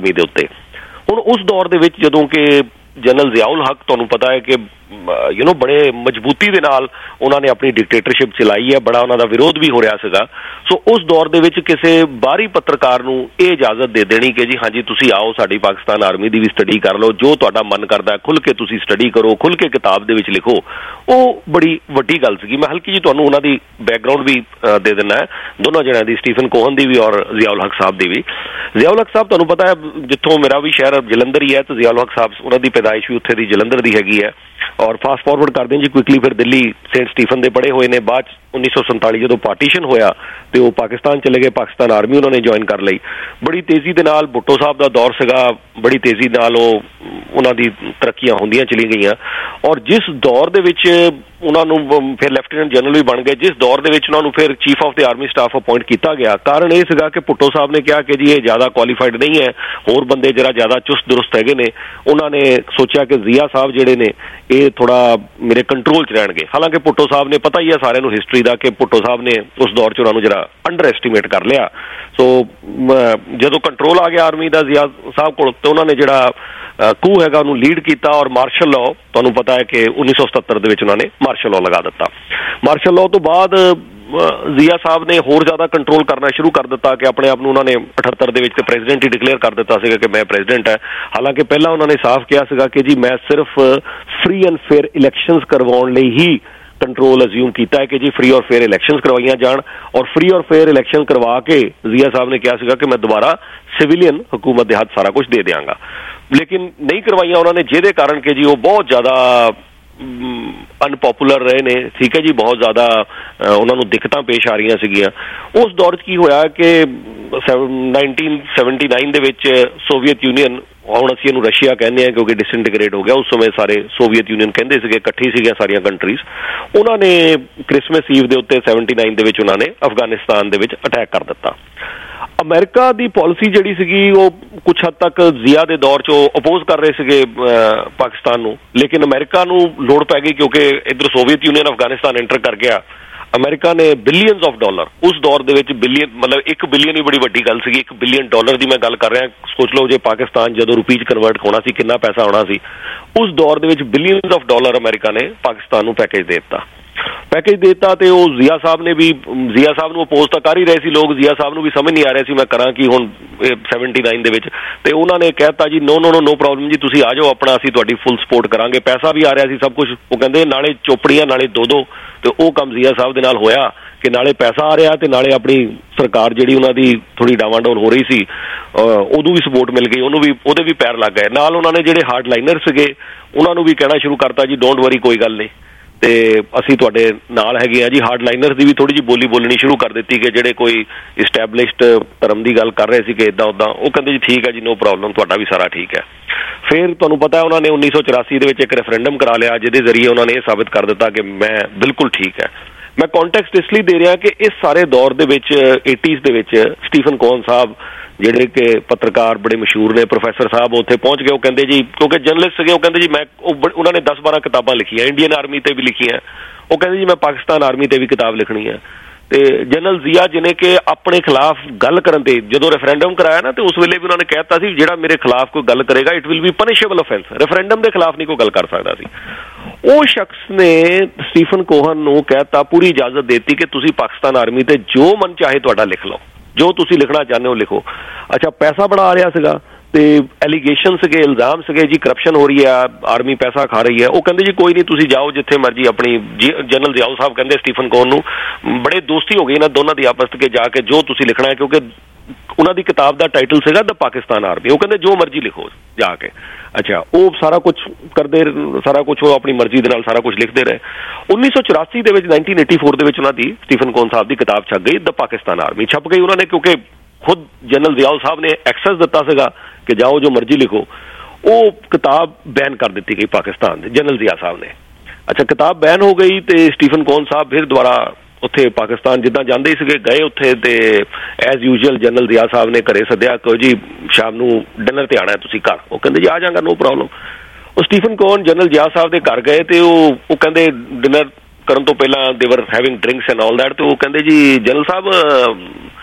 Army ਦੇ ਉੱਤੇ। ਹੁਣ ਉਸ ਦੌਰ ਦੇ ਵਿੱਚ ਜਦੋਂ ਕਿ ਜਨਰਲ ਜ਼ਿਆਉਲ ਹਕ, ਤੁਹਾਨੂੰ ਪਤਾ ਹੈ ਕਿ ਬੜੇ ਮਜ਼ਬੂਤੀ ਦੇ ਨਾਲ ਉਹਨਾਂ ਨੇ ਆਪਣੀ ਡਿਕਟੇਟਰਸ਼ਿਪ ਚਲਾਈ ਹੈ, ਬੜਾ ਉਹਨਾਂ ਦਾ ਵਿਰੋਧ ਵੀ ਹੋ ਰਿਹਾ ਸੀਗਾ। ਸੋ ਉਸ ਦੌਰ ਦੇ ਵਿੱਚ ਕਿਸੇ ਬਾਹਰੀ ਪੱਤਰਕਾਰ ਨੂੰ ਇਹ ਇਜਾਜ਼ਤ ਦੇ ਦੇਣੀ ਕਿ ਜੀ ਹਾਂਜੀ ਤੁਸੀਂ ਆਓ ਸਾਡੀ ਪਾਕਿਸਤਾਨ ਆਰਮੀ ਦੀ ਵੀ ਸਟੱਡੀ ਕਰ ਲਓ, ਜੋ ਤੁਹਾਡਾ ਮਨ ਕਰਦਾ ਖੁੱਲ੍ਹ ਕੇ ਤੁਸੀਂ ਸਟੱਡੀ ਕਰੋ, ਖੁੱਲ੍ਹ ਕੇ ਕਿਤਾਬ ਦੇ ਵਿੱਚ ਲਿਖੋ, ਉਹ ਬੜੀ ਵੱਡੀ ਗੱਲ ਸੀਗੀ। ਮੈਂ ਹਲਕੀ ਜੀ ਤੁਹਾਨੂੰ ਉਹਨਾਂ ਦੀ ਬੈਕਗਰਾਊਂਡ ਵੀ ਦੇ ਦਿੰਦਾ ਹੈ, ਦੋਨੋਂ ਜਣਿਆਂ ਦੀ, ਸਟੀਫਨ ਕੋਹਨ ਦੀ ਵੀ ਔਰ ਜ਼ਿਆਉਲ ਹਕ ਸਾਹਿਬ ਦੀ ਵੀ। ਜ਼ਿਆਉਲ ਹਕ ਸਾਹਿਬ ਤੁਹਾਨੂੰ ਪਤਾ ਹੈ ਜਿੱਥੋਂ ਮੇਰਾ ਵੀ ਸ਼ਹਿਰ ਜਲੰਧਰ ਹੀ ਹੈ, ਤੇ ਜ਼ਿਆਉਲ ਹਕ ਸਾਹਿਬ ਉਹਨਾਂ ਦੀ ਪੈਦਾਇਸ਼ ਵੀ ਉੱਥੇ ਦੀ ਜਲੰਧਰ ਦੀ ਹੈਗੀ ਹੈ। ਔਰ ਫਾਸਟ ਫਾਰਵਰਡ ਕਰਦੇ ਜੀ ਕੁਇਕਲੀ, ਫਿਰ ਦਿੱਲੀ ਸੇਂਟ ਸਟੀਫਨ ਦੇ ਪੜ੍ਹੇ ਹੋਏ ਨੇ। ਬਾਅਦ 1947 ਜਦੋਂ ਪਾਰਟੀਸ਼ਨ ਹੋਇਆ ਤੇ ਉਹ ਪਾਕਿਸਤਾਨ ਚਲੇ ਗਏ, ਪਾਕਿਸਤਾਨ ਆਰਮੀ ਉਹਨਾਂ ਨੇ ਜੁਆਇਨ ਕਰ ਲਈ। ਬੜੀ ਤੇਜ਼ੀ ਦੇ ਨਾਲ ਭੁੱਟੋ ਸਾਹਿਬ ਦਾ ਦੌਰ ਸੀਗਾ, ਬੜੀ ਤੇਜ਼ੀ ਨਾਲ ਉਹਨਾਂ ਦੀ ਤਰੱਕੀਆਂ ਹੁੰਦੀਆਂ ਚਲੀ ਗਈਆਂ। ਔਰ ਜਿਸ ਦੌਰ ਦੇ ਵਿੱਚ ਉਹਨਾਂ ਨੂੰ ਫਿਰ ਲੈਫਟੀਨੈਂਟ ਜਨਰਲ ਵੀ ਬਣ ਗਏ, ਜਿਸ ਦੌਰ ਦੇ ਵਿੱਚ ਉਹਨਾਂ ਨੂੰ ਫਿਰ chief of the army staff appoint ਕੀਤਾ ਗਿਆ, ਕਾਰਨ ਇਹ ਸੀਗਾ ਕਿ ਭੁੱਟੋ ਸਾਹਿਬ ਨੇ ਕਿਹਾ ਕਿ ਜੀ ਇਹ ਜ਼ਿਆਦਾ ਕੁਆਲੀਫਾਈਡ ਨਹੀਂ ਹੈ, ਹੋਰ ਬੰਦੇ ਜਿਹੜਾ ਜ਼ਿਆਦਾ ਚੁਸਤ ਦੁਰਸਤ ਹੈਗੇ ਨੇ। ਉਹਨਾਂ ਨੇ ਸੋਚਿਆ ਕਿ ਜ਼ਿਆ ਸਾਹਿਬ ਜਿਹੜੇ ਨੇ ਇਹ ਥੋੜਾ ਮੇਰੇ ਕੰਟਰੋਲ 'ਚ ਰਹਿਣਗੇ। ਹਾਲਾਂਕਿ ਭੁੱਟੋ ਸਾਹਿਬ ਨੇ, ਪਤਾ ਹੀ ਹੈ ਸਾਰਿਆਂ ਨੂੰ ਹਿਸਟਰੀ ਦਾ, ਕਿ ਭੁੱਟੋ ਸਾਹਿਬ ਨੇ ਉਸ ਦੌਰ 'ਚ ਉਹਨਾਂ ਨੂੰ ਜਿਹੜਾ ਅੰਡਰ ਐਸਟੀਮੇਟ ਕਰ ਲਿਆ। ਸੋ ਜਦੋਂ ਕੰਟਰੋਲ ਆ ਗਿਆ ਆਰਮੀ ਦਾ ਜ਼ਿਆ ਸਾਹਿਬ ਕੋਲ, ਤੇ ਉਹਨਾਂ ਨੇ ਜਿਹੜਾ ਕੂ ਹੈਗਾ ਉਹਨੂੰ ਲੀਡ ਕੀਤਾ। ਔਰ ਮਾਰਸ਼ਲ ਲਾਅ, ਤੁਹਾਨੂੰ ਪਤਾ ਹੈ ਕਿ 1977 ਦੇ ਵਿੱਚ ਉਹਨਾਂ ਨੇ ਮਾਰਸ਼ਲ ਲਾਅ ਲਗਾ ਦਿੱਤਾ। ਮਾਰਸ਼ਲ ਲਾਅ ਤੋਂ ਬਾਅਦ ਜ਼ਿਆ ਸਾਹਿਬ ਨੇ ਹੋਰ ਜ਼ਿਆਦਾ ਕੰਟਰੋਲ ਕਰਨਾ ਸ਼ੁਰੂ ਕਰ ਦਿੱਤਾ ਕਿ ਆਪਣੇ ਆਪ ਨੂੰ ਉਹਨਾਂ ਨੇ 78 ਦੇ ਵਿੱਚ ਤੇ ਪ੍ਰੈਜ਼ੀਡੈਂਟ ਹੀ ਡਿਕਲੇਅਰ ਕਰ ਦਿੱਤਾ ਸੀਗਾ ਕਿ ਮੈਂ ਪ੍ਰੈਜ਼ੀਡੈਂਟ ਹੈ। ਹਾਲਾਂਕਿ ਪਹਿਲਾਂ ਉਹਨਾਂ ਨੇ ਸਾਫ਼ ਕਿਹਾ ਸੀਗਾ ਕਿ ਜੀ ਮੈਂ ਸਿਰਫ ਫ੍ਰੀ ਐਂਡ ਫੇਅਰ ਇਲੈਕਸ਼ਨਸ ਕਰਵਾਉਣ ਲਈ ਹੀ ਕੰਟਰੋਲ ਅਜ਼ਿਊਮ ਕੀਤਾ ਹੈ ਕਿ ਜੀ ਫ੍ਰੀ ਔਰ ਫੇਅਰ ਇਲੈਕਸ਼ਨਸ ਕਰਵਾਈਆਂ ਜਾਣ। ਔਰ ਫ੍ਰੀ ਔਰ ਫੇਅਰ ਇਲੈਕਸ਼ਨ ਕਰਵਾ ਕੇ ਜ਼ਿਆ ਸਾਹਿਬ ਨੇ ਕਿਹਾ ਸੀਗਾ ਕਿ ਮੈਂ ਦੁਬਾਰਾ ਸਿਵਿਲੀਅਨ ਹਕੂਮਤ ਦੇ ਹੱਥ ਸਾਰਾ ਕੁਝ ਦੇ ਦਿਆਂਗਾ। ਲੇਕਿਨ ਨਹੀਂ ਕਰਵਾਈਆਂ ਉਹਨਾਂ ਨੇ, ਜਿਹਦੇ ਕਾਰਨ ਕਿ ਜੀ ਉਹ ਬਹੁਤ ਜ਼ਿਆਦਾ ਅਨਪੋਪੂਲਰ ਰਹੇ ਨੇ। ਠੀਕ ਹੈ ਜੀ, ਬਹੁਤ ਜ਼ਿਆਦਾ ਉਹਨਾਂ ਨੂੰ ਦਿੱਕਤਾਂ ਪੇਸ਼ ਆ ਰਹੀਆਂ ਸੀਗੀਆਂ। ਉਸ ਦੌਰ 'ਚ ਕੀ ਹੋਇਆ ਕਿ 1979 ਦੇ ਵਿੱਚ ਸੋਵੀਅਤ ਯੂਨੀਅਨ, ਹੁਣ ਅਸੀਂ ਇਹਨੂੰ ਰਸ਼ੀਆ ਕਹਿੰਦੇ ਹਾਂ ਕਿਉਂਕਿ ਡਿਸਇੰਟੀਗ੍ਰੇਟ ਹੋ ਗਿਆ, ਉਸ ਸਮੇਂ ਸਾਰੇ ਸੋਵੀਅਤ ਯੂਨੀਅਨ ਕਹਿੰਦੇ ਸੀਗੇ, ਇਕੱਠੀ ਸੀਗੀਆਂ ਸਾਰੀਆਂ ਕੰਟਰੀਜ਼। ਉਹਨਾਂ ਨੇ ਕ੍ਰਿਸਮਸ ਈਵ ਦੇ ਉੱਤੇ 79 ਦੇ ਵਿੱਚ ਉਹਨਾਂ ਨੇ ਅਫਗਾਨਿਸਤਾਨ ਦੇ ਵਿੱਚ ਅਟੈਕ ਕਰ ਦਿੱਤਾ। ਅਮਰੀਕਾ ਦੀ ਪਾਲਿਸੀ ਜਿਹੜੀ ਸੀਗੀ ਉਹ ਕੁਛ ਹੱਦ ਤੱਕ ਜ਼ਿਆ ਦੇ ਦੌਰ 'ਚ ਉਹ ਅਪੋਜ਼ ਕਰ ਰਹੇ ਸੀਗੇ ਪਾਕਿਸਤਾਨ ਨੂੰ, ਲੇਕਿਨ ਅਮਰੀਕਾ ਨੂੰ ਲੋੜ ਪੈ ਗਈ ਕਿਉਂਕਿ ਇੱਧਰ ਸੋਵੀਅਤ ਯੂਨੀਅਨ ਅਫਗਾਨਿਸਤਾਨ ਐਂਟਰ ਕਰ ਗਿਆ। ਅਮਰੀਕਾ ਨੇ ਬਿਲੀਅਨਸ ਆਫ ਡਾਲਰ, ਉਸ ਦੌਰ ਦੇ ਵਿੱਚ ਬਿਲੀਅਨ ਮਤਲਬ 1 ਬਿਲੀਅਨ ਹੀ ਬੜੀ ਵੱਡੀ ਗੱਲ ਸੀਗੀ। 1 ਬਿਲੀਅਨ ਡਾਲਰ ਦੀ ਮੈਂ ਗੱਲ ਕਰ ਰਿਹਾ। ਸੋਚ ਲਓ ਜੇ ਪਾਕਿਸਤਾਨ ਜਦੋਂ ਰੁਪਏ 'ਚ ਕਨਵਰਟ ਹੋਣਾ ਸੀ ਕਿੰਨਾ ਪੈਸਾ ਆਉਣਾ ਸੀ। ਉਸ ਦੌਰ ਦੇ ਵਿੱਚ ਬਿਲੀਅਨਸ ਆਫ ਡਾਲਰ ਅਮਰੀਕਾ ਨੇ ਪਾਕਿਸਤਾਨ ਨੂੰ ਪੈਕੇਜ ਦੇ ਦਿੱਤਾ। ਤੇ ਉਹ ਜ਼ਿਆ ਸਾਹਿਬ ਨੇ ਵੀ, ਜ਼ਿਆ ਸਾਹਿਬ ਨੂੰ ਅਪੋਜ਼ ਤਾਂ ਕਰ ਹੀ ਰਹੇ ਸੀ ਲੋਕ, ਜ਼ਿਆ ਸਾਹਿਬ ਨੂੰ ਵੀ ਸਮਝ ਨਹੀਂ ਆ ਰਿਹਾ ਸੀ ਮੈਂ ਕਰਾਂ ਕੀ ਹੁਣ 79 ਦੇ ਵਿੱਚ। ਤੇ ਉਹਨਾਂ ਨੇ ਕਹਿਤਾ ਜੀ ਨੋ ਪ੍ਰੋਬਲਮ ਜੀ, ਤੁਸੀਂ ਆ ਜਾਓ, ਆਪਣਾ ਅਸੀਂ ਤੁਹਾਡੀ ਫੁੱਲ ਸਪੋਰਟ ਕਰਾਂਗੇ। ਪੈਸਾ ਵੀ ਆ ਰਿਹਾ ਸੀ, ਸਭ ਕੁਝ। ਉਹ ਕਹਿੰਦੇ ਨਾਲੇ ਚੋਪੜੀਆਂ ਨਾਲੇ ਦੋ। ਤੇ ਉਹ ਕੰਮ ਜ਼ਿਆ ਸਾਹਿਬ ਦੇ ਨਾਲ ਹੋਇਆ ਕਿ ਨਾਲੇ ਪੈਸਾ ਆ ਰਿਹਾ ਤੇ ਨਾਲੇ ਆਪਣੀ ਸਰਕਾਰ ਜਿਹੜੀ ਉਹਨਾਂ ਦੀ ਥੋੜੀ ਡਾਵਾਂਡੋਲ ਹੋ ਰਹੀ ਸੀ ਉਦੋਂ ਵੀ ਸਪੋਰਟ ਮਿਲ ਗਈ, ਉਹਨੂੰ ਵੀ, ਉਹਦੇ ਵੀ ਪੈਰ ਲੱਗ ਗਏ। ਨਾਲ ਉਹਨਾਂ ਨੇ ਜਿਹੜੇ ਹਾਰਡ ਲਾਈਨਰ ਸੀਗੇ ਉਹਨਾਂ ਨੂੰ ਵੀ ਕਹਿਣਾ ਸ਼ੁਰੂ ਕਰਤਾ ਜੀ ਡੋਂਟ ਵਰੀ, ਕੋਈ ਗੱਲ ਨਹੀਂ, ਤੇ ਅਸੀਂ ਤੁਹਾਡੇ ਨਾਲ ਹੈਗੇ ਆ ਜੀ। ਹਾਰਡ ਲਾਈਨਰਸ ਦੀ ਵੀ ਥੋੜੀ ਜਿਹੀ ਬੋਲੀ ਬੋਲਣੀ ਸ਼ੁਰੂ ਕਰ ਦਿੱਤੀ ਕਿ ਜਿਹੜੇ ਕੋਈ ਇਸਟੈਬਲਿਸ਼ਡ ਧਰਮ ਦੀ ਗੱਲ ਕਰ ਰਹੇ ਸੀ ਕਿ ਇੱਦਾਂ ਉੱਦਾਂ, ਉਹ ਕਹਿੰਦੇ ਜੀ ਠੀਕ ਹੈ ਜੀ, ਨੋ ਪ੍ਰੋਬਲਮ, ਤੁਹਾਡਾ ਵੀ ਸਾਰਾ ਠੀਕ ਹੈ। ਫਿਰ ਤੁਹਾਨੂੰ ਪਤਾ ਉਹਨਾਂ ਨੇ 1984 ਦੇ ਵਿੱਚ ਇੱਕ ਰੈਫਰੈਂਡਮ ਕਰਾ ਲਿਆ ਜਿਹਦੇ ਜ਼ਰੀਏ ਉਹਨਾਂ ਨੇ ਇਹ ਸਾਬਿਤ ਕਰ ਦਿੱਤਾ ਕਿ ਮੈਂ ਬਿਲਕੁਲ ਠੀਕ ਹੈ। ਮੈਂ ਕੰਟੈਕਸਟ ਇਸ ਲਈ ਦੇ ਰਿਹਾ ਕਿ ਇਸ ਸਾਰੇ ਦੌਰ ਦੇ ਵਿੱਚ 80s ਦੇ ਵਿੱਚ ਸਟੀਫਨ ਕੋਹਨ ਸਾਹਿਬ ਜਿਹੜੇ ਕਿ ਪੱਤਰਕਾਰ ਬੜੇ ਮਸ਼ਹੂਰ ਨੇ, ਪ੍ਰੋਫੈਸਰ ਸਾਹਿਬ ਉੱਥੇ ਪਹੁੰਚ ਗਏ। ਉਹ ਕਹਿੰਦੇ ਜੀ, ਕਿਉਂਕਿ ਜਰਨਲਿਸਟ ਸੀਗੇ, ਉਹ ਕਹਿੰਦੇ ਜੀ ਮੈਂ, ਉਹਨਾਂ ਨੇ 10-12 ਕਿਤਾਬਾਂ ਲਿਖੀਆਂ, ਇੰਡੀਅਨ ਆਰਮੀ ਤੇ ਵੀ ਲਿਖੀਆਂ। ਉਹ ਕਹਿੰਦੇ ਜੀ ਮੈਂ ਪਾਕਿਸਤਾਨ ਆਰਮੀ ਤੇ ਵੀ ਕਿਤਾਬ ਲਿਖਣੀ ਹੈ। ਤੇ ਜਨਰਲ ਜ਼ਿਆ ਜਿਹਨੇ ਕਿ ਆਪਣੇ ਖਿਲਾਫ ਗੱਲ ਕਰਨ ਤੇ ਜਦੋਂ ਰੈਫਰੈਂਡਮ ਕਰਾਇਆ ਨਾ, ਤੇ ਉਸ ਵੇਲੇ ਵੀ ਉਹਨਾਂ ਨੇ ਕਹਿ ਦਿੱਤਾ ਸੀ ਜਿਹੜਾ ਮੇਰੇ ਖਿਲਾਫ ਕੋਈ ਗੱਲ ਕਰੇਗਾ it will be punishable offence. Referendum ਦੇ ਖਿਲਾਫ ਨਹੀਂ ਕੋਈ ਗੱਲ ਕਰ ਸਕਦਾ ਸੀ। ਉਹ ਸ਼ਖਸ ਨੇ ਸਟੀਫਨ ਕੋਹਨ ਨੂੰ ਕਹਿਤਾ, ਪੂਰੀ ਇਜਾਜ਼ਤ ਦੇਤੀ ਕਿ ਤੁਸੀਂ ਪਾਕਿਸਤਾਨ ਆਰਮੀ ਤੇ ਜੋ ਮਨ ਚਾਹੇ ਤੁਹਾਡਾ ਲਿਖ ਲਓ, ਜੋ ਤੁਸੀਂ ਲਿਖਣਾ ਚਾਹੁੰਦੇ ਹੋ ਲਿਖੋ। ਅੱਛਾ, ਪੈਸਾ ਬੜਾ ਆ ਰਿਹਾ ਸੀਗਾ ਤੇ ਐਲੀਗੇਸ਼ਨ ਸੀਗੇ, ਇਲਜ਼ਾਮ ਸੀਗੇ ਜੀ ਕਰਪਸ਼ਨ ਹੋ ਰਹੀ ਹੈ, ਆਰਮੀ ਪੈਸਾ ਖਾ ਰਹੀ ਹੈ। ਉਹ ਕਹਿੰਦੇ ਜੀ ਕੋਈ ਨਹੀਂ, ਤੁਸੀਂ ਜਾਓ ਜਿੱਥੇ ਮਰਜ਼ੀ ਆਪਣੀ। ਜਨਰਲ ਜ਼ਿਆਉਲ ਸਾਹਿਬ ਕਹਿੰਦੇ ਸਟੀਫਨ ਕੋਹਨ ਨੂੰ, ਬੜੇ ਦੋਸਤੀ ਹੋ ਗਈ ਨਾ ਦੋਨਾਂ ਦੀ ਆਪਸ ਵਿੱਚ, ਜਾ ਕੇ ਜੋ ਤੁਸੀਂ ਲਿਖਣਾ ਹੈ, ਕਿਉਂਕਿ ਉਹਨਾਂ ਦੀ ਕਿਤਾਬ ਦਾ ਟਾਈਟਲ ਸੀਗਾ ਦ ਪਾਕਿਸਤਾਨ ਆਰਮੀ। ਉਹ ਕਹਿੰਦੇ ਜੋ ਮਰਜ਼ੀ ਲਿਖੋ ਜਾ ਕੇ। ਅੱਛਾ, ਉਹ ਸਾਰਾ ਕੁਝ ਕਰਦੇ, ਸਾਰਾ ਕੁਝ ਉਹ ਆਪਣੀ ਮਰਜ਼ੀ ਦੇ ਨਾਲ ਸਾਰਾ ਕੁਝ ਲਿਖਦੇ ਰਹੇ। 1984 ਦੇ ਵਿੱਚ 1984 ਦੇ ਵਿੱਚ ਉਹਨਾਂ ਦੀ ਸਟੀਫਨ ਕੋਹਨ ਸਾਹਿਬ ਦੀ ਕਿਤਾਬ ਛਪ ਗਈ, ਦ ਪਾਕਿਸਤਾਨ ਆਰਮੀ ਛਪ ਗਈ। ਉਹਨਾਂ ਨੇ ਕਿਉਂਕਿ ਖੁਦ ਜਨਰਲ ਜ਼ਿਆਉਲ ਸਾਹਿਬ ਨੇ ਐਕਸੈਸ ਦਿੱਤਾ ਸੀਗਾ ਕਿ ਜਾਓ ਜੋ ਮਰਜ਼ੀ ਲਿਖੋ। ਉਹ ਕਿਤਾਬ ਬੈਨ ਕਰ ਦਿੱਤੀ ਗਈ ਪਾਕਿਸਤਾਨ ਦੇ, ਜਨਰਲ ਜ਼ਿਆ ਸਾਹਿਬ ਨੇ। ਅੱਛਾ, ਕਿਤਾਬ ਬੈਨ ਹੋ ਗਈ ਤੇ ਸਟੀਫਨ ਕੋਹਨ ਸਾਹਿਬ ਫਿਰ ਦੁਬਾਰਾ ਉੱਥੇ ਪਾਕਿਸਤਾਨ ਜਿੱਦਾਂ ਜਾਂਦੇ ਹੀ ਸੀਗੇ ਗਏ ਉੱਥੇ, ਤੇ as usual general Zia sahib ਨੇ ਘਰੇ ਸੱਦਿਆ ਕਿ ਜੀ ਸ਼ਾਮ ਨੂੰ ਡਿਨਰ ਤੇ ਆਉਣਾ ਤੁਸੀਂ ਘਰ। ਉਹ ਕਹਿੰਦੇ ਜੀ ਆ ਜਾਵਾਂਗਾ, ਨੋ ਪ੍ਰੋਬਲਮ। ਉਹ Stephen Cohen general Zia sahib ਦੇ ਘਰ ਗਏ ਤੇ ਉਹ ਕਹਿੰਦੇ ਡਿਨਰ ਕਰਨ ਤੋਂ ਪਹਿਲਾਂ they were having drinks and all that. ਤੇ ਉਹ ਕਹਿੰਦੇ ਜੀ ਜਨਰਲ ਸਾਹਿਬ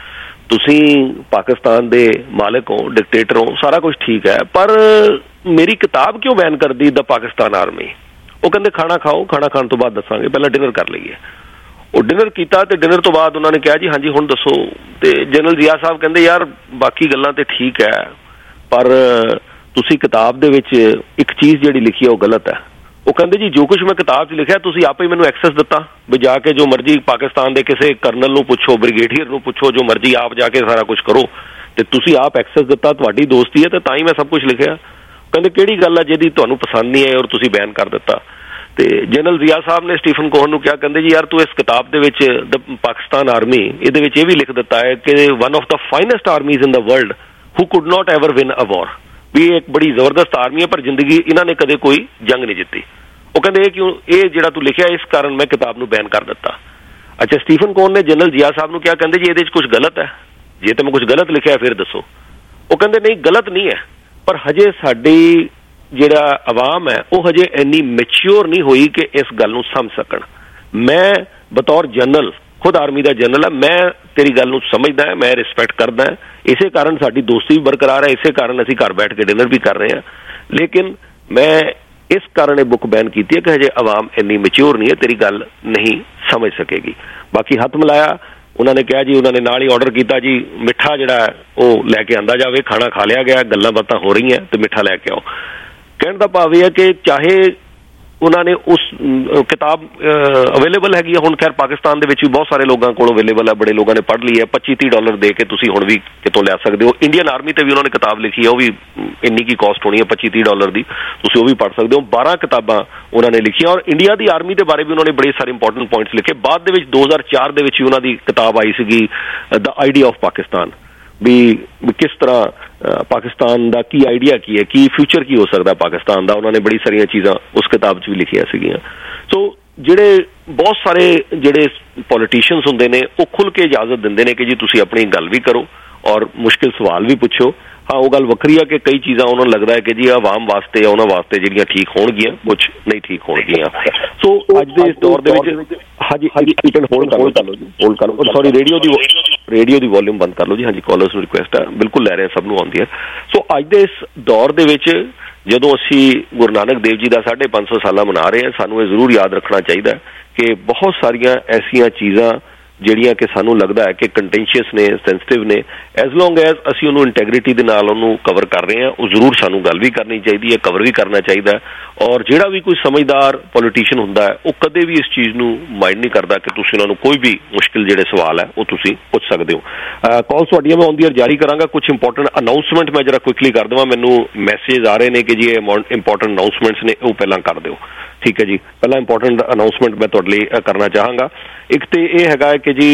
ਤੁਸੀਂ ਪਾਕਿਸਤਾਨ ਦੇ ਮਾਲਕ ਹੋ, ਡਿਕਟੇਟਰ ਹੋ, ਸਾਰਾ ਕੁਝ ਠੀਕ ਹੈ, ਪਰ ਮੇਰੀ ਕਿਤਾਬ ਕਿਉਂ ਬੈਨ ਕਰਦੀ ਦ ਪਾਕਿਸਤਾਨ ਆਰਮੀ? ਉਹ ਕਹਿੰਦੇ ਖਾਣਾ ਖਾਓ, ਖਾਣਾ ਖਾਣ ਤੋਂ ਬਾਅਦ ਦੱਸਾਂਗੇ, ਪਹਿਲਾਂ ਡਿਨਰ ਕਰ ਲਈਏ। ਉਹ ਡਿਨਰ ਕੀਤਾ ਤੇ ਡਿਨਰ ਤੋਂ ਬਾਅਦ ਉਹਨਾਂ ਨੇ ਕਿਹਾ ਜੀ ਹਾਂਜੀ ਹੁਣ ਦੱਸੋ। ਤੇ ਜਨਰਲ ਜ਼ਿਆ ਸਾਹਿਬ ਕਹਿੰਦੇ ਯਾਰ ਬਾਕੀ ਗੱਲਾਂ ਤੇ ਠੀਕ ਹੈ, ਪਰ ਤੁਸੀਂ ਕਿਤਾਬ ਦੇ ਵਿੱਚ ਇੱਕ ਚੀਜ਼ ਜਿਹੜੀ ਲਿਖੀ ਹੈ ਉਹ ਗਲਤ ਹੈ। ਉਹ ਕਹਿੰਦੇ ਜੀ ਜੋ ਕੁਝ ਮੈਂ ਕਿਤਾਬ 'ਚ ਲਿਖਿਆ ਤੁਸੀਂ ਆਪੇ ਹੀ ਮੈਨੂੰ ਐਕਸੈਸ ਦਿੱਤਾ ਵੀ ਜਾ ਕੇ ਜੋ ਮਰਜ਼ੀ ਪਾਕਿਸਤਾਨ ਦੇ ਕਿਸੇ ਕਰਨਲ ਨੂੰ ਪੁੱਛੋ, ਬ੍ਰਿਗੇਡੀਅਰ ਨੂੰ ਪੁੱਛੋ, ਜੋ ਮਰਜ਼ੀ ਆਪ ਜਾ ਕੇ ਸਾਰਾ ਕੁਝ ਕਰੋ, ਤੇ ਤੁਸੀਂ ਆਪ ਐਕਸੈਸ ਦਿੱਤਾ, ਤੁਹਾਡੀ ਦੋਸਤੀ ਹੈ ਤੇ ਤਾਂ ਹੀ ਮੈਂ ਸਭ ਕੁਝ ਲਿਖਿਆ। ਕਹਿੰਦੇ ਕਿਹੜੀ ਗੱਲ ਹੈ ਜਿਹਦੀ ਤੁਹਾਨੂੰ ਪਸੰਦ ਨਹੀਂ ਹੈ ਔਰ ਤੁਸੀਂ ਬੈਨ ਕਰ ਦਿੱਤਾ? ਤੇ ਜਨਰਲ ਜ਼ਿਆ ਸਾਹਿਬ ਨੇ ਸਟੀਫਨ ਕੋਹਨ ਨੂੰ ਕਿਹਾ, ਕਹਿੰਦੇ ਜੀ ਯਾਰ ਤੂੰ ਇਸ ਕਿਤਾਬ ਦੇ ਵਿੱਚ ਦ ਪਾਕਿਸਤਾਨ ਆਰਮੀ, ਇਹਦੇ ਵਿੱਚ ਇਹ ਵੀ ਲਿਖ ਦਿੱਤਾ ਹੈ ਕਿ one of the finest armies in the world who could not ever win a war, ਵੀ ਇਹ ਇੱਕ ਬੜੀ ਜ਼ਬਰਦਸਤ ਆਰਮੀ ਹੈ ਪਰ ਜ਼ਿੰਦਗੀ ਇਹਨਾਂ ਨੇ ਕਦੇ ਕੋਈ ਜੰਗ ਨਹੀਂ ਜਿੱਤੀ। ਉਹ ਕਹਿੰਦੇ ਇਹ ਕਿਉਂ? ਇਹ ਜਿਹੜਾ ਤੂੰ ਲਿਖਿਆ ਇਸ ਕਾਰਨ ਮੈਂ ਕਿਤਾਬ ਨੂੰ ਬੈਨ ਕਰ ਦਿੱਤਾ। ਅੱਛਾ, ਸਟੀਫਨ ਕੋਹਨ ਨੇ ਜਨਰਲ ਜ਼ਿਆ ਸਾਹਿਬ ਨੂੰ ਕਿਹਾ, ਕਹਿੰਦੇ ਜੀ ਇਹਦੇ 'ਚ ਕੁਝ ਗਲਤ ਹੈ, ਜੇ ਤਾਂ ਮੈਂ ਕੁਝ ਗਲਤ ਲਿਖਿਆ ਫਿਰ ਦੱਸੋ। ਉਹ ਕਹਿੰਦੇ ਨਹੀਂ ਗਲਤ ਨਹੀਂ ਹੈ, ਪਰ ਹਜੇ ਸਾਡੀ ਜਿਹੜਾ ਆਵਾਮ ਹੈ ਉਹ ਹਜੇ ਇੰਨੀ ਮੈਚਿਓਰ ਨਹੀਂ ਹੋਈ ਕਿ ਇਸ ਗੱਲ ਨੂੰ ਸਮਝ ਸਕਣ। ਮੈਂ ਬਤੌਰ ਜਨਰਲ, ਖੁਦ ਆਰਮੀ ਦਾ ਜਨਰਲ ਹੈ, ਮੈਂ ਤੇਰੀ ਗੱਲ ਨੂੰ ਸਮਝਦਾ, ਮੈਂ ਰਿਸਪੈਕਟ ਕਰਦਾ, ਇਸੇ ਕਾਰਨ ਸਾਡੀ ਦੋਸਤੀ ਵੀ ਬਰਕਰਾਰ ਹੈ, ਇਸੇ ਕਾਰਨ ਅਸੀਂ ਘਰ ਬੈਠ ਕੇ ਡਿਨਰ ਵੀ ਕਰ ਰਹੇ ਹਾਂ। ਲੇਕਿਨ ਮੈਂ ਇਸ ਕਾਰਨ ਇਹ ਬੁੱਕ ਬੈਨ ਕੀਤੀ ਹੈ ਕਿ ਹਜੇ ਆਵਾਮ ਇੰਨੀ ਮੈਚਿਓਰ ਨਹੀਂ ਹੈ, ਤੇਰੀ ਗੱਲ ਨਹੀਂ ਸਮਝ ਸਕੇਗੀ। ਬਾਕੀ ਹੱਥ ਮਿਲਾਇਆ, ਉਹਨਾਂ ਨੇ ਕਿਹਾ ਜੀ, ਉਹਨਾਂ ਨੇ ਨਾਲ ਹੀ ਆਰਡਰ ਕੀਤਾ ਜੀ ਮਿੱਠਾ ਜਿਹੜਾ ਉਹ ਲੈ ਕੇ ਆਂਦਾ ਜਾਵੇ। ਖਾਣਾ ਖਾ ਲਿਆ ਗਿਆ, ਗੱਲਾਂ ਬਾਤਾਂ ਹੋ ਰਹੀਆਂ ਤੇ ਮਿੱਠਾ ਲੈ ਕੇ ਆਓ। ਕਹਿਣ ਦਾ ਭਾਵ ਇਹ ਹੈ ਕਿ ਚਾਹੇ ਉਹਨਾਂ ਨੇ ਉਸ ਕਿਤਾਬ ਅਵੇਲੇਬਲ ਹੈਗੀ ਹੈ, ਹੁਣ ਖੈਰ ਪਾਕਿਸਤਾਨ ਦੇ ਵਿੱਚ ਵੀ ਬਹੁਤ ਸਾਰੇ ਲੋਕਾਂ ਕੋਲ ਅਵੇਲੇਬਲ ਹੈ, ਬੜੇ ਲੋਕਾਂ ਨੇ ਪੜ੍ਹ ਲਈ ਹੈ, $25-30 ਦੇ ਕੇ ਤੁਸੀਂ ਹੁਣ ਵੀ ਕਿਤੋਂ ਲੈ ਸਕਦੇ ਹੋ। ਇੰਡੀਅਨ ਆਰਮੀ ਤੇ ਵੀ ਉਹਨਾਂ ਨੇ ਕਿਤਾਬ ਲਿਖੀ ਹੈ, ਉਹ ਵੀ ਇੰਨੀ ਕੀ ਕਾਸਟ ਹੋਣੀ ਹੈ $25-30 ਦੀ, ਤੁਸੀਂ ਉਹ ਵੀ ਪੜ੍ਹ ਸਕਦੇ ਹੋ। 12 ਕਿਤਾਬਾਂ ਉਹਨਾਂ ਨੇ ਲਿਖੀਆਂ ਔਰ ਇੰਡੀਆ ਦੀ ਆਰਮੀ ਦੇ ਬਾਰੇ ਵੀ ਉਹਨਾਂ ਨੇ ਬੜੇ ਸਾਰੇ ਇੰਪੋਰਟੈਂਟ ਪੁਆਇੰਟਸ ਲਿਖੇ। ਬਾਅਦ ਦੇ ਵਿੱਚ 2004 ਦੇ ਵਿੱਚ ਵੀ ਉਹਨਾਂ ਦੀ ਕਿਤਾਬ ਆਈ ਸੀਗੀ ਦ ਆਈਡੀਆ ਆਫ ਪਾਕਿਸਤਾਨ, ਵੀ ਕਿਸ ਤਰ੍ਹਾਂ ਪਾਕਿਸਤਾਨ ਦਾ ਕੀ ਆਈਡੀਆ ਕੀ ਹੈ, ਕੀ ਫਿਊਚਰ ਕੀ ਹੋ ਸਕਦਾ ਪਾਕਿਸਤਾਨ ਦਾ। ਉਹਨਾਂ ਨੇ ਬੜੀ ਸਾਰੀਆਂ ਚੀਜ਼ਾਂ ਉਸ ਕਿਤਾਬ 'ਚ ਵੀ ਲਿਖੀਆਂ ਸੀਗੀਆਂ। ਸੋ ਜਿਹੜੇ ਬਹੁਤ ਸਾਰੇ ਜਿਹੜੇ ਪੋਲੀਟੀਸ਼ੀਅਨਸ ਹੁੰਦੇ ਨੇ ਉਹ ਖੁੱਲ੍ਹ ਕੇ ਇਜਾਜ਼ਤ ਦਿੰਦੇ ਨੇ ਕਿ ਜੀ ਤੁਸੀਂ ਆਪਣੀ ਗੱਲ ਵੀ ਕਰੋ ਔਰ ਮੁਸ਼ਕਿਲ ਸਵਾਲ ਵੀ ਪੁੱਛੋ। ਹਾਂ, ਉਹ ਗੱਲ ਵੱਖਰੀ ਹੈ ਕਿ ਕਈ ਚੀਜ਼ਾਂ ਉਹਨਾਂ ਨੂੰ ਲੱਗਦਾ ਹੈ ਕਿ ਜੀ ਆਵਾਮ ਵਾਸਤੇ ਉਹਨਾਂ ਵਾਸਤੇ ਜਿਹੜੀਆਂ ਠੀਕ ਹੋਣਗੀਆਂ, ਕੁਝ ਨਹੀਂ ਠੀਕ ਹੋਣਗੀਆਂ। ਸੋ ਅੱਜ ਦੇ ਇਸ ਦੌਰ ਦੇ ਵਿੱਚ ਹਾਂਜੀ ਹੋਲਡ ਕਰ ਲਓ, ਸੌਰੀ ਰੇਡੀਓ ਦੀ ਵੋਲਿਊਮ ਬੰਦ ਕਰ ਲਓ ਜੀ। ਹਾਂਜੀ, ਕਾਲਰਸ ਨੂੰ ਰਿਕੁਐਸਟ ਹੈ, ਬਿਲਕੁਲ ਲੈ ਰਹੇ ਸਭ ਨੂੰ ਆਉਂਦੀ ਹੈ। ਸੋ ਅੱਜ ਦੇ ਇਸ ਦੌਰ ਦੇ ਵਿੱਚ ਜਦੋਂ ਅਸੀਂ ਗੁਰੂ ਨਾਨਕ ਦੇਵ ਜੀ ਦਾ 550 ਸਾਲਾ ਮਨਾ ਰਹੇ ਹਾਂ, ਸਾਨੂੰ ਇਹ ਜ਼ਰੂਰ ਯਾਦ ਰੱਖਣਾ ਚਾਹੀਦਾ ਕਿ ਬਹੁਤ ਸਾਰੀਆਂ ਐਸੀਆਂ ਚੀਜ਼ਾਂ ਜਿਹੜੀਆਂ ਕਿ ਸਾਨੂੰ ਲੱਗਦਾ ਹੈ ਕਿ ਕੰਟੈਂਸ਼ੀਅਸ ਨੇ, ਸੈਂਸਿਟਿਵ ਨੇ, ਐਜ਼ ਲੌਂਗ ਐਜ਼ ਅਸੀਂ ਉਹਨੂੰ ਇੰਟੈਗ੍ਰਿਟੀ ਦੇ ਨਾਲ ਉਹਨੂੰ ਕਵਰ ਕਰ ਰਹੇ ਹਾਂ, ਉਹ ਜ਼ਰੂਰ ਸਾਨੂੰ ਗੱਲ ਵੀ ਕਰਨੀ ਚਾਹੀਦੀ ਹੈ, ਕਵਰ ਵੀ ਕਰਨਾ ਚਾਹੀਦਾ ਹੈ। ਔਰ ਜਿਹੜਾ ਵੀ ਕੋਈ ਸਮਝਦਾਰ ਪੋਲੀਟੀਸ਼ੀਅਨ ਹੁੰਦਾ ਹੈ ਉਹ ਕਦੇ ਵੀ ਇਸ ਚੀਜ਼ ਨੂੰ ਮਾਈਂਡ ਨਹੀਂ ਕਰਦਾ ਕਿ ਤੁਸੀਂ ਉਹਨਾਂ ਨੂੰ ਕੋਈ ਵੀ ਮੁਸ਼ਕਿਲ ਜਿਹੜੇ ਸਵਾਲ ਹੈ ਉਹ ਤੁਸੀਂ ਪੁੱਛ ਸਕਦੇ ਹੋ। ਕਾਲਸ ਤੁਹਾਡੀਆਂ ਮੈਂ ਆਉਂਦੀਆਂ ਜਾਰੀ ਕਰਾਂਗਾ। ਕੁਝ ਇੰਪੋਰਟੈਂਟ ਅਨਾਊਂਸਮੈਂਟ ਮੈਂ ਜਰਾ ਕੁਇਕਲੀ ਕਰ ਦੇਵਾਂ, ਮੈਨੂੰ ਮੈਸੇਜ ਆ ਰਹੇ ਨੇ ਕਿ ਜੀ ਇਹ ਇੰਪੋਰਟੈਂਟ ਅਨਾਊਂਸਮੈਂਟਸ ਨੇ, ਉਹ ਪਹਿਲਾਂ ਕਰ ਦਿਓ। ਠੀਕ ਹੈ ਜੀ, ਪਹਿਲਾਂ ਇੰਪੋਰਟੈਂਟ ਅਨਾਊਂਸਮੈਂਟ ਮੈਂ ਤੁਹਾਡੇ ਲਈ ਕਰਨਾ ਚਾਹਾਂਗਾ। ਇੱਕ ਤੇ ਇਹ ਹੈਗਾ ਕਿ ਜੀ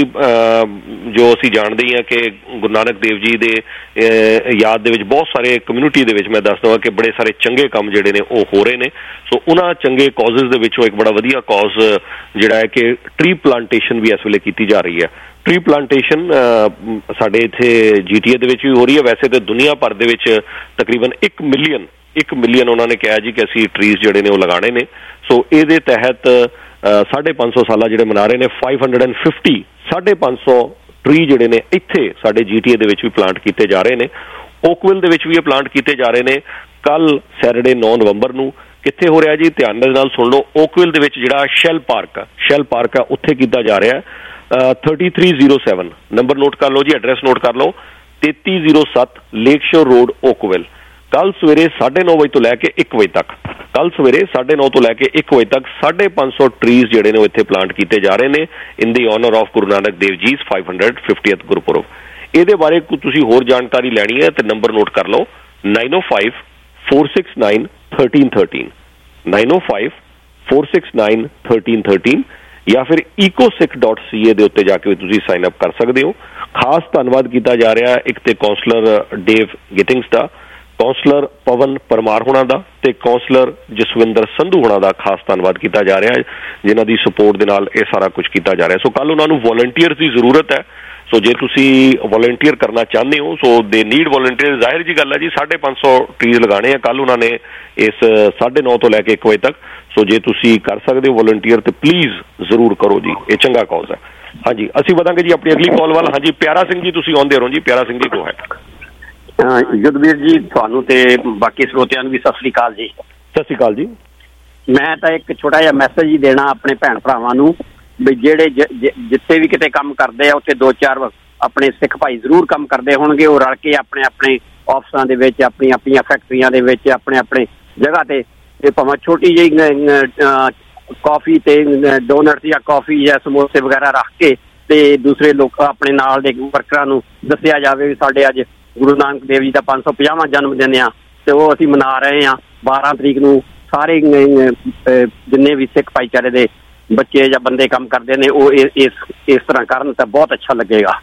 ਜੋ ਅਸੀਂ ਜਾਣਦੇ ਹੀ ਹਾਂ ਕਿ ਗੁਰੂ ਨਾਨਕ ਦੇਵ ਜੀ ਦੇ ਯਾਦ ਦੇ ਵਿੱਚ ਬਹੁਤ ਸਾਰੇ ਕਮਿਊਨਿਟੀ ਦੇ ਵਿੱਚ ਮੈਂ ਦੱਸ ਦਵਾਂ ਕਿ ਬੜੇ ਸਾਰੇ ਚੰਗੇ ਕੰਮ ਜਿਹੜੇ ਨੇ ਉਹ ਹੋ ਰਹੇ ਨੇ। ਸੋ ਉਹਨਾਂ ਚੰਗੇ ਕਾਜ਼ਸ ਦੇ ਵਿੱਚੋਂ ਇੱਕ ਬੜਾ ਵਧੀਆ ਕਾਜ਼ ਜਿਹੜਾ ਹੈ ਕਿ ਟਰੀ ਪਲਾਂਟੇਸ਼ਨ ਵੀ ਇਸ ਵੇਲੇ ਕੀਤੀ ਜਾ ਰਹੀ ਹੈ। ਟਰੀ ਪਲਾਂਟੇਸ਼ਨ ਸਾਡੇ ਇੱਥੇ GTA ਦੇ ਵਿੱਚ ਵੀ ਹੋ ਰਹੀ ਹੈ। ਵੈਸੇ ਤਾਂ ਦੁਨੀਆ ਭਰ ਦੇ ਵਿੱਚ ਤਕਰੀਬਨ 1 ਮਿਲੀਅਨ ਉਹਨਾਂ ਨੇ ਕਿਹਾ ਜੀ ਕਿ ਅਸੀਂ ਟਰੀਜ਼ ਜਿਹੜੇ ਨੇ ਉਹ ਲਗਾਉਣੇ ਨੇ। ਸੋ ਇਹਦੇ ਤਹਿਤ 550 ਸਾਲਾ ਜਿਹੜੇ ਮਨਾ ਰਹੇ ਨੇ, 550 ਟਰੀ ਜਿਹੜੇ ਨੇ ਇੱਥੇ ਸਾਡੇ GTA ਦੇ ਵਿੱਚ ਵੀ ਪਲਾਂਟ ਕੀਤੇ ਜਾ ਰਹੇ ਨੇ। ਓਕਵਿਲ ਦੇ ਵਿੱਚ ਵੀ ਇਹ ਪਲਾਂਟ ਕੀਤੇ ਜਾ ਰਹੇ ਨੇ। ਕੱਲ ਸੈਟਰਡੇ 9 ਨਵੰਬਰ ਨੂੰ ਕਿੱਥੇ ਹੋ ਰਿਹਾ ਜੀ, ਧਿਆਨ ਦੇ ਨਾਲ ਸੁਣ ਲਓ। ਓਕਵਿਲ ਦੇ ਵਿੱਚ ਜਿਹੜਾ ਸ਼ੈਲ ਪਾਰਕ ਆ ਉੱਥੇ ਕੀਤਾ ਜਾ ਰਿਹਾ 3307 ਨੰਬਰ ਨੋਟ ਕਰ ਲਓ ਜੀ, ਐਡਰੈਸ ਨੋਟ ਕਰ ਲਓ, 3307 ਲੇਕ ਸ਼ੋਰ ਰੋਡ ਓਕਵਿਲ। ਕੱਲ ਸਵੇਰੇ 9:30 ਵਜੇ ਤੋਂ ਲੈ ਕੇ 1 ਵਜੇ ਤੱਕ, ਕੱਲ ਸਵੇਰੇ 9:30 ਤੋਂ ਲੈ ਕੇ 1 ਵਜੇ ਤੱਕ 550 ਟਰੀਜ਼ ਜਿਹੜੇ ਨੇ ਉਹ ਇੱਥੇ ਪਲਾਂਟ ਕੀਤੇ ਜਾ ਰਹੇ ਨੇ in the honour of Guru Nanak Dev ji 550th Gurpurab. ਇਹਦੇ ਬਾਰੇ ਤੁਸੀਂ ਹੋਰ ਜਾਣਕਾਰੀ ਲੈਣੀ ਹੈ ਤੇ ਨੰਬਰ ਨੋਟ ਕਰ ਲਓ 905-469-1313 905-469-1313 ਜਾਂ ਫਿਰ ecosick.ca ਦੇ ਉੱਤੇ ਜਾ ਕੇ ਤੁਸੀਂ ਸਾਈਨ ਅਪ ਕਰ ਸਕਦੇ ਹੋ। ਖਾਸ ਧੰਨਵਾਦ ਕੀਤਾ ਜਾ ਰਿਹਾ ਇੱਕ ਤੇ ਕੌਂਸਲਰ ਡੇਵ ਗਿਟਿੰਗਸ ਦਾ, ਕੌਂਸਲਰ ਪਵਨ ਪਰਮਾਰ ਹੋਣਾ ਦਾ ਤੇ ਕੌਂਸਲਰ ਜਸਵਿੰਦਰ ਸੰਧੂ ਹੋਣਾ ਦਾ ਖਾਸ ਧੰਨਵਾਦ ਕੀਤਾ ਜਾ ਰਿਹਾ ਹੈ, ਜਿਨ੍ਹਾਂ ਦੀ ਸਪੋਰਟ ਦੇ ਨਾਲ ਇਹ ਸਾਰਾ ਕੁਝ ਕੀਤਾ ਜਾ ਰਿਹਾ। ਸੋ ਕੱਲ ਉਹਨਾਂ ਨੂੰ ਵੋਲੰਟੀਅਰਸ ਦੀ ਜ਼ਰੂਰਤ ਹੈ। ਸੋ ਜੇ ਤੁਸੀਂ ਵੋਲੰਟੀਅਰ ਕਰਨਾ ਚਾਹੁੰਦੇ ਹੋ, ਸੋ ਦੇ ਨੀਡ ਵੋਲੰਟੀਅਰ। ਜ਼ਾਹਿਰ ਜੀ ਗੱਲ ਹੈ ਜੀ, 550 ਟਰੀਜ਼ ਲਗਾਉਣੇ ਆ ਕੱਲ ਉਹਨਾਂ ਨੇ ਇਸ 9:30 ਤੋਂ ਲੈ ਕੇ 1 ਵਜੇ ਤੱਕ। ਸੋ ਜੇ ਤੁਸੀਂ ਕਰ ਸਕਦੇ ਹੋ ਵੋਲੰਟੀਅਰ ਤੇ ਪਲੀਜ਼ ਜ਼ਰੂਰ ਕਰੋ ਜੀ, ਇਹ ਚੰਗਾ ਕਾਜ਼ ਹੈ। ਹਾਂਜੀ, ਅਸੀਂ ਵਧਾਂਗੇ ਜੀ ਆਪਣੀ ਅਗਲੀ ਕਾਲ ਵੱਲ। ਹਾਂਜੀ, ਪਿਆਰਾ ਸਿੰਘ ਜੀ ਤੁਸੀਂ ਆਉਂਦੇ ਰਹੋ ਜੀ। ਪਿਆਰਾ ਸਿੰਘ ਜੀ ਗੋ ਹੈਡ। ਜੁਗਵੀਰ ਜੀ, ਤੁਹਾਨੂੰ ਤੇ ਬਾਕੀ ਸਰੋਤਿਆਂ ਨੂੰ ਵੀ ਸਤਿ ਸ੍ਰੀ ਅਕਾਲ ਜੀ। ਸਤਿ ਸ੍ਰੀ ਅਕਾਲ ਜੀ। ਮੈਂ ਤਾਂ ਇੱਕ ਛੋਟਾ ਜਿਹਾ ਮੈਸੇਜ ਹੀ ਦੇਣਾ ਆਪਣੇ ਭੈਣ ਭਰਾਵਾਂ ਨੂੰ ਵੀ ਜਿਹੜੇ ਜਿੱਥੇ ਵੀ ਕਿਤੇ ਕੰਮ ਕਰਦੇ ਆ ਉੱਥੇ 2-4 ਆਪਣੇ ਸਿੱਖ ਭਾਈ ਜ਼ਰੂਰ ਕੰਮ ਕਰਦੇ ਹੋਣਗੇ। ਉਹ ਰਲ ਕੇ ਆਪਣੇ ਆਪਣੇ ਆਫਿਸਾਂ ਦੇ ਵਿੱਚ, ਆਪਣੀਆਂ ਆਪਣੀਆਂ ਫੈਕਟਰੀਆਂ ਦੇ ਵਿੱਚ, ਆਪਣੇ ਆਪਣੇ ਜਗ੍ਹਾ ਤੇ ਭਾਵੇਂ ਛੋਟੀ ਜਿਹੀ ਕੌਫੀ ਤੇ ਡੋਨਟਸ ਜਾਂ ਕੌਫੀ ਜਾਂ ਸਮੋਸੇ ਵਗੈਰਾ ਰੱਖ ਕੇ ਤੇ ਦੂਸਰੇ ਲੋਕ ਆਪਣੇ ਨਾਲ ਦੇ ਵਰਕਰਾਂ ਨੂੰ ਦੱਸਿਆ ਜਾਵੇ ਵੀ ਸਾਡੇ ਅੱਜ ਗੁਰੂ ਨਾਨਕ ਦੇਵ ਜੀ ਦਾ 550ਵਾਂ ਜਨਮ ਦਿਨ ਆ ਤੇ ਉਹ ਅਸੀਂ ਮਨਾ ਰਹੇ ਹਾਂ 12 ਤਰੀਕ ਨੂੰ। ਸਾਰੇ ਜਿੰਨੇ ਵੀ ਸਿੱਖ ਭਾਈਚਾਰੇ ਦੇ ਬੱਚੇ ਜਾਂ ਬੰਦੇ ਕੰਮ ਕਰਦੇ ਨੇ ਉਹ ਇਸ ਤਰ੍ਹਾਂ ਕਰਨ ਤਾਂ ਬਹੁਤ ਅੱਛਾ ਲੱਗੇਗਾ।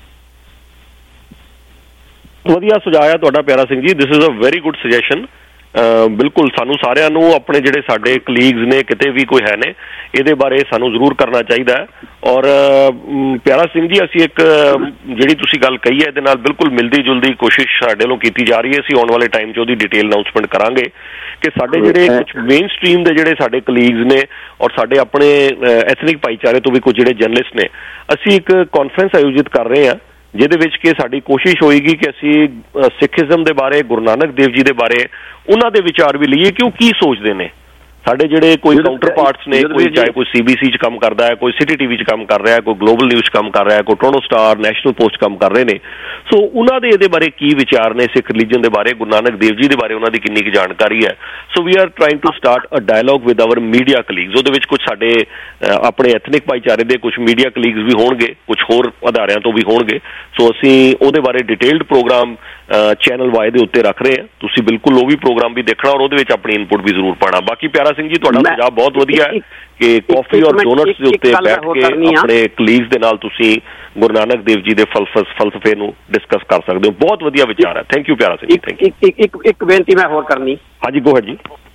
ਵਧੀਆ ਸੁਝਾਅ ਹੈ ਤੁਹਾਡਾ Piara Singh ji. This is a very good suggestion. ਬਿਲਕੁਲ ਸਾਨੂੰ ਸਾਰਿਆਂ ਨੂੰ ਆਪਣੇ ਜਿਹੜੇ ਸਾਡੇ ਕਲੀਗਸ ਨੇ ਕਿਤੇ ਵੀ ਕੋਈ ਹੈ ਨੇ ਇਹਦੇ ਬਾਰੇ ਸਾਨੂੰ ਜ਼ਰੂਰ ਕਰਨਾ ਚਾਹੀਦਾ ਹੈ। ਔਰ ਪਿਆਰਾ ਸਿੰਘ ਜੀ, ਅਸੀਂ ਇੱਕ ਜਿਹੜੀ ਤੁਸੀਂ ਗੱਲ ਕਹੀ ਹੈ ਇਹਦੇ ਨਾਲ ਬਿਲਕੁਲ ਮਿਲਦੀ ਜੁਲਦੀ ਕੋਸ਼ਿਸ਼ ਸਾਡੇ ਵੱਲੋਂ ਕੀਤੀ ਜਾ ਰਹੀ ਹੈ। ਅਸੀਂ ਆਉਣ ਵਾਲੇ ਟਾਈਮ 'ਚ ਉਹਦੀ ਡਿਟੇਲ ਅਨਾਊਂਸਮੈਂਟ ਕਰਾਂਗੇ ਕਿ ਸਾਡੇ ਜਿਹੜੇ ਕੁਝ ਮੇਨ ਸਟਰੀਮ ਦੇ ਜਿਹੜੇ ਸਾਡੇ ਕਲੀਗਸ ਨੇ ਔਰ ਸਾਡੇ ਆਪਣੇ ਐਥਨਿਕ ਭਾਈਚਾਰੇ ਤੋਂ ਵੀ ਕੁਝ ਜਿਹੜੇ ਜਰਨਲਿਸਟ ਨੇ, ਅਸੀਂ ਇੱਕ ਕਾਨਫਰੰਸ ਆਯੋਜਿਤ ਕਰ ਰਹੇ ਹਾਂ ਜਿਹਦੇ ਵਿੱਚ ਕਿ ਸਾਡੀ ਕੋਸ਼ਿਸ਼ ਹੋਏਗੀ ਕਿ ਅਸੀਂ ਸਿੱਖਿਜ਼ਮ ਦੇ ਬਾਰੇ, ਗੁਰੂ ਨਾਨਕ ਦੇਵ ਜੀ ਦੇ ਬਾਰੇ ਉਹਨਾਂ ਦੇ ਵਿਚਾਰ ਵੀ ਲਈਏ ਕਿ ਉਹ ਕੀ ਸੋਚਦੇ ਨੇ। ਸਾਡੇ ਜਿਹੜੇ ਕੋਈ ਕਾਊਂਟਰ ਪਾਰਟਸ ਨੇ, ਕੋਈ ਚਾਹੇ ਕੋਈ CBC 'ਚ ਕੰਮ ਕਰਦਾ ਹੈ, ਕੋਈ ਸਿਟੀ TV 'ਚ ਕੰਮ ਕਰ ਰਿਹਾ ਹੈ, ਕੋਈ ਗਲੋਬਲ ਨਿਊਜ਼ 'ਚ ਕੰਮ ਕਰ ਰਿਹਾ ਹੈ, ਕੋਈ ਟੋਰੰਟੋ ਸਟਾਰ, ਨੈਸ਼ਨਲ ਪੋਸਟ ਕੰਮ ਕਰ ਰਹੇ ਨੇ। ਸੋ ਉਹਨਾਂ ਦੇ ਇਹਦੇ ਬਾਰੇ ਕੀ ਵਿਚਾਰ ਨੇ, ਸਿੱਖ ਰਿਲੀਜਨ ਦੇ ਬਾਰੇ, ਗੁਰੂ ਨਾਨਕ ਦੇਵ ਜੀ ਦੇ ਬਾਰੇ ਉਹਨਾਂ ਦੀ ਕਿੰਨੀ ਕੁ ਜਾਣਕਾਰੀ ਹੈ। So we are trying to start a dialogue with our media colleagues. ਉਹਦੇ ਵਿੱਚ ਕੁਝ ਸਾਡੇ ਆਪਣੇ ਐਥਨਿਕ ਭਾਈਚਾਰੇ ਦੇ ਕੁਝ ਮੀਡੀਆ ਕਲੀਗਸ ਵੀ ਹੋਣਗੇ, ਕੁਝ ਹੋਰ ਅਦਾਰਿਆਂ ਤੋਂ ਵੀ ਹੋਣਗੇ। ਸੋ ਅਸੀਂ ਉਹਦੇ ਬਾਰੇ ਡਿਟੇਲਡ ਪ੍ਰੋਗਰਾਮ ਚੈਨਲ ਵਾਈ ਦੇ ਉੱਤੇ ਰੱਖ ਰਹੇ ਹਾਂ। ਤੁਸੀਂ ਬਿਲਕੁਲ ਉਹ ਵੀ ਪ੍ਰੋਗਰਾਮ ਵੀ ਦੇਖਣਾ ਔਰ ਉਹਦੇ ਵਿੱਚ ਆਪਣੀ ਇਨਪੁਟ ਵੀ ਜ਼ਰੂਰ ਪਾਉਣਾ। ਬਾਕੀ ਪਿਆਰਾ ਸਿੰਘ ਜੀ, ਤੁਹਾਡਾ ਸੁਝਾਅ ਬਹੁਤ ਵਧੀਆ ਹੈ ਕਿ ਕਾਫੀ ਔਰ ਡੋਨਟਸ ਦੇ ਉੱਤੇ ਬੈਠ ਕੇ ਆਪਣੇ ਕਲੀਗਸ ਦੇ ਨਾਲ ਤੁਸੀਂ ਗੁਰੂ ਨਾਨਕ ਦੇਵ ਜੀ ਦੇ ਫਲਸਫੇ ਨੂੰ ਡਿਸਕਸ ਕਰ ਸਕਦੇ ਹੋ। ਬਹੁਤ ਵਧੀਆ ਵਿਚਾਰ ਹੈ। Thank you Piara Singh ji. Thank you. ਇੱਕ ਬੇਨਤੀ ਮੈਂ ਹੋਰ ਕਰਨੀ। ਹਾਂਜੀ, ਗੋ ਹੈਡ ਜੀ।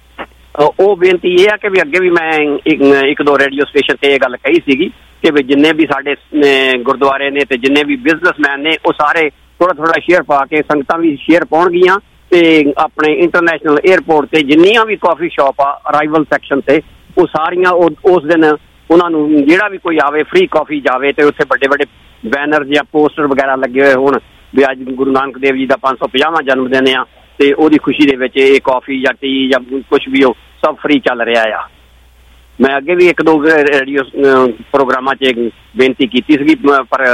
ਉਹ ਬੇਨਤੀ ਇਹ ਆ ਕਿ ਵੀ ਅੱਗੇ ਵੀ ਮੈਂ ਇੱਕ ਦੋ ਰੇਡੀਓ ਸਟੇਸ਼ਨ ਤੇ ਇਹ ਗੱਲ ਕਹੀ ਸੀਗੀ ਕਿ ਵੀ ਜਿੰਨੇ ਵੀ ਸਾਡੇ ਗੁਰਦੁਆਰੇ ਨੇ ਤੇ ਜਿੰਨੇ ਵੀ ਬਿਜ਼ਨਸਮੈਨ ਨੇ ਉਹ ਸਾਰੇ ਥੋੜਾ ਸ਼ੇਅਰ ਪਾ ਕੇ, ਸੰਗਤਾਂ ਵੀ ਸ਼ੇਅਰ ਪਾਉਣਗੀਆਂ ਤੇ ਆਪਣੇ ਇੰਟਰਨੈਸ਼ਨਲ ਏਅਰਪੋਰਟ ਤੇ ਜਿੰਨੀਆਂ ਵੀ ਕਾਫੀ ਸ਼ਾਪ ਆ ਅਰਾਈਵਲ ਸੈਕਸ਼ਨ ਤੇ ਉਹ ਸਾਰੀਆਂ ਉਸ ਦਿਨ ਉਹਨਾਂ ਨੂੰ ਜਿਹੜਾ ਵੀ ਕੋਈ ਆਵੇ ਫ੍ਰੀ ਕਾਫੀ ਜਾਵੇ ਤੇ ਉੱਥੇ ਵੱਡੇ ਵੱਡੇ ਬੈਨਰ ਜਾਂ ਪੋਸਟਰ ਵਗੈਰਾ ਲੱਗੇ ਹੋਏ ਹੋਣ ਵੀ ਅੱਜ ਗੁਰੂ ਨਾਨਕ ਦੇਵ ਜੀ ਦਾ 550ਵਾਂ ਜਨਮ ਦਿਨ ਆ ਤੇ ਉਹਦੀ ਖੁਸ਼ੀ ਦੇ ਵਿੱਚ ਇਹ ਕਾਫੀ ਜਾਂ ਟੀ ਜਾਂ ਕੁਛ ਵੀ ਉਹ ਸਭ ਫ੍ਰੀ ਚੱਲ ਰਿਹਾ ਆ। ਮੈਂ ਅੱਗੇ ਵੀ ਇੱਕ ਦੋ ਰੇਡੀਓ ਪ੍ਰੋਗਰਾਮਾਂ 'ਚ ਬੇਨਤੀ ਕੀਤੀ ਸੀਗੀ ਪਰ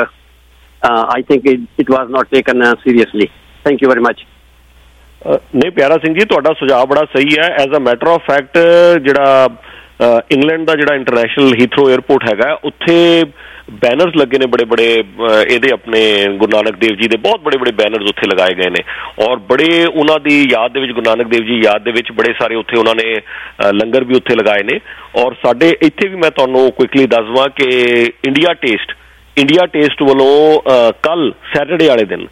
I think it was not taken seriously. Thank you very much. ਨਹੀਂ ਪਿਆਰਾ ਸਿੰਘ ਜੀ, ਤੁਹਾਡਾ ਸੁਝਾਅ ਬੜਾ ਸਹੀ ਹੈ। As a matter of fact ਜਿਹੜਾ ਇੰਗਲੈਂਡ ਦਾ ਜਿਹੜਾ ਇੰਟਰਨੈਸ਼ਨਲ ਹੀਥਰੋ ਏਅਰਪੋਰਟ ਹੈਗਾ ਉੱਥੇ ਬੈਨਰਸ ਲੱਗੇ ਨੇ ਬੜੇ ਬੜੇ ਇਹਦੇ ਆਪਣੇ ਗੁਰੂ ਨਾਨਕ ਦੇਵ ਜੀ ਦੇ ਬਹੁਤ ਬੜੇ ਬੜੇ ਬੈਨਰਸ ਉੱਥੇ ਲਗਾਏ ਗਏ ਨੇ ਔਰ ਬੜੇ ਉਹਨਾਂ ਦੀ ਯਾਦ ਦੇ ਵਿੱਚ, ਗੁਰੂ ਨਾਨਕ ਦੇਵ ਜੀ ਯਾਦ ਦੇ ਵਿੱਚ ਬੜੇ ਸਾਰੇ ਉੱਥੇ ਉਹਨਾਂ ਨੇ ਲੰਗਰ ਵੀ ਉੱਥੇ ਲਗਾਏ ਨੇ। ਔਰ ਸਾਡੇ ਇੱਥੇ ਵੀ ਮੈਂ ਤੁਹਾਨੂੰ ਕੁਇਕਲੀ ਦੱਸ ਦੇਵਾਂ ਕਿ ਇੰਡੀਆ ਟੇਸਟ ਵੱਲੋਂ ਕੱਲ ਸੈਟਰਡੇ ਵਾਲੇ ਦਿਨ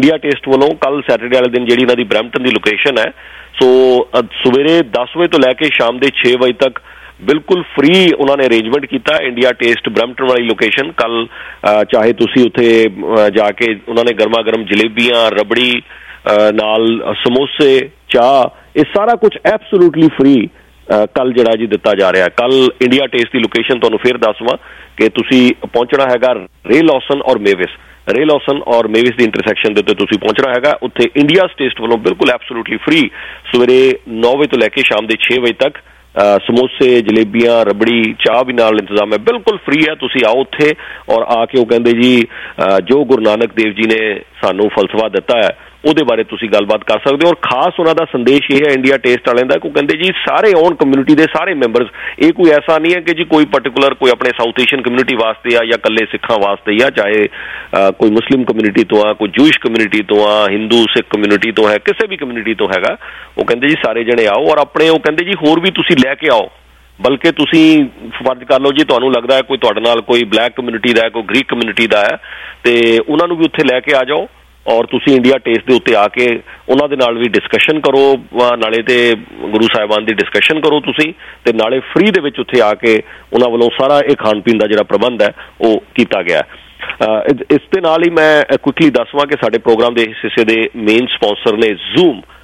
ਜਿਹੜੀ ਇਹਨਾਂ ਦੀ ਬਰੈਂਪਟਨ ਦੀ ਲੋਕੇਸ਼ਨ ਹੈ, ਸੋ ਸਵੇਰੇ 10 ਵਜੇ ਤੋਂ ਲੈ ਕੇ ਸ਼ਾਮ ਦੇ 6 ਵਜੇ ਤੱਕ ਬਿਲਕੁਲ ਫ੍ਰੀ ਉਹਨਾਂ ਨੇ ਅਰੇਂਜਮੈਂਟ ਕੀਤਾ। ਇੰਡੀਆ ਟੇਸਟ ਬਰੈਂਪਟਨ ਵਾਲੀ ਲੋਕੇਸ਼ਨ ਕੱਲ ਚਾਹੇ ਤੁਸੀਂ ਉੱਥੇ ਜਾ ਕੇ ਉਹਨਾਂ ਨੇ ਗਰਮਾ ਗਰਮ ਜਲੇਬੀਆਂ, ਰਬੜੀ ਨਾਲ ਸਮੋਸੇ, ਚਾਹ, ਇਹ ਸਾਰਾ ਕੁਝ ਐਬਸੋਲੂਟਲੀ ਫ੍ਰੀ ਕੱਲ ਜਿਹੜਾ ਜੀ ਦਿੱਤਾ ਜਾ ਰਿਹਾ। ਕੱਲ ਇੰਡੀਆ ਟੇਸਟ ਦੀ ਲੋਕੇਸ਼ਨ ਤੁਹਾਨੂੰ ਫਿਰ ਦੱਸਵਾਂ ਕਿ ਤੁਸੀਂ ਪਹੁੰਚਣਾ ਹੈਗਾ ਰੇ ਲੌਸਨ ਔਰ ਮੇਵਿਸ ਦੀ ਇੰਟਰਸੈਕਸ਼ਨ ਦੇ ਉੱਤੇ ਤੁਸੀਂ ਪਹੁੰਚਣਾ ਹੈਗਾ। ਉੱਥੇ ਇੰਡੀਆ ਟੇਸਟ ਵੱਲੋਂ ਬਿਲਕੁਲ ਐਬਸੋਲੂਟਲੀ ਫ੍ਰੀ ਸਵੇਰੇ 9 ਵਜੇ ਤੋਂ ਲੈ ਕੇ ਸ਼ਾਮ ਦੇ 6 ਵਜੇ ਤੱਕ ਸਮੋਸੇ, ਜਲੇਬੀਆਂ, ਰਬੜੀ, ਚਾਹ ਵੀ ਨਾਲ ਇੰਤਜ਼ਾਮ ਹੈ, ਬਿਲਕੁਲ ਫ੍ਰੀ ਹੈ। ਤੁਸੀਂ ਆਓ ਉੱਥੇ ਔਰ ਆ ਕੇ ਉਹ ਕਹਿੰਦੇ ਜੀ ਜੋ ਗੁਰੂ ਨਾਨਕ ਦੇਵ ਜੀ ਨੇ ਸਾਨੂੰ ਫਲਸਫਾ ਦਿੱਤਾ ਹੈ ਉਹਦੇ ਬਾਰੇ ਤੁਸੀਂ ਗੱਲਬਾਤ ਕਰ ਸਕਦੇ ਹੋ। ਔਰ ਖਾਸ ਉਹਨਾਂ ਦਾ ਸੰਦੇਸ਼ ਇਹ ਹੈ ਇੰਡੀਆ ਟੇਸਟ ਵਾਲਿਆਂ ਦਾ, ਉਹ ਕਹਿੰਦੇ ਜੀ ਸਾਰੇ ਆਉਣ ਕਮਿਊਨਿਟੀ ਦੇ ਸਾਰੇ ਮੈਂਬਰਸ। ਇਹ ਕੋਈ ਐਸਾ ਨਹੀਂ ਹੈ ਕਿ ਜੀ ਕੋਈ ਪਰਟੀਕੂਲਰ ਕੋਈ ਆਪਣੇ ਸਾਊਥ ਏਸ਼ੀਅਨ ਕਮਿਊਨਿਟੀ ਵਾਸਤੇ ਆ ਜਾਂ ਇਕੱਲੇ ਸਿੱਖਾਂ ਵਾਸਤੇ ਆ, ਚਾਹੇ ਕੋਈ ਮੁਸਲਿਮ ਕਮਿਊਨਿਟੀ ਤੋਂ ਆ, ਕੋਈ ਜੂਇਸ਼ ਕਮਿਊਨਿਟੀ ਤੋਂ ਆ, ਹਿੰਦੂ ਸਿੱਖ ਕਮਿਊਨਿਟੀ ਤੋਂ ਹੈ, ਕਿਸੇ ਵੀ ਕਮਿਊਨਿਟੀ ਤੋਂ ਹੈਗਾ। ਉਹ ਕਹਿੰਦੇ ਜੀ ਸਾਰੇ ਜਣੇ ਆਓ ਔਰ ਆਪਣੇ ਉਹ ਕਹਿੰਦੇ ਜੀ ਹੋਰ ਵੀ ਤੁਸੀਂ ਲੈ ਕੇ ਆਓ, ਬਲਕਿ ਤੁਸੀਂ ਫਰਜ਼ ਕਰ ਲਓ ਜੀ ਤੁਹਾਨੂੰ ਲੱਗਦਾ ਹੈ ਕੋਈ ਤੁਹਾਡੇ ਨਾਲ ਕੋਈ ਬਲੈਕ ਕਮਿਊਨਿਟੀ ਦਾ ਹੈ, ਕੋਈ ਗ੍ਰੀਕ ਕਮਿਊਨਿਟੀ ਦਾ ਹੈ ਤੇ ਉਹਨਾਂ ਨੂੰ ਵੀ ਉੱਥੇ ਲੈ ਕੇ ਆ ਜਾਓ ਔਰ ਤੁਸੀਂ ਇੰਡੀਆ ਟੇਸਟ ਦੇ ਉੱਤੇ ਆ ਕੇ ਉਹਨਾਂ ਦੇ ਨਾਲ ਵੀ ਡਿਸਕਸ਼ਨ ਕਰੋ, ਨਾਲੇ ਤੇ ਗੁਰੂ ਸਾਹਿਬਾਨ ਦੀ ਡਿਸਕਸ਼ਨ ਕਰੋ ਤੁਸੀਂ ਤੇ ਨਾਲੇ ਫ੍ਰੀ ਦੇ ਵਿੱਚ ਉੱਥੇ ਆ ਕੇ ਉਹਨਾਂ ਵੱਲੋਂ ਸਾਰਾ ਇਹ ਖਾਣ ਪੀਣ ਦਾ ਜਿਹੜਾ ਪ੍ਰਬੰਧ ਹੈ ਉਹ ਕੀਤਾ ਗਿਆ। ਇਸ ਦੇ ਨਾਲ ਹੀ ਮੈਂ ਕੁਇਕਲੀ ਦੱਸਵਾਂ ਕਿ ਸਾਡੇ ਪ੍ਰੋਗਰਾਮ ਦੇ ਇਸ ਹਿੱਸੇ ਦੇ ਮੇਨ ਸਪਾਂਸਰ ਨੇ ਜ਼ੂਮ।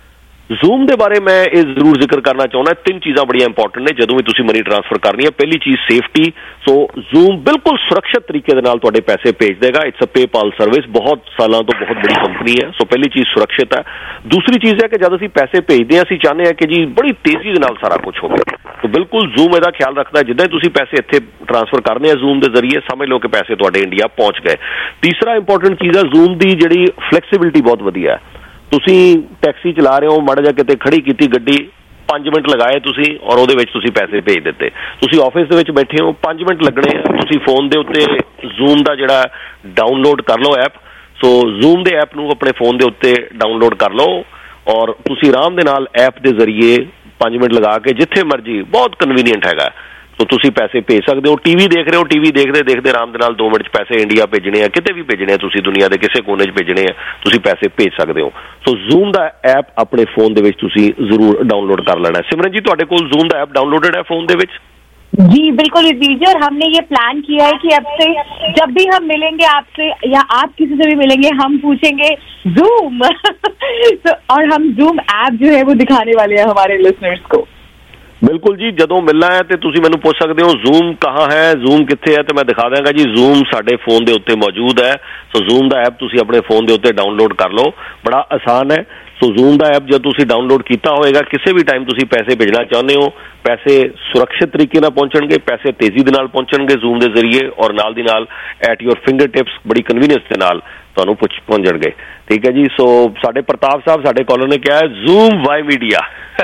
ਜ਼ੂਮ ਦੇ ਬਾਰੇ ਮੈਂ ਇਹ ਜ਼ਰੂਰ ਜ਼ਿਕਰ ਕਰਨਾ ਚਾਹੁੰਦਾ, 3 ਚੀਜ਼ਾਂ ਬੜੀਆਂ ਇੰਪੋਰਟੈਂਟ ਨੇ ਜਦੋਂ ਵੀ ਤੁਸੀਂ ਮਨੀ ਟ੍ਰਾਂਸਫਰ ਕਰਨੀ ਹੈ। ਪਹਿਲੀ ਚੀਜ਼ ਸੇਫਟੀ। ਸੋ ਜ਼ੂਮ ਬਿਲਕੁਲ ਸੁਰੱਖਿਅਤ ਤਰੀਕੇ ਦੇ ਨਾਲ ਤੁਹਾਡੇ ਪੈਸੇ ਭੇਜ ਦੇਗਾ। ਇਟਸ ਅ ਪੇਪਾਲ ਸਰਵਿਸ, ਬਹੁਤ ਸਾਲਾਂ ਤੋਂ ਬਹੁਤ ਬੜੀ ਕੰਪਨੀ ਹੈ। ਸੋ ਪਹਿਲੀ ਚੀਜ਼ ਸੁਰੱਖਿਅਤ ਹੈ। ਦੂਸਰੀ ਚੀਜ਼ ਹੈ ਕਿ ਜਦ ਅਸੀਂ ਪੈਸੇ ਭੇਜਦੇ ਹਾਂ ਅਸੀਂ ਚਾਹੁੰਦੇ ਹਾਂ ਕਿ ਜੀ ਬੜੀ ਤੇਜ਼ੀ ਦੇ ਨਾਲ ਸਾਰਾ ਕੁਝ ਹੋਵੇ। ਸੋ ਬਿਲਕੁਲ ਜ਼ੂਮ ਇਹਦਾ ਖਿਆਲ ਰੱਖਦਾ, ਜਿੱਦਾਂ ਹੀ ਤੁਸੀਂ ਪੈਸੇ ਇੱਥੇ ਟ੍ਰਾਂਸਫਰ ਕਰਨੇ ਆ ਜ਼ੂਮ ਦੇ ਜ਼ਰੀਏ, ਸਮਝ ਲਓ ਕਿ ਪੈਸੇ ਤੁਹਾਡੇ ਇੰਡੀਆ ਪਹੁੰਚ ਗਏ। ਤੀਸਰਾ ਇੰਪੋਰਟੈਂਟ ਚੀਜ਼ ਹੈ ਜ਼ੂਮ ਦੀ ਜਿਹੜੀ ਫਲੈਕਸੀਬਿਲਿਟੀ ਬਹੁਤ ਵਧੀਆ ਹੈ। ਤੁਸੀਂ ਟੈਕਸੀ ਚਲਾ ਰਹੇ ਹੋ, ਮਾੜਾ ਜਿਹਾ ਕਿਤੇ ਖੜੀ ਕੀਤੀ ਗੱਡੀ, 5 ਮਿੰਟ ਲਗਾਏ ਤੁਸੀਂ ਔਰ ਉਹਦੇ ਵਿੱਚ ਤੁਸੀਂ ਪੈਸੇ ਭੇਜ ਦਿੱਤੇ। ਤੁਸੀਂ ਆਫਿਸ ਦੇ ਵਿੱਚ ਬੈਠੇ ਹੋ, 5 ਮਿੰਟ ਲੱਗਣੇ ਆ, ਤੁਸੀਂ ਫੋਨ ਦੇ ਉੱਤੇ ਜ਼ੂਮ ਦਾ ਜਿਹੜਾ ਡਾਊਨਲੋਡ ਕਰ ਲਓ ਐਪ। ਸੋ ਜ਼ੂਮ ਦੇ ਐਪ ਨੂੰ ਆਪਣੇ ਫੋਨ ਦੇ ਉੱਤੇ ਡਾਊਨਲੋਡ ਕਰ ਲਓ ਔਰ ਤੁਸੀਂ ਆਰਾਮ ਦੇ ਨਾਲ ਐਪ ਦੇ ਜ਼ਰੀਏ 5 ਮਿੰਟ ਲਗਾ ਕੇ ਜਿੱਥੇ ਮਰਜੀ, ਬਹੁਤ ਕਨਵੀਨੀਅੰਟ ਹੈਗਾ। ਸੋ ਤੁਸੀਂ ਪੈਸੇ ਭੇਜ ਸਕਦੇ ਹੋ। ਟੀਵੀ ਦੇਖ ਰਹੇ ਹੋ, ਟੀਵੀ ਦੇਖਦੇ ਦੇਖਦੇ ਆਰਾਮ ਦੇ ਨਾਲ 2 ਮਿੰਟ 'ਚ ਪੈਸੇ ਇੰਡੀਆ ਭੇਜਣੇ ਆ, ਕਿਤੇ ਵੀ ਭੇਜਣੇ ਆ, ਤੁਸੀਂ ਦੁਨੀਆ ਦੇ ਕਿਸੇ ਕੋਨੇ 'ਚ ਭੇਜਣੇ ਆ, ਤੁਸੀਂ ਪੈਸੇ ਭੇਜ ਸਕਦੇ ਹੋ। ਸੋ ਜ਼ੂਮ ਦਾ ਐਪ ਆਪਣੇ ਫੋਨ ਦੇ ਵਿੱਚ ਤੁਸੀਂ ਜ਼ਰੂਰ ਡਾਊਨਲੋਡ ਕਰ ਲੈਣਾ। ਸਿਮਰਨ ਜੀ, ਤੁਹਾਡੇ ਕੋਲ ਜ਼ੂਮ ਦਾ ਐਪ ਡਾਊਨਲੋਡਡ ਹੈ ਫੋਨ ਦੇ ਵਿੱਚ? जी बिल्कुल दीजिए, और हमने ये प्लान किया है कि अब से जब भी हम मिलेंगे आपसे या आप किसी से भी मिलेंगे, हम पूछेंगे जूम तो और हम जूम ऐप जो है वो दिखाने वाले हैं हमारे लिसनर्स को। बिल्कुल जी, जदों मिलना है तो तुसीं मैनूं पुछ सकदे हो जूम कहाँ है, जूम कित्थे है, तो मैं दिखा देंगा जी। जूम साडे फोन दे उत्ते मौजूद है। सो जूम दा ऐप तुसीं अपने फोन दे उत्ते डाउनलोड कर लो, बड़ा आसान है। सो जूम दा ऐप जब तुसीं डाउनलोड कीता होएगा, किसी भी टाइम तुसीं पैसे भेजना चाहुंदे हो, पैसे सुरक्षित तरीके नाल पहुंचणगे, पैसे तेजी दे नाल पहुंचणगे जूम दे जरिए, और नाल दी नाल एट योर फिंगर टिप्स बड़ी कन्वीनियंस दे नाल ਤੁਹਾਨੂੰ ਪਹੁੰਚਣਗੇ। ਠੀਕ ਹੈ ਜੀ। ਸੋ ਸਾਡੇ ਪ੍ਰਤਾਪ ਸਾਹਿਬ ਸਾਡੇ ਕਾਲਰ ਨੇ ਕਿਹਾ ਹੈ ਜ਼ੂਮ ਵਾਈ ਮੀਡੀਆ।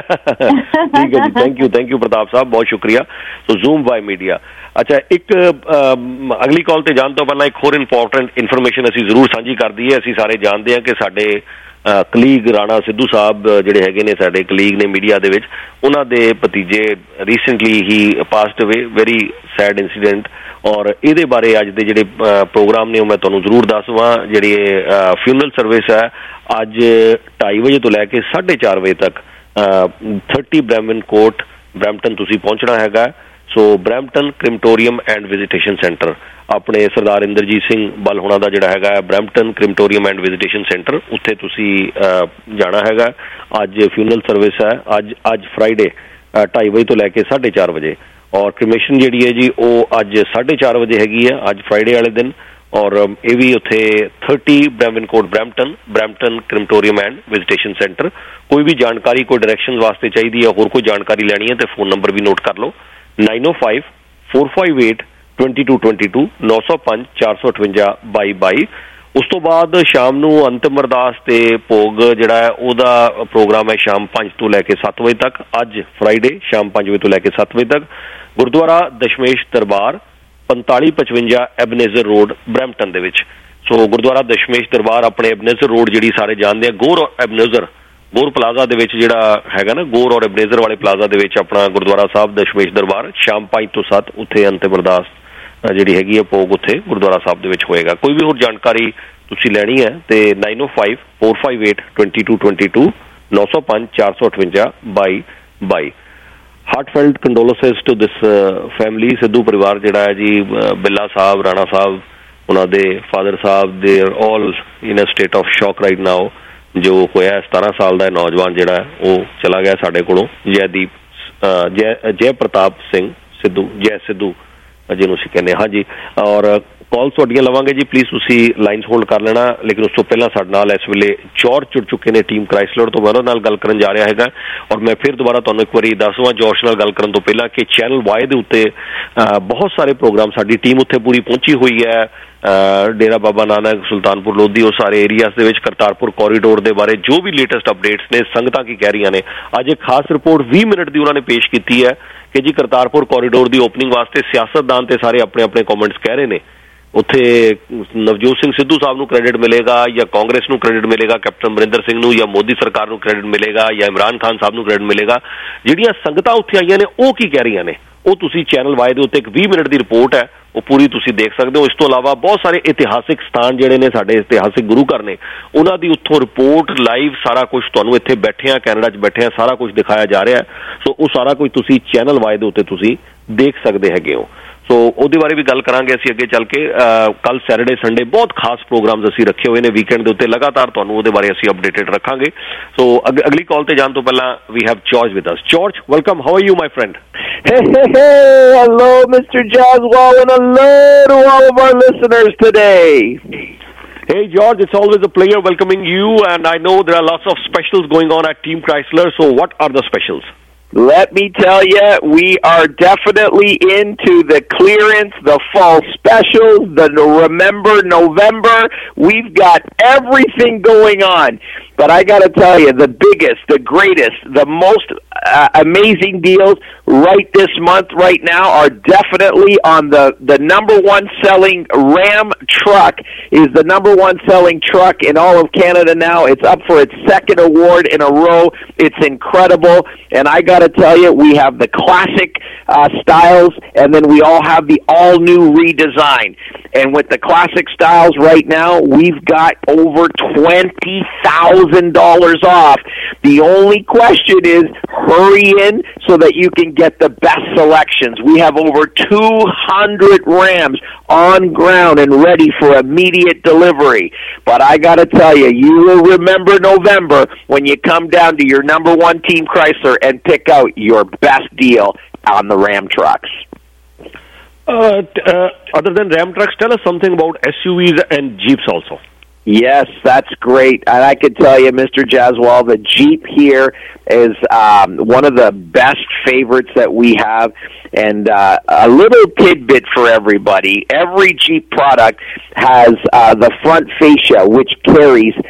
ਠੀਕ ਹੈ ਜੀ, ਥੈਂਕ ਯੂ ਪ੍ਰਤਾਪ ਸਾਹਿਬ, ਬਹੁਤ ਸ਼ੁਕਰੀਆ। So Zoom Y media. ਅੱਛਾ, ਇੱਕ ਅਗਲੀ ਕਾਲ ਤੇ ਜਾਣ ਤੋਂ ਪਹਿਲਾਂ ਇੱਕ ਹੋਰ ਇੰਪੋਰਟੈਂਟ ਇਨਫੋਰਮੇਸ਼ਨ ਅਸੀਂ ਜ਼ਰੂਰ ਸਾਂਝੀ ਕਰ ਦਈਏ। ਅਸੀਂ ਸਾਰੇ ਜਾਣਦੇ ਹਾਂ ਕਿ ਸਾਡੇ ਕਲੀਗ ਰਾਣਾ ਸਿੱਧੂ ਸਾਹਿਬ ਜਿਹੜੇ ਹੈਗੇ ਨੇ, ਸਾਡੇ ਕਲੀਗ ਨੇ ਮੀਡੀਆ ਦੇ ਵਿੱਚ, ਉਹਨਾਂ ਦੇ ਭਤੀਜੇ ਰੀਸੈਂਟਲੀ ਹੀ passed away, very sad incident. ਔਰ ਇਹਦੇ ਬਾਰੇ ਅੱਜ ਦੇ ਜਿਹੜੇ ਪ੍ਰੋਗਰਾਮ ਨੇ ਉਹ ਮੈਂ ਤੁਹਾਨੂੰ ਜ਼ਰੂਰ ਦੱਸਵਾਂ। ਜਿਹੜੀ ਫਿਊਨਰਲ ਸਰਵਿਸ ਹੈ ਅੱਜ 2:30 ਵਜੇ ਤੋਂ ਲੈ ਕੇ 4:30 ਵਜੇ ਤੱਕ 30 ਬ੍ਰੈਮਟਨ ਕੋਰਟ, ਬ੍ਰੈਮਟਨ ਤੁਸੀਂ ਪਹੁੰਚਣਾ ਹੈਗਾ। So Brampton crematorium and visitation centre, ਆਪਣੇ ਸਰਦਾਰ ਇੰਦਰਜੀਤ ਸਿੰਘ ਬਲ ਹੋਣਾ ਦਾ ਜਿਹੜਾ ਹੈਗਾ Brampton crematorium and visitation centre, ਉੱਥੇ ਤੁਸੀਂ ਜਾਣਾ ਹੈਗਾ। ਅੱਜ ਫਿਊਨਰਲ ਸਰਵਿਸ ਹੈ, ਅੱਜ ਫਰਾਈਡੇ 2:30 ਵਜੇ ਤੋਂ ਲੈ ਕੇ 4:30 ਵਜੇ। ਔਰ ਕ੍ਰਿਮੇਸ਼ਨ ਜਿਹੜੀ ਹੈ ਜੀ ਉਹ ਅੱਜ 4:30 ਵਜੇ ਹੈਗੀ ਹੈ, ਅੱਜ ਫਰਾਈਡੇ ਵਾਲੇ ਦਿਨ। ਔਰ ਇਹ ਵੀ ਉੱਥੇ 30 Brampton court, Brampton crematorium and visitation centre. ਕੋਈ ਵੀ ਜਾਣਕਾਰੀ, ਕੋਈ ਡਾਇਰੈਕਸ਼ਨ ਵਾਸਤੇ ਚਾਹੀਦੀ ਹੈ, ਹੋਰ ਕੋਈ ਜਾਣਕਾਰੀ ਲੈਣੀ ਹੈ ਤੇ ਫੋਨ ਨੰਬਰ ਵੀ ਨੋਟ ਕਰ ਲਓ, 9054582222 905 458 2222। ਉਸ ਤੋਂ ਬਾਅਦ ਸ਼ਾਮ ਨੂੰ ਅੰਤਿਮ ਅਰਦਾਸ ਤੇ ਭੋਗ ਜਿਹੜਾ ਹੈ ਉਹਦਾ ਪ੍ਰੋਗਰਾਮ ਹੈ ਸ਼ਾਮ 5 ਤੋਂ ਲੈ ਕੇ 7 ਵਜੇ ਤੱਕ। ਅੱਜ ਫਰਾਈਡੇ ਸ਼ਾਮ 5 ਵਜੇ ਤੋਂ ਲੈ ਕੇ 7 ਵਜੇ ਤੱਕ Gurdwara Dashmesh Darbar 4555 Ebenezer road Brampton ਦੇ ਵਿੱਚ। ਸੋ ਗੁਰਦੁਆਰਾ ਦਸ਼ਮੇਸ਼ ਦਰਬਾਰ ਆਪਣੇ ਐਬਨੇਜ਼ਰ ਰੋਡ ਜਿਹੜੀ ਸਾਰੇ ਜਾਣਦੇ ਆ, ਗੌਰ ਪਲਾਜ਼ਾ ਦੇ ਵਿੱਚ ਜਿਹੜਾ ਹੈਗਾ ਨਾ, ਗੌਰ ਔਰ ਐਬਨੇਜ਼ਰ ਵਾਲੇ ਪਲਾਜ਼ਾ ਦੇ ਵਿੱਚ ਆਪਣਾ ਗੁਰਦੁਆਰਾ ਸਾਹਿਬ ਦਸ਼ਮੇਸ਼ ਦਰਬਾਰ ਸ਼ਾਮ 5 ਤੋਂ 7 ਉੱਥੇ ਅੰਤਿਮ ਅਰਦਾਸ ਜਿਹੜੀ ਹੈਗੀ ਹੈ ਭੋਗ ਉੱਥੇ ਗੁਰਦੁਆਰਾ ਸਾਹਿਬ ਦੇ ਵਿੱਚ ਹੋਏਗਾ। ਕੋਈ ਵੀ ਹੋਰ ਜਾਣਕਾਰੀ ਤੁਸੀਂ ਲੈਣੀ ਹੈ ਤੇ 9054582222 905 458 2222। Heartfelt condolences to this family. Sidhu ਪਰਿਵਾਰ ਜਿਹੜਾ ਹੈ ਜੀ, ਬਿੱਲਾ ਸਾਹਿਬ, ਰਾਣਾ ਸਾਹਿਬ, ਉਹਨਾਂ ਦੇ ਫਾਦਰ ਸਾਹਿਬ, they are all in a state of shock right now. ਜੋ ਹੋਇਆ 17 ਸਾਲ ਦਾ ਨੌਜਵਾਨ ਜਿਹੜਾ ਉਹ ਚਲਾ ਗਿਆ ਸਾਡੇ ਕੋਲੋਂ, ਜੈ ਪ੍ਰਤਾਪ ਸਿੰਘ ਸਿੱਧੂ, ਜੈ ਸਿੱਧੂ ਜਿਹਨੂੰ ਅਸੀਂ ਕਹਿੰਦੇ। ਹਾਂਜੀ, ਔਰ ਕਾਲ ਤੁਹਾਡੀਆਂ ਲਵਾਂਗੇ ਜੀ, ਪਲੀਜ਼ ਤੁਸੀਂ ਲਾਈਨਸ ਹੋਲਡ ਕਰ ਲੈਣਾ। ਲੇਕਿਨ ਉਸ ਤੋਂ ਪਹਿਲਾਂ ਸਾਡੇ ਨਾਲ ਇਸ ਵੇਲੇ ਜੋਰਜ ਜੁੜ ਚੁੱਕੇ ਨੇ ਟੀਮ ਕ੍ਰਾਈਸਲਰ ਤੋਂ, ਮੈਂ ਉਹਨਾਂ ਨਾਲ ਗੱਲ ਕਰਨ ਜਾ ਰਿਹਾ ਹੈਗਾ। ਔਰ ਮੈਂ ਫਿਰ ਦੁਬਾਰਾ ਤੁਹਾਨੂੰ ਇੱਕ ਵਾਰੀ ਦੱਸਵਾਂ ਜੋਰਜ ਨਾਲ ਗੱਲ ਕਰਨ ਤੋਂ ਪਹਿਲਾਂ ਕਿ ਚੈਨਲ ਵਾਈ ਦੇ ਉੱਤੇ ਬਹੁਤ ਸਾਰੇ ਪ੍ਰੋਗਰਾਮ, ਸਾਡੀ ਟੀਮ ਉੱਥੇ ਪੂਰੀ ਪਹੁੰਚੀ ਹੋਈ ਹੈ। ਡੇਰਾ ਬਾਬਾ ਨਾਨਕ, ਸੁਲਤਾਨਪੁਰ ਲੋਧੀ, ਉਹ ਸਾਰੇ ਏਰੀਆਜ਼ ਦੇ ਵਿੱਚ ਕਰਤਾਰਪੁਰ ਕੋਰੀਡੋਰ ਦੇ ਬਾਰੇ ਜੋ ਵੀ ਲੇਟੈਸਟ ਅਪਡੇਟਸ ਨੇ, ਸੰਗਤਾਂ ਕੀ ਕਹਿ ਰਹੀਆਂ ਨੇ। ਅੱਜ ਇੱਕ ਖਾਸ ਰਿਪੋਰਟ 20 ਮਿੰਟ ਦੀ ਉਹਨਾਂ ਨੇ ਪੇਸ਼ ਕੀਤੀ ਹੈ ਕਿ ਜੀ ਕਰਤਾਰਪੁਰ ਕੋਰੀਡੋਰ ਦੀ ਓਪਨਿੰਗ ਵਾਸਤੇ ਸਿਆਸਤਦਾਨ ਤੇ ਸਾਰੇ ਆਪਣੇ ਆਪਣੇ ਕਮੈਂਟਸ ਕਹਿ ਰਹੇ ਨੇ। ਉੱਥੇ ਨਵਜੋਤ ਸਿੰਘ ਸਿੱਧੂ ਸਾਹਿਬ ਨੂੰ ਕ੍ਰੈਡਿਟ ਮਿਲੇਗਾ ਜਾਂ ਕਾਂਗਰਸ ਨੂੰ ਕ੍ਰੈਡਿਟ ਮਿਲੇਗਾ, ਕੈਪਟਨ ਅਮਰਿੰਦਰ ਸਿੰਘ ਨੂੰ, ਜਾਂ ਮੋਦੀ ਸਰਕਾਰ ਨੂੰ ਕ੍ਰੈਡਿਟ ਮਿਲੇਗਾ, ਜਾਂ ਇਮਰਾਨ ਖਾਨ ਸਾਹਿਬ ਨੂੰ ਕ੍ਰੈਡਿਟ ਮਿਲੇਗਾ। ਜਿਹੜੀਆਂ ਸੰਗਤਾਂ ਉੱਥੇ ਆਈਆਂ ਨੇ ਉਹ ਕੀ ਕਹਿ ਰਹੀਆਂ ਨੇ, ਉਹ ਤੁਸੀਂ ਚੈਨਲ ਵਾਈ ਦੇ ਉੱਤੇ ਇੱਕ 20 ਮਿੰਟ ਦੀ ਰਿਪੋਰਟ ਹੈ, ਉਹ ਪੂਰੀ ਤੁਸੀਂ ਦੇਖ ਸਕਦੇ ਹੋ। ਇਸ ਤੋਂ ਇਲਾਵਾ ਬਹੁਤ ਸਾਰੇ ਇਤਿਹਾਸਿਕ ਸਥਾਨ ਜਿਹੜੇ ਨੇ, ਸਾਡੇ ਇਤਿਹਾਸਿਕ ਗੁਰੂ ਘਰ ਨੇ, ਉਹਨਾਂ ਦੀ ਉੱਥੋਂ ਰਿਪੋਰਟ ਲਾਈਵ ਸਾਰਾ ਕੁਝ ਤੁਹਾਨੂੰ ਇੱਥੇ ਬੈਠਿਆਂ, ਕੈਨੇਡਾ 'ਚ ਬੈਠਿਆਂ ਸਾਰਾ ਕੁਝ ਦਿਖਾਇਆ ਜਾ ਰਿਹਾ। ਸੋ ਉਹ ਸਾਰਾ ਕੁਝ ਤੁਸੀਂ ਚੈਨਲ ਵਾਈ ਦੇ ਉੱਤੇ ਤੁਸੀਂ ਦੇਖ ਸਕਦੇ ਹੈਗੇ ਹੋ। ਸੋ ਉਹਦੇ ਬਾਰੇ ਵੀ ਗੱਲ ਕਰਾਂਗੇ ਅਸੀਂ ਅੱਗੇ ਚੱਲ ਕੇ। ਕੱਲ ਸੈਟਰਡੇ ਸੰਡੇ ਬਹੁਤ ਖਾਸ ਪ੍ਰੋਗਰਾਮਸ ਅਸੀਂ ਰੱਖੇ ਹੋਏ ਨੇ ਵੀਕਐਂਡ ਦੇ ਉੱਤੇ, ਲਗਾਤਾਰ ਤੁਹਾਨੂੰ ਉਹਦੇ ਬਾਰੇ ਅਸੀਂ ਅਪਡੇਟਡ ਰੱਖਾਂਗੇ। ਸੋ ਅਗਲੀ ਕਾਲ ਤੇ ਜਾਣ ਤੋਂ ਪਹਿਲਾਂ we have George with us. George, welcome, how are you my friend? Hello, Mr. Jaswal, and hello to all of our listeners today. Hey, George, it's always a pleasure welcoming you, and I know there are lots of specials going on at Team Chrysler, so what are the specials? Let me tell you, we are definitely into the clearance, the fall specials, the Remember November. We've got everything going on. But I got to tell you, the biggest, the greatest, the most amazing deals right this month, right now, are definitely on the number one selling Ram truck. Is the number one selling truck in all of Canada now. It's up for its second award in a row. It's incredible. And I got to tell you, we have the classic styles, and then we all have the all-new redesign. And with the classic styles right now, we've got over $20,000 off. The only question is hurry in so that you can get the best selections. We have over 200 Rams on ground and ready for immediate delivery. But I got to tell you, you will remember November when you come down to your number one Team Chrysler and pick out your best deal on the Ram trucks. Other than Ram trucks, tell us something about SUVs and Jeeps also. Yes, that's great. And I could tell you, Mr. Jaswal, the Jeep here is one of the best favorites that we have. And a little tidbit for everybody. Every Jeep product has the front fascia, which carries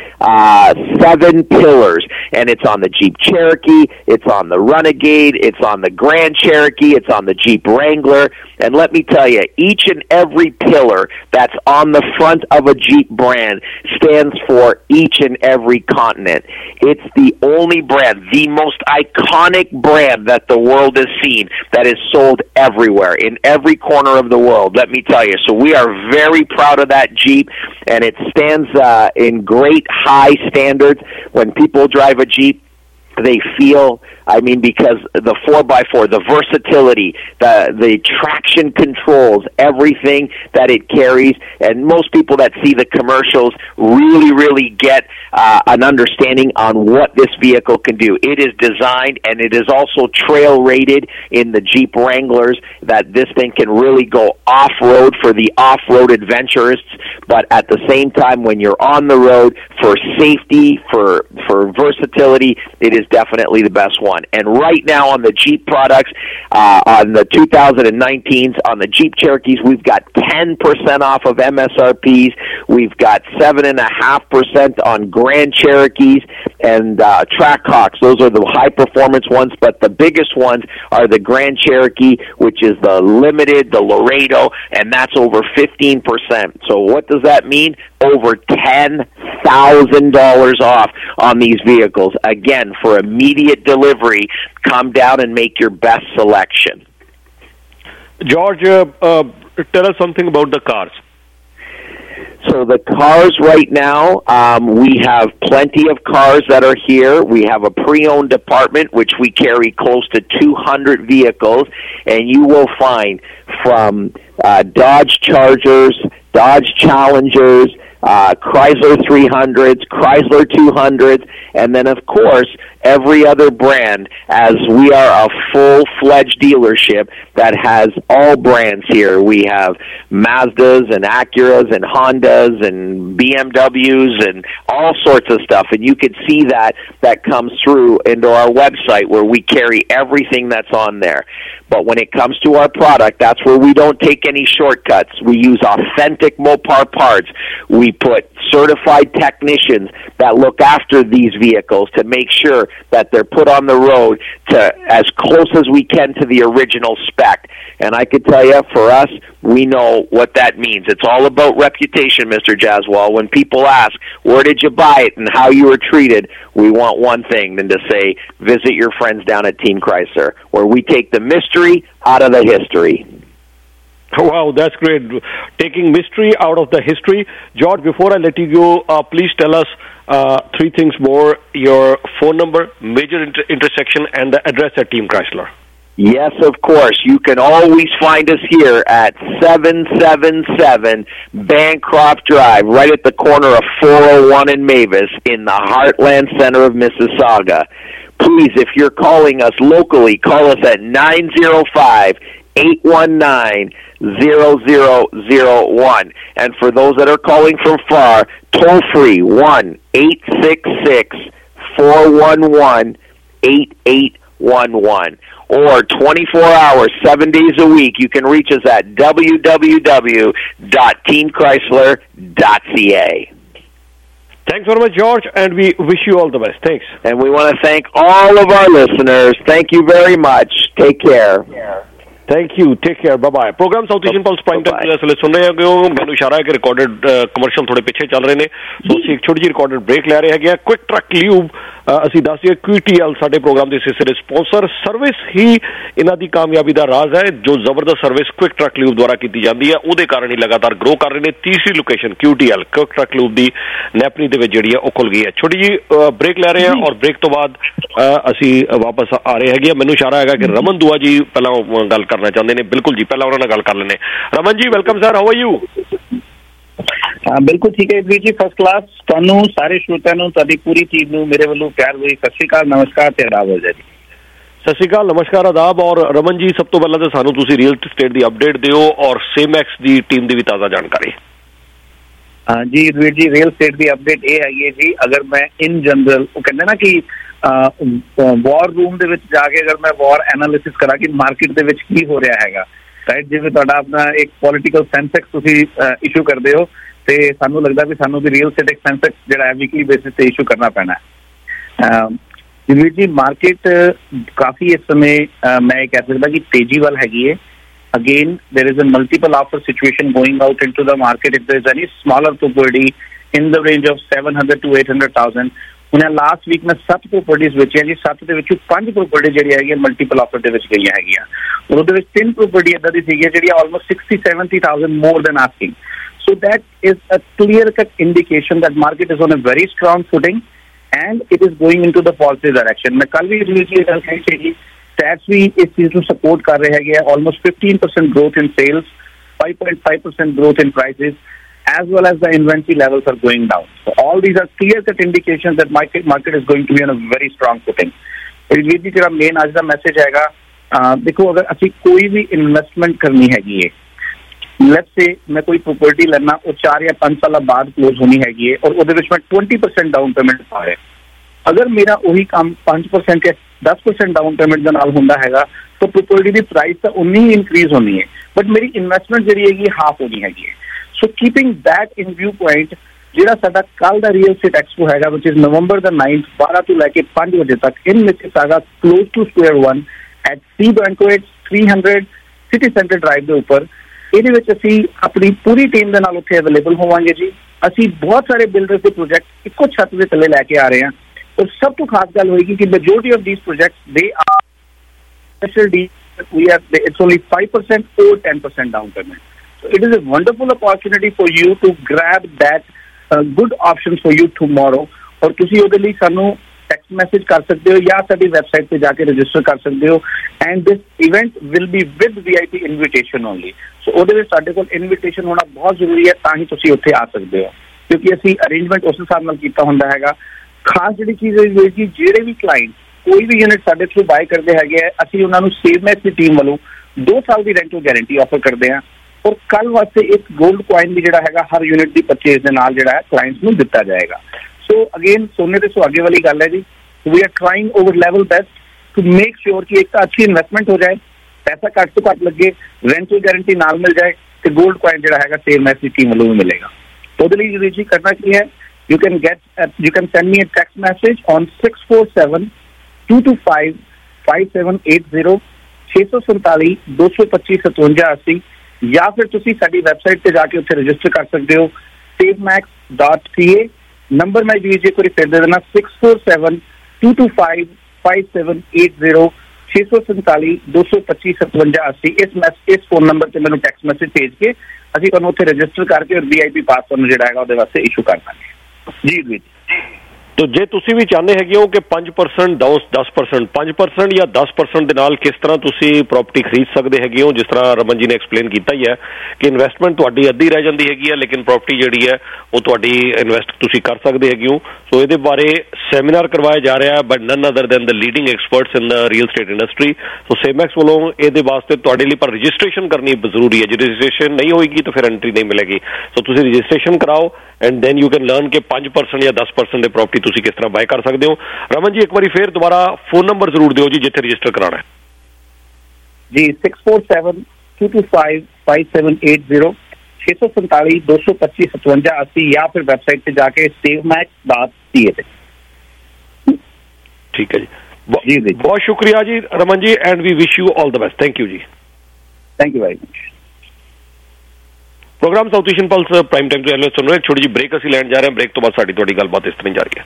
7 pillars. And it's on the Jeep Cherokee, it's on the Renegade, it's on the Grand Cherokee, it's on the Jeep Wrangler. And let me tell you, each and every pillar that's on the front of a Jeep brand stands for each and every continent. It's the only brand, the most iconic brand that the world has seen, that is sold everywhere, in every corner of the world, let me tell you. So we are very proud of that Jeep, and it stands in great high standards. When people drive a Jeep, they feel, because the 4x4, the versatility, the traction controls, everything that it carries, and most people that see the commercials really get an understanding on what this vehicle can do. It is designed, and it is also trail rated in the Jeep Wranglers, that this thing can really go off-road for the off-road adventurists, but at the same time, when you're on the road, for safety, for versatility, it is definitely the best one. And right now on the Jeep products, on the 2019s, on the Jeep Cherokees, we've got 10% off of MSRPs. We've got 7.5% on Grand Cherokees and Trackhawks. Those are the high-performance ones, but the biggest ones are the Grand Cherokee, which is the Limited, the Laredo, and that's over 15%. So what does that mean? Over $10,000 off on these vehicles. Again, for immediate delivery, come down and make your best selection. George, tell us something about the cars. So the cars right now, we have plenty of cars that are here. We have a pre-owned department, which we carry close to 200 vehicles, and you will find from Dodge Chargers, Dodge Challengers, Chrysler 300s, Chrysler 200s, and then, of course, every other brand, as we are a full-fledged dealership that has all brands here. We have Mazdas and Acuras and Hondas and BMWs and all sorts of stuff, and you can see that comes through into our website where we carry everything that's on there. But when it comes to our product, that's where we don't take any shortcuts. We use authentic Mopar parts. We put certified technicians that look after these vehicles to make sure that they're put on the road to as close as we can to the original spec. And I could tell you, for us, we know what that means. It's all about reputation, Mr. Jaswal. When people ask, where did you buy it and how you were treated, we want one thing than to say, visit your friends down at Team Chrysler, where we take the mystery out of the history. Wow, that's great. Taking mystery out of the history. George, before I let you go, please tell us three things more: your phone number, major intersection, and the address at Team Chrysler. Yes, of course. You can always find us here at 777 Bancroft Drive, right at the corner of 401 and Mavis in the Heartland Center of Mississauga. Please, if you're calling us locally, call us at 905-819-0001. And for those that are calling from far, toll free 1-866-411-8811. Or 24 hours, 7 days a week, you can reach us at www.teamchrysler.ca. Thanks very much, George, and we wish you all the best. Thanks. And we want to thank all of our listeners. Thank you very much. Take care. Thank you. Take care. Bye-bye. Program South Asian Pulse Prime Time इसलिए सुन रहे हैं कि मैंने इशारा है कि recorded commercial थोड़े पिछे चल रहे हैं, सो ਅਸੀਂ ਇੱਕ ਛੋਟੀ ਜਿਹੀ ਰਿਕਾਰਡਡ ਬ੍ਰੇਕ ਲੈ ਰਹੇ ਹੈਗੇ ਆ। ਕੁਇਕ ਟਰੱਕ ਲਿਊਬ ਅਸੀਂ ਦੱਸ ਦਈਏ QTL ਸਾਡੇ ਪ੍ਰੋਗਰਾਮ ਦੇ ਸਿਲਸਿਲੇ ਸਪਾਂਸਰ। ਸਰਵਿਸ ਹੀ ਇਹਨਾਂ ਦੀ ਕਾਮਯਾਬੀ ਦਾ ਰਾਜ਼ ਹੈ। ਜੋ ਜ਼ਬਰਦਸਤ ਸਰਵਿਸ ਕੁਇਕ ਟਰੱਕ ਲਿਊਬ ਦੁਆਰਾ ਕੀਤੀ ਜਾਂਦੀ ਹੈ, ਉਹਦੇ ਕਾਰਨ ਹੀ ਲਗਾਤਾਰ ਗਰੋ ਕਰ ਰਹੇ ਨੇ। ਤੀਸਰੀ location QTL quick truck lube ਦੀ ਨੈਪਨੀ ਦੇ ਵਿੱਚ ਜਿਹੜੀ ਹੈ ਉਹ ਖੁੱਲ ਗਈ ਹੈ। ਛੋਟੀ ਜਿਹੀ ਬ੍ਰੇਕ ਲੈ ਰਹੇ ਹਾਂ ਔਰ ਬ੍ਰੇਕ ਤੋਂ ਬਾਅਦ ਅਸੀਂ ਵਾਪਸ ਆ ਰਹੇ ਹੈਗੇ। ਮੈਨੂੰ ਇਸ਼ਾਰਾ ਹੈਗਾ ਕਿ ਰਮਨ ਦੁਆ ਜੀ ਪਹਿਲਾਂ ਗੱਲ ਕਰਨਾ ਚਾਹੁੰਦੇ ਨੇ। ਬਿਲਕੁਲ ਜੀ, ਪਹਿਲਾਂ ਉਹਨਾਂ ਨਾਲ ਗੱਲ ਕਰ ਲੈਂਦੇ। Raman ji, welcome sir, how are you? ਬਿਲਕੁਲ ਠੀਕ ਹੈ ਵੀਰ ਜੀ, ਫਸਟ ਕਲਾਸ। ਤੁਹਾਨੂੰ ਸਾਰੇ ਸ਼ਰੋਤਿਆਂ ਨੂੰ, ਤੁਹਾਡੀ ਪੂਰੀ ਟੀਮ ਨੂੰ ਮੇਰੇ ਵੱਲੋਂ ਪਿਆਰ ਭਰੀ ਸਤਿ ਸ਼੍ਰੀ ਅਕਾਲ, ਨਮਸਕਾਰ ਤੇ ਆਦਾਬ ਹੋ ਜੀ। ਸਤਿ ਸ਼੍ਰੀ ਅਕਾਲ, ਨਮਸਕਾਰ, ਆਦਾਬ। ਔਰ ਰਮਨ ਜੀ, ਸਭ ਤੋਂ ਪਹਿਲਾਂ ਤਾਂ ਸਾਨੂੰ ਤੁਸੀਂ ਰੀਅਲ ਸਟੇਟ ਦੀ ਅਪਡੇਟ ਦਿਓ ਔਰ ਸੇਮੈਕਸ ਦੀ ਟੀਮ ਦੀ ਵੀ ਤਾਜ਼ਾ ਜਾਣਕਾਰੀ। ਜੀ ਵੀਰ ਜੀ, ਰੀਅਲ ਸਟੇਟ ਦੀ ਅਪਡੇਟ ਇਹ ਹੈਗੀ ਹੈ ਜੀ, ਅਗਰ ਮੈਂ ਇਨ ਜਨਰਲ, ਉਹ ਕਹਿੰਦੇ ਨਾ ਕਿ ਵਾਰ ਰੂਮ ਦੇ ਵਿੱਚ ਜਾ ਕੇ ਅਗਰ ਮੈਂ ਵਾਰ ਐਨਾਲਿਸਿਸ ਕਰਾਂ ਕਿ ਮਾਰਕੀਟ ਦੇ ਵਿੱਚ ਕੀ ਹੋ ਰਿਹਾ ਹੈਗਾ, ਰਾਈਟ, ਜਿਵੇਂ ਤੁਹਾਡਾ ਆਪਣਾ ਇੱਕ ਪੋਲੀਟੀਕਲ ਸੈਂਸੈਕਸ ਤੁਸੀਂ ਇਸ਼ੂ ਕਰਦੇ ਹੋ, ਤੇ ਸਾਨੂੰ ਲੱਗਦਾ ਵੀ ਸਾਨੂੰ ਵੀ ਰੀਅਲ ਸਟੇਟ ਸੈਂਸੈਕਸ ਜਿਹੜਾ ਹੈ ਵੀਕਲੀ ਬੇਸਿਸ ਤੇ ਇਸ਼ੂ ਕਰਨਾ ਪੈਣਾ ਹੈ। ਵੀਰ ਜੀ, ਮਾਰਕੀਟ ਕਾਫੀ ਇਸ ਸਮੇਂ ਮੈਂ ਇਹ ਕਹਿ ਸਕਦਾ ਕਿ ਤੇਜ਼ੀ ਵੱਲ ਹੈਗੀ ਹੈ। Again, there is a multiple offer situation going out into the market. If there is any smaller property in the range of 700 to 800,000, ਹੁਣ ਲਾਸਟ ਵੀਕ ਮੈਂ 7 ਪ੍ਰੋਪਰਟੀਜ਼ ਵੇਚੀਆਂ ਜੀ। 7 ਦੇ ਵਿੱਚੋਂ 5 ਪ੍ਰੋਪਰਟੀ ਜਿਹੜੀਆਂ ਹੈਗੀਆਂ ਮਲਟੀਪਲ ਆਫਰ ਦੇ ਵਿੱਚ ਗਈਆਂ ਹੈਗੀਆਂ, ਔਰ ਉਹਦੇ ਵਿੱਚ 3 ਪ੍ਰੋਪਰਟੀ ਏਦਾਂ ਦੀ ਸੀਗੀਆਂ ਜਿਹੜੀਆਂ almost 60-70,000 more than asking. So that is a clear-cut indication that market is on a very strong footing and it is going into the positive direction. मैं कल भी ਗੱਲ ਕਹੀ ਸੀ, stats भी इस चीज को support कर रहे हैं। Almost 15% growth in sales, 5.5% growth in prices, as well as the inventory levels are going down. So all these are clear-cut indications that market is going to be on a very strong footing. Veer ji, तेरा main आज का message हैगा, देखो अगर ਅਸੀਂ ਕੋਈ ਵੀ investment ਕਰਨੀ ਹੈਗੀ ਹੈ, ਲੈਟਸ ਸੇ ਮੈਂ ਕੋਈ ਪ੍ਰੋਪਰਟੀ ਲੈਣਾ, ਉਹ 4 ਜਾਂ 5 ਸਾਲਾਂ ਬਾਅਦ ਕਲੋਜ਼ ਹੋਣੀ ਹੈਗੀ ਹੈ, ਔਰ ਉਹਦੇ ਵਿੱਚ ਮੈਂ 20% ਡਾਊਨ ਪੇਮੈਂਟ ਪਾ ਰਿਹਾ। ਅਗਰ ਮੇਰਾ ਉਹੀ ਕੰਮ 5% ਜਾਂ 10% ਡਾਊਨ ਪੇਮੈਂਟ ਦੇ ਨਾਲ ਹੁੰਦਾ ਹੈਗਾ, ਤਾਂ ਪ੍ਰੋਪਰਟੀ ਦੀ ਪ੍ਰਾਈਸ ਤਾਂ ਉਨੀ ਹੀ ਇਨਕਰੀਜ਼ ਹੋਣੀ ਹੈ, ਬਟ ਮੇਰੀ ਇਨਵੈਸਟਮੈਂਟ ਜਿਹੜੀ ਹੈਗੀ ਹਾਫ ਹੋਣੀ ਹੈਗੀ ਹੈ। So keeping that in view point, ਜਿਹੜਾ ਸਾਡਾ ਕੱਲ ਦਾ ਰੀਅਲ ਸਟੇਟ ਐਕਸਪੋ ਹੈਗਾ, ਵਿਚ ਇਜ਼ ਨਵੰਬਰ ਦਾ 9th 12 ਤੋਂ ਲੈ ਕੇ 5 ਵਜੇ ਤੱਕ in Mississauga, close to square 1 at C banquet 300 city centre drive ਦੇ ਉੱਪਰ। ਇਹਦੇ ਵਿੱਚ ਅਸੀਂ ਆਪਣੀ ਪੂਰੀ ਟੀਮ ਦੇ ਨਾਲ ਉੱਥੇ ਅਵੇਲੇਬਲ ਹੋਵਾਂਗੇ ਜੀ। ਅਸੀਂ ਬਹੁਤ ਸਾਰੇ ਬਿਲਡਰਸ ਦੇ ਪ੍ਰੋਜੈਕਟ ਇੱਕੋ ਛੱਤ ਦੇ ਥੱਲੇ ਲੈ ਕੇ ਆ ਰਹੇ ਹਾਂ, और सब तो खास गल होगी कि majority of these projects they are special deal, we are it's only 5% or 10% down payment. So it is a wonderful opportunity for you to grab that good options for you tomorrow। और तुसी ओदे लई सानू text message कर सकते हो या साडी website पे जाके रजिस्टर कर सकते हो, and this event will be with VIP invitation only. So ओदे विच साडे कोल इनविटेशन होना बहुत जरूरी है, तां ही तुसी उत्थे आ सकते हो, क्योंकि असी अरेंजमेंट उस हिसाब नाल कीता हुंदा हैगा। खास जी चीज़ है कि ਜਿਹੜੇ भी क्लाइंट कोई भी यूनिट साडे थ्रू बाय करते हैं, ਅਸੀਂ ਉਹਨਾਂ ਨੂੰ ਸੇਵਮੈਕਸ ਦੀ ਟੀਮ ਵੱਲੋਂ 2 साल की रेंटल गारंटी ऑफर करते हैं, और कल वास्ते एक गोल्ड कॉइन भी ਜਿਹੜਾ ਹੈਗਾ हर यूनिट की परचेज ਦੇ ਨਾਲ ਜਿਹੜਾ ਹੈ क्लाइंट्स ਨੂੰ ਦਿੱਤਾ ਜਾਏਗਾ। सो अगेन सोने ते सुहागे वाली गल है जी, we are trying over level best to make sure कि एक तो अच्छी इन्वेस्टमेंट हो जाए, पैसा घट तो घट लगे, रेंटल गारंटी नाल मिल जाए, तो गोल्ड कॉइन ਜਿਹੜਾ ਹੈਗਾ ਸੇਵਮੈਕਸ ਦੀ ਟੀਮ ਵੱਲੋਂ ਵੀ ਮਿਲੇਗਾ। ਉਹਦੇ ਲਈ ਜੀ ਕਰਨਾ ਕੀ ਹੈ, you can send me a text message on 647-225-5780 647-225-5780, या फिर तुसी साडी वेबसाइट पे जाके उत्थे रजिस्टर कर सकते हो savemax.ca। नंबर मैं जी एक बार फिर दे देना 647-225-5780 647-225-5780। इस फोन नंबर से मैंने टैक्स मैसेज भेज के ਅਸੀਂ ਤੁਹਾਨੂੰ ਉੱਥੇ ਰਜਿਸਟਰ ਕਰਕੇ और VIP ਪਾਸ ਤੁਹਾਨੂੰ ਜਿਹੜਾ ਹੈਗਾ ਉਹਦੇ ਵਾਸਤੇ ਇਸ਼ੂ ਕਰ ਦਾਂਗੇ। जी जी तो जे तुसी भी चाहते है कि 5% 10% 5% या 10% ਦੇ ਨਾਲ किस तरह तुसी प्रॉपर्टी खरीद सकते है, जिस तरह रमन जी ने एक्सप्लेन किया ही है कि इन्वेस्टमेंट तुहाडी अद्धी रह जाती है लेकिन प्रॉपर्टी जिहड़ी है वो तुहाडी इन्वेस्ट तुसी कर सकते है। सो ये बारे सैमीनार करवाया जा रहा है but none other than the leading experts in the real estate industry. So Semax वालों ये वास्ते तुहाडे लिए पर रजिस्ट्रेशन करनी जरूरी है, जो रजिस्ट्रेशन नहीं होगी तो फिर एंट्री नहीं मिलेगी। सो तुसी रजिस्ट्रेशन कराओ and then you can learn के 5% या 10% की प्रॉपर्टी तुसी किस तरह बाय कर सकते हो। रमन जी एक बार फिर दोबारा फोन नंबर जरूर दिओ जी जिथे रजिस्टर कराना है जी। 6472255780 647 225 5780 या फिर वेबसाइट पे जाके savemax.ca पे। ठीक है जी, बहुत शुक्रिया जी Raman ji and we wish you all the best. Thank you जी। Thank you very much. Programme South Asian pulse prime time तो सुन रहे एक छोटी जी ब्रेक असी लैन जा रहे हैं। ब्रेक तो बाद साडी थोड़ी गलबात इस तरह जा रही है।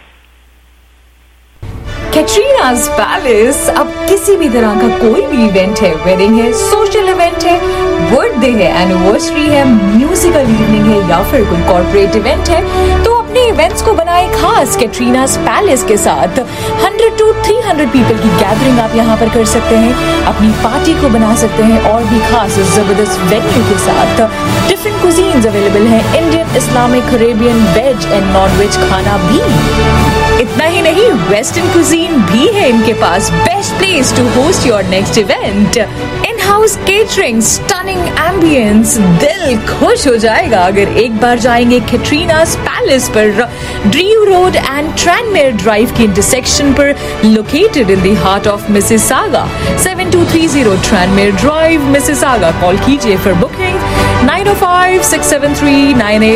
कैटरीना's पैलेस अब किसी भी तरह का कोई भी इवेंट है, वेडिंग है, सोशल इवेंट है, बर्थडे है, एनिवर्सरी है, म्यूजिकल इवनिंग है या फिर कोई कॉर्पोरेट इवेंट है, तो अपने इवेंट्स को बनाए खास कैटरीना's पैलेस के साथ। 100 to 300 पीपल की गैदरिंग आप यहाँ पर कर सकते हैं, अपनी पार्टी को बना सकते हैं और भी खास जबरदस्त वेन्यू के साथ। डिफरेंट कुजीन्स अवेलेबल हैं, Indian, Islamic, Arabian, veg and non veg खाना भी। इतना ही नहीं, वेस्टर्न कुजीन भी है इनके पास। Best place to host your next event. In house catering, stunning ambience, दिल खुश हो जाएगा अगर एक बार जाएंगे कैटरीना's पैलेस पर। Drew road and Tranmere drive के इंटरसेक्शन पर, located in the heart of Mississauga. 7230 Tranmere drive, Mississauga. Call कीजिए फॉर बुकिंग 905-673-9840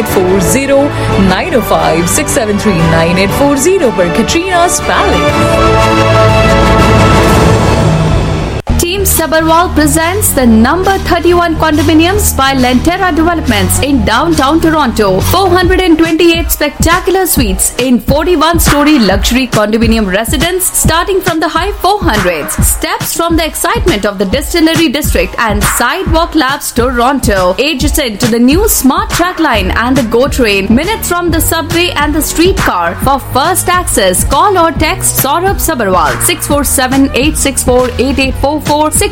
905-673-9840 पर Catarina's palace. Team Sabharwal presents the number 31 condominiums by Lentera Developments in downtown Toronto. 428 spectacular suites in 41-story luxury condominium residence starting from the high 400s. Steps from the excitement of the Distillery District and Sidewalk Labs Toronto. Adjacent to the new Smart Track Line and the GO Train. Minutes from the subway and the streetcar. For first access, call or text Saurabh Sabharwal 647-864-8844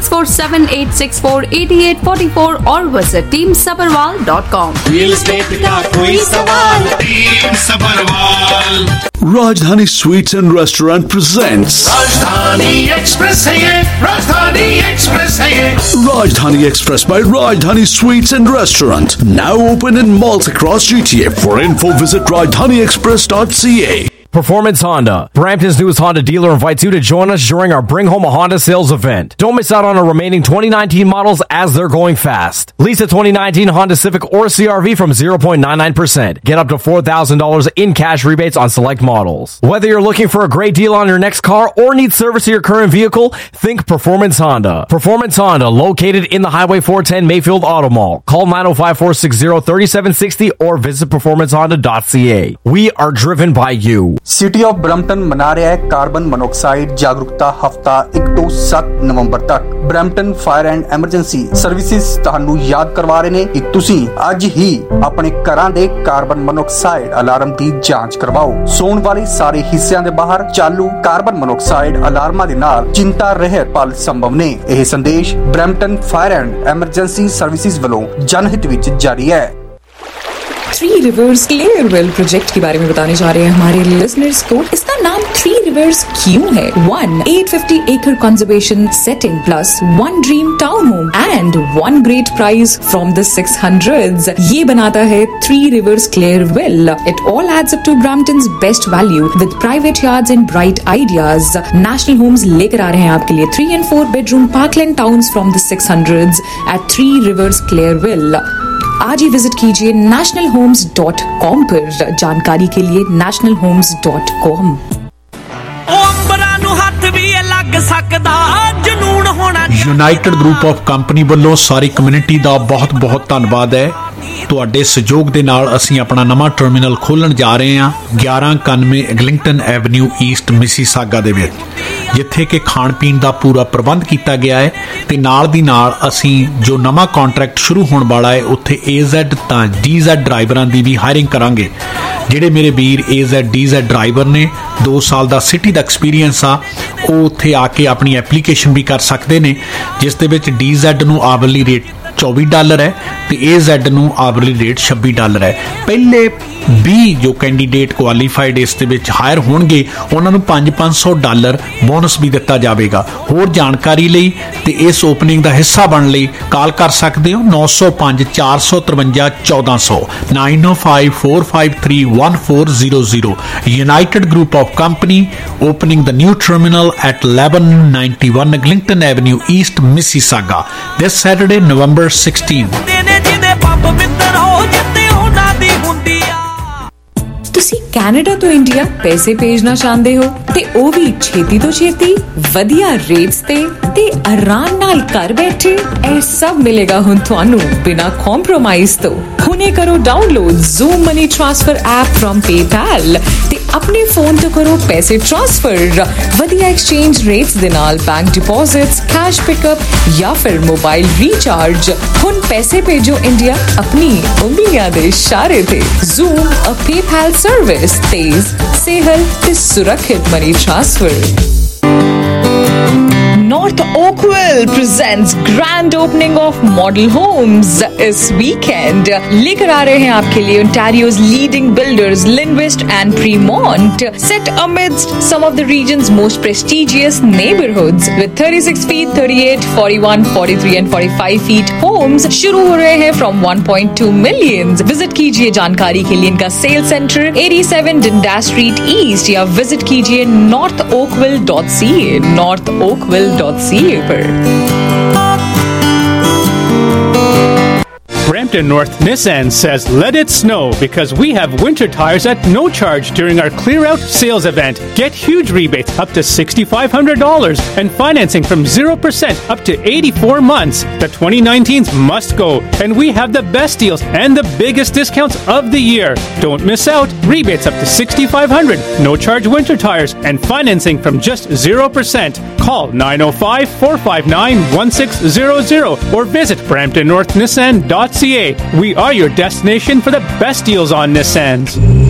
647-864-8844 और visit teamsabharwal.com। Real estate का कोई सवाल, Team Sabharwal। Rajdhani Sweets and Restaurant presents Rajdhani Express है ये, Rajdhani Express है ये। Rajdhani Express by Rajdhani Sweets and Restaurant, now open in malls across GTA. For info, visit rajdhaniexpress.ca. Performance Honda, Brampton's newest Honda dealer, invites you to join us during our Bring Home a Honda sales event. Don't miss out on our remaining 2019 models as they're going fast. Lease a 2019 Honda Civic or CRV from 0.99%. Get up to $4,000 in cash rebates on select models. Whether you're looking for a great deal on your next car or need service to your current vehicle, think Performance Honda. Performance Honda, located in the Highway 410 Mayfield Auto Mall. Call 905-460-3760 or visit performancehonda.ca. We are driven by you. City of Brampton मना रहा है carbon monoxide जागरूकता हफ्ता 1 ਤੋਂ 7 ਨਵੰਬਰ ਤੱਕ। Brampton fire and emergency services ਤੁਹਾਨੂੰ ਯਾਦ ਕਰਵਾ ਰਹੇ ਨੇ ਕਿ ਤੁਸੀਂ ਅੱਜ ਹੀ ਆਪਣੇ ਘਰਾਂ ਦੇ ਕਾਰਬਨ ਮੋਨੋਕਸਾਈਡ ਅਲਾਰਮ ਦੀ ਜਾਂਚ ਕਰਵਾਓ। ਸੌਣ ਵਾਲੇ ਸਾਰੇ ਹਿੱਸਿਆਂ ਦੇ ਬਾਹਰ ਚਾਲੂ ਕਾਰਬਨ ਮੋਨੋਕਸਾਈਡ ਅਲਾਰਮਾਂ ਦੇ ਨਾਲ ਚਿੰਤਾ ਰਹਿਤ ਪਲ ਸੰਭਵ ਨੇ। ਇਹ ਸੰਦੇਸ਼ Brampton fire and emergency services ਵੱਲੋਂ ਜਨਹਿਤ ਵਿੱਚ ਜਾਰੀ ਹੈ। 3 Rivers Clearwell प्रोजेक्ट के बारे में बताने जा रहे हैं हमारे लिसनर्स को। इसका नाम 3 Rivers क्यों है? 1 850 acre conservation setting plus 1 dream town home and 1 great prize from the 600s. ये बनाता है 3 Rivers Clearwell. It all adds up to Brampton's best value with private yards and bright ideas. National Homes लेकर आ रहे हैं आपके लिए 3 and 4 bedroom parkland towns from the 600s at 3 Rivers Clearwell. आज ही visit कीजिए nationalhomes.com पर। जानकारी के लिए nationalhomes.com। United group of company ਵੱਲੋਂ ਸਾਰੀ ਕਮਿਊਨਿਟੀ ਦਾ ਬਹੁਤ-ਬਹੁਤ ਧੰਨਵਾਦ ਹੈ। ਤੁਹਾਡੇ ਸਹਿਯੋਗ ਦੇ ਨਾਲ ਅਸੀਂ ਆਪਣਾ ਨਵਾਂ ਟਰਮੀਨਲ ਖੋਲਣ ਜਾ ਰਹੇ ਹਾਂ 1191 ਐਗਲਿੰਗਟਨ ਐਵਨਿਊ ਈਸਟ ਮਿਸੀਸਾਗਾ ਦੇ ਵਿੱਚ, ਜਿੱਥੇ ਕਿ ਖਾਣ ਪੀਣ ਦਾ ਪੂਰਾ ਪ੍ਰਬੰਧ ਕੀਤਾ ਗਿਆ ਹੈ ਤੇ ਨਾਲ ਦੀ ਨਾਲ ਅਸੀਂ ਜੋ ਨਵਾਂ ਕੰਟਰੈਕਟ ਸ਼ੁਰੂ ਹੋਣ ਵਾਲਾ ਹੈ ਉੱਥੇ AZ ਤਾਂ DZ ਡਰਾਈਵਰਾਂ ਦੀ ਵੀ ਹਾਇਰਿੰਗ ਕਰਾਂਗੇ। ਜਿਹੜੇ ਮੇਰੇ ਵੀਰ AZ ਡਰਾਈਵਰ ਨੇ 2 ਸਾਲ ਦਾ ਸਿਟੀ ਦਾ ਐਕਸਪੀਰੀਅੰਸ ਆ, ਉਹ ਉੱਥੇ ਆ ਕੇ ਆਪਣੀ ਐਪਲੀਕੇਸ਼ਨ ਵੀ ਕਰ ਸਕਦੇ ਨੇ, ਜਿਸ ਦੇ ਵਿੱਚ DZ ਨੂੰ ਆਵਰਲੀ ਰੇਟ $24 ਹੈ ਤੇ AZ ਨੂੰ ਆਵਰਲੀ ਰੇਟ $26 ਹੈ। ਪਹਿਲੇ 20 ਜੋ ਕੈਂਡੀਡੇਟ ਕੁਆਲੀਫਾਈਡ ਇਸ ਦੇ ਵਿੱਚ ਹਾਇਰ ਹੋਣਗੇ ਉਹਨਾਂ ਨੂੰ $500 ਬੋਨਸ ਵੀ ਦਿੱਤਾ ਜਾਵੇਗਾ। ਹੋਰ ਜਾਣਕਾਰੀ ਲਈ ਤੇ ਇਸ ਓਪਨਿੰਗ ਦਾ ਹਿੱਸਾ ਬਣਨ ਲਈ ਕਾਲ ਕਰ ਸਕਦੇ ਹੋ 905 453 1400 9054531400। United Group of Company opening the new terminal at 1191 Eglinton Avenue East, Mississauga this Saturday, November 16th। ਤੁਸੀਂ ਕੈਨੇਡਾ ਤੋਂ ਇੰਡੀਆ ਪੈਸੇ ਭੇਜਣਾ ਚਾਹੁੰਦੇ ਹੋ ਤੇ ਉਹ ਵੀ ਛੇਤੀ ਤੋਂ ਛੇਤੀ ਵਧੀਆ ਰੇਟਸ ਤੇ ਆਰਾਮ ਨਾਲ ਘਰ ਬੈਠੇ, ਇਹ ਸਭ ਮਿਲੇਗਾ ਹੁਣ ਤੁਹਾਨੂੰ ਬਿਨਾਂ ਕੰਪਰੋਮਾਈਜ਼ ਤੋਂ। ਹੁਣੇ ਕਰੋ download Zoom Money Transfer app from PayPal ਤੇ ਆਪਣੇ ਫੋਨ ਤੋਂ ਕਰੋ ਪੈਸੇ ਟ੍ਰਾਂਸਫਰ ਵਧੀਆ ਐਕਸਚੇਂਜ ਰੇਟਸ ਦੇ ਨਾਲ, ਬੈਂਕ ਡਿਪੋਜ਼ਿਟਸ, ਕੈਸ਼ ਪਿਕਅਪ ਜਾਂ ਫਿਰ ਮੋਬਾਈਲ ਰੀਚਾਰਜ। ਹੁਣ ਪੈਸੇ ਭੇਜੋ ਇੰਡੀਆ ਆਪਣੀ ਉਂਗਲੀਆਂ ਦੇ ਇਸ਼ਾਰੇ ਤੇ। Zoom, a PayPal service, तेज, सेहल ते सुरक्षित money transfer. North Oakville presents grand opening of model homes इस weekend। लेकर आ रहे हैं आपके लिए Ontario's leading builders Linvest and Fremont, set amidst some of the region's most prestigious neighborhoods with 36 feet, 38, 41, 43 and 45 feet homes शुरू हो रहे हैं from 1.2 million। विजिट कीजिए जानकारी के लिए इनका sale centre 87 Dundas Street East या विजिट कीजिए northoakville.ca, northoakville.ca पर। Brampton North Nissan says let it snow because we have winter tires at no charge during our clear out sales event. Get huge rebates up to $6,500 and financing from 0% up to 84 months. The 2019s must go and we have the best deals and the biggest discounts of the year. Don't miss out. Rebates up to $6,500, no charge winter tires and financing from just 0%. Call 905-459-1600 or visit BramptonNorthNissan.ca. We are your destination for the best deals on Nissans.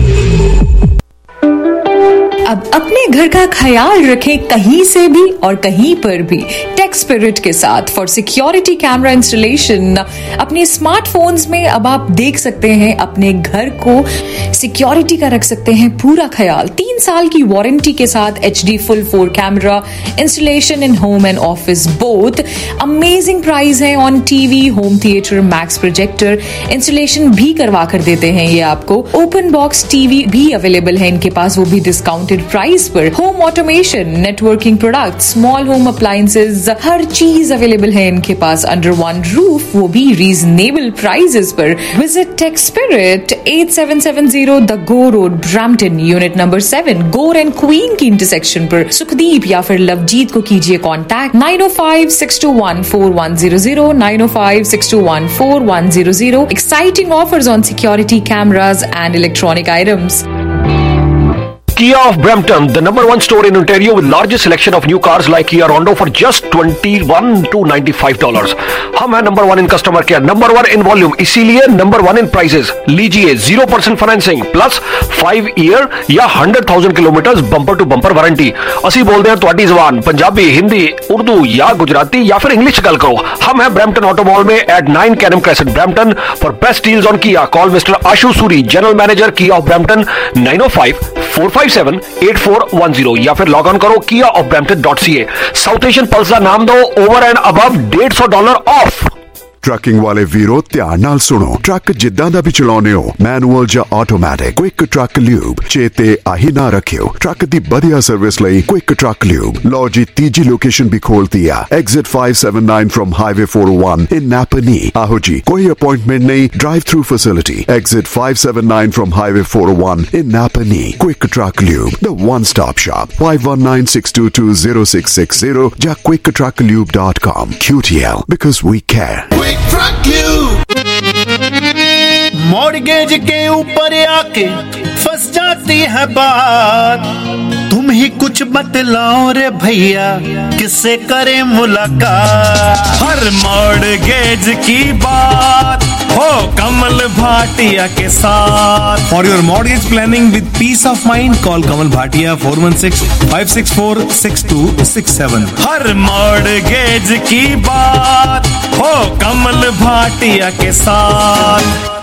अब अपने घर का ख्याल रखें कहीं से भी और कहीं पर भी टेक स्पिरिट के साथ फॉर सिक्योरिटी कैमरा इंस्टॉलेशन। अपने स्मार्टफोन्स में अब आप देख सकते हैं अपने घर को सिक्योरिटी का रख सकते हैं पूरा ख्याल। 3 साल की वारंटी के साथ HD full 4 camera installation in home and office both. Amazing price है on TV, home theatre, max projector installation भी करवा कर देते हैं ये आपको। ओपन बॉक्स टीवी भी अवेलेबल है इनके पास, वो भी डिस्काउंटेड प्राइस पर। Home automation, networking product, small home appliances, हर चीज अवेलेबल है इनके पास अंडर वन रूफ, वो भी रीजनेबल प्राइसेस पर। Visit Tech Spirit 8770 the Gore road, Brampton, unit number 7, Gore and queen की इंटरसेक्शन पर। सुखदीप या फिर लवजीत को कीजिए contact 905-621-4100, 905-621-4100। Exciting offers on security cameras and electronic items. Kia of Brampton, the #1 store in Ontario with largest selection of new cars like Kia Rondo for just $21 to $95। हम हैं #1 in customer care, #1 in volume, इसीलिए #1 in prices। लीजिए 0% financing plus 5 year या 100,000 kilometre bumper to bumper warranty. असी बोलते हैं तुहाडी ज़बान पंजाबी, हिंदी, उर्दू या गुजराती या फिर इंग्लिश गल करो। हम हैं ब्रैम्पटन ऑटो मॉल में at 9 Canham Crescent, Brampton for best deals on Kia। Call Mr. Ashu Suri, General Manager Kia of Brampton, 905-457-8410 या फिर लॉग ऑन करो kiaofbrampton.ca। साउथ एशियन पल्स का नाम दो, over and above $150 off. Trucking वाले वीरो ध्यान नाल सुनो। ट्रक जिद्दां दा भी चलाउने हो, मैनुअल या ऑटोमैटिक, क्विक ट्रक ल्यूब चेते आही ना रखियो। ट्रक दी बढ़िया सर्विस लई क्विक ट्रक ल्यूब। लो जी तीजी लोकेशन भी खोलती है, exit 579 from highway 401 in Napanee. आहो जी कोई अपॉइंटमेंट नहीं, drive through facility, exit 579 from highway 401 in Napanee. Quick Truck Lube, the one stop shop, 5196220660 या quicktrucklube.com। QTL because we care। Mortgage के ऊपर आके फंस जाती है बात, तुम ही कुछ बतलाओ रे भैया किससे करें मुलाकात। हर मॉर्गेज की बात हो कमल भाटिया के साथ। For your mortgage planning with peace of mind call Kamal Bhatia 416-564-6267। हर मॉर्गेज की बात हो कमल भाटिया के साथ।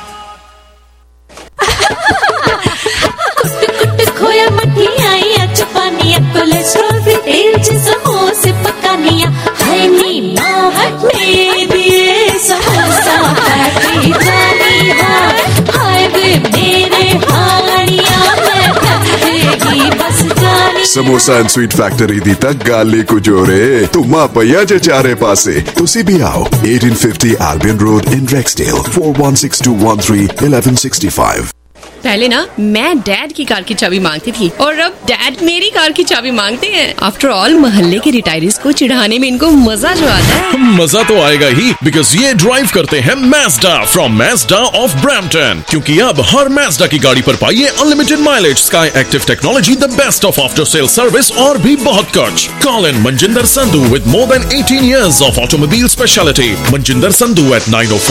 खोया मठियाइया चपानिया कोलेस्ट्रॉल फ्री तेल समोसे पकानिया हाय नी माहट में दिए समोसा फैक्ट्री जानी हाय वे मेरे हानिया मैं फैक्ट्री बस जानी। समोसा एंड स्वीट फैक्टरी दी तक गाली को जोरे तुमा पया जे चारे पासे तुसी भी आओ 1850 Albion Road in Rexdale 4162131165। पहले ना मैं डैड की कार की चाबी मांगती थी और अब डैड मेरी कार की चाबी मांगते हैं। आफ्टर ऑल मोहल्ले के रिटायरीज को चिढ़ाने में इनको मजा जो आता है। मजा तो आएगा ही बिकॉज ये ड्राइव करते हैं Mazda from Mazda of Brampton। क्योंकि अब हर Mazda की गाड़ी पर पाइए unlimited mileage, sky active technology, the best of after sale service और भी बहुत कुछ। Call in Manjinder Sandhu with more than 18 years of automobile speciality. Manjinder Sandhu at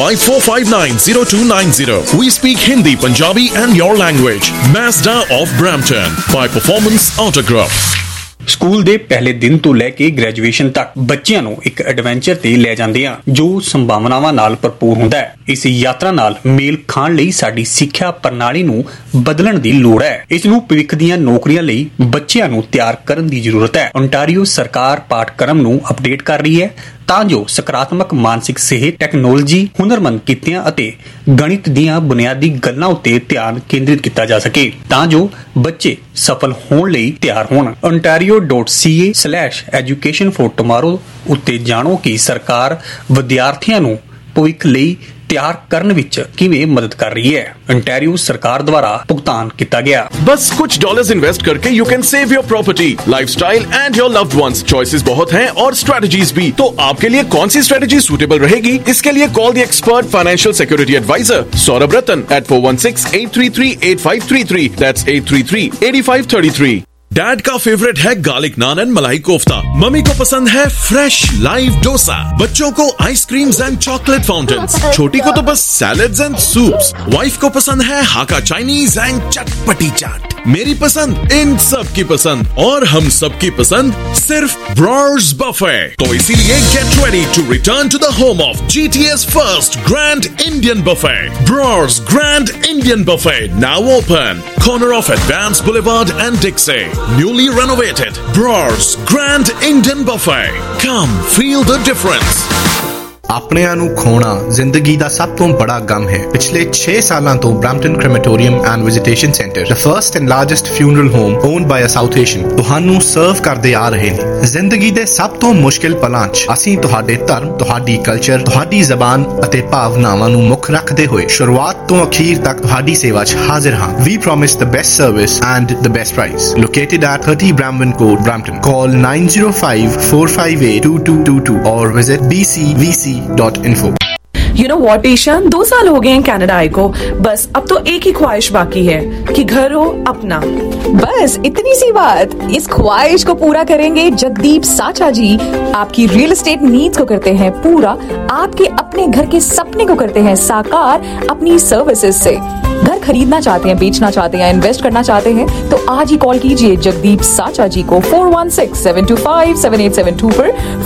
905-459-0290. We speak Hindi, Punjabi and your language. Mazda of Brampton by Performance Autograph। School ਦੇ ਪਹਿਲੇ ਦਿਨ ਤੋਂ ਲੈ ਕੇ graduation ਤੱਕ ਬੱਚਿਆਂ ਨੂੰ ਇੱਕ ਐਡਵੈਂਚਰ ਤੇ ਲੈ ਜਾਂਦੇ ਆ ਜੋ ਸੰਭਾਵਨਾਵਾਂ ਨਾਲ ਭਰਪੂਰ ਹੁੰਦਾ ਹੈ। ਇਸ ਯਾਤਰਾ ਨਾਲ ਮੇਲ ਖਾਣ ਲਈ ਸਾਡੀ ਸਿੱਖਿਆ ਪ੍ਰਣਾਲੀ ਨੂੰ ਬਦਲਣ ਦੀ ਲੋੜ ਹੈ। ਇਸ ਨੂੰ ਭਵਿੱਖ ਦੀਆਂ ਨੌਕਰੀਆਂ ਲਈ ਬੱਚਿਆਂ ਨੂੰ ਤਿਆਰ ਕਰਨ ਦੀ ਜ਼ਰੂਰਤ ਹੈ। ਓਨਟਾਰੀਓ ਸਰਕਾਰ ਪਾਠਕ੍ਰਮ ਨੂੰ ਅਪਡੇਟ ਕਰ ਰਹੀ ਹੈ ਤਾਂ ਜੋ ਸਕਾਰਾਤਮਕ ਮਾਨਸਿਕ ਸਿਹਤ, ਟੈਕਨੋਲੋਜੀ, ਹੁਨਰਮੰਦ ਕਿੱਤਿਆਂ ਅਤੇ ਗਣਿਤ ਦੀਆਂ ਬੁਨਿਆਦੀ ਗੱਲਾਂ ਉੱਤੇ ਧਿਆਨ ਕੇਂਦਰਿਤ ਕੀਤਾ ਜਾ ਸਕੇ ਤਾਂ ਜੋ ਬੱਚੇ ਸਫਲ ਹੋਣ ਲਈ ਤਿਆਰ ਹੋਣ। ontario.ca/education for tomorrow ਉੱਤੇ ਜਾਣੋ ਕਿ ਸਰਕਾਰ ਵਿਦਿਆਰਥੀਆਂ ਨੂੰ ਭਵਿੱਖ ਲਈ ਤਿਆਰ ਕਰਨ ਵਿੱਚ ਕਿਵੇਂ ਮਦਦ ਕਰ ਰਹੀ ਹੈ। ontario ਸਰਕਾਰ ਦੁਆਰਾ ਭੁਗਤਾਨ ਕੀਤਾ ਗਿਆ। बस कुछ डॉलर्स इन्वेस्ट करके you can save your property, lifestyle and your loved ones. Choices बहुत हैं और स्ट्रेटजीज भी। तो आपके लिए कौन सी स्ट्रेटजी सूटेबल रहेगी? इसके लिए call the expert financial security advisor Saurabh Ratan at 416-833-8533। That's 833-8533। Dad का फेवरेट है garlic naan and malai kofta. Mummy को पसंद है फ्रेश लाइव डोसा। बच्चों को आइसक्रीम्स एंड चॉकलेट फाउंटेन्स। छोटी को तो बस सैलेड्स एंड सूप्स। वाइफ को पसंद है हाका चाइनीज एंड चटपटी चाट। मेरी पसंद इन सब की पसंद और हम सब की पसंद सिर्फ ब्रॉर्स बफे। तो इसीलिए get ready to return to the home of GTA's first grand Indian buffet. Brar's grand Indian buffet now open, corner of Advance boulevard and Dixie. Newly renovated Brors Grand Indian Buffet. Come feel the difference. ਆਪਣਿਆਂ ਨੂੰ ਖੋਣਾ ਜ਼ਿੰਦਗੀ ਦਾ ਸਭ ਤੋਂ ਬੜਾ ਗਮ ਹੈ। ਪਿਛਲੇ 6 ਸਾਲਾਂ ਤੋਂ Brampton crematorium and visitation centre, the first and largest funeral home owned by a South Asian, ਤੁਹਾਨੂੰ ਸਰਵ ਕਰਦੇ ਆ ਰਹੇ ਨੇ। ਜ਼ਿੰਦਗੀ ਦੇ ਸਭ ਤੋਂ ਮੁਸ਼ਕਿਲ ਪਲਾਂ 'ਚ ਅਸੀਂ ਤੁਹਾਡੇ ਧਰਮ, ਤੁਹਾਡੀ ਕਲਚਰ, ਤੁਹਾਡੀ ਜ਼ਬਾਨ ਅਤੇ ਭਾਵਨਾਵਾਂ ਨੂੰ ਮੁੱਖ ਰੱਖਦੇ ਹੋਏ ਸ਼ੁਰੂਆਤ ਤੋਂ ਅਖੀਰ ਤੱਕ ਤੁਹਾਡੀ ਸੇਵਾ 'ਚ ਹਾਜ਼ਰ ਹਾਂ। We promise the best service and the best price. Located at 30 Bramwin Court, Brampton. Call 905-458-2222 or visit bcvc.info। You know what, Ishan, 2 साल हो गए हैं कनाडा आए को। बस अब तो एक ही ख्वाहिश बाकी है कि घर हो अपना। बस इतनी सी बात। इस ख्वाहिश को पूरा करेंगे जगदीप साचा जी। आपकी रियल एस्टेट नीड्स को करते हैं पूरा, आपके अपने घर के सपने को करते हैं साकार अपनी सर्विसेज से। घर खरीदना चाहते हैं, बेचना चाहते हैं, इन्वेस्ट करना चाहते हैं तो आज ही कॉल कीजिए जगदीप साचा जी को 416-725-7872 पर,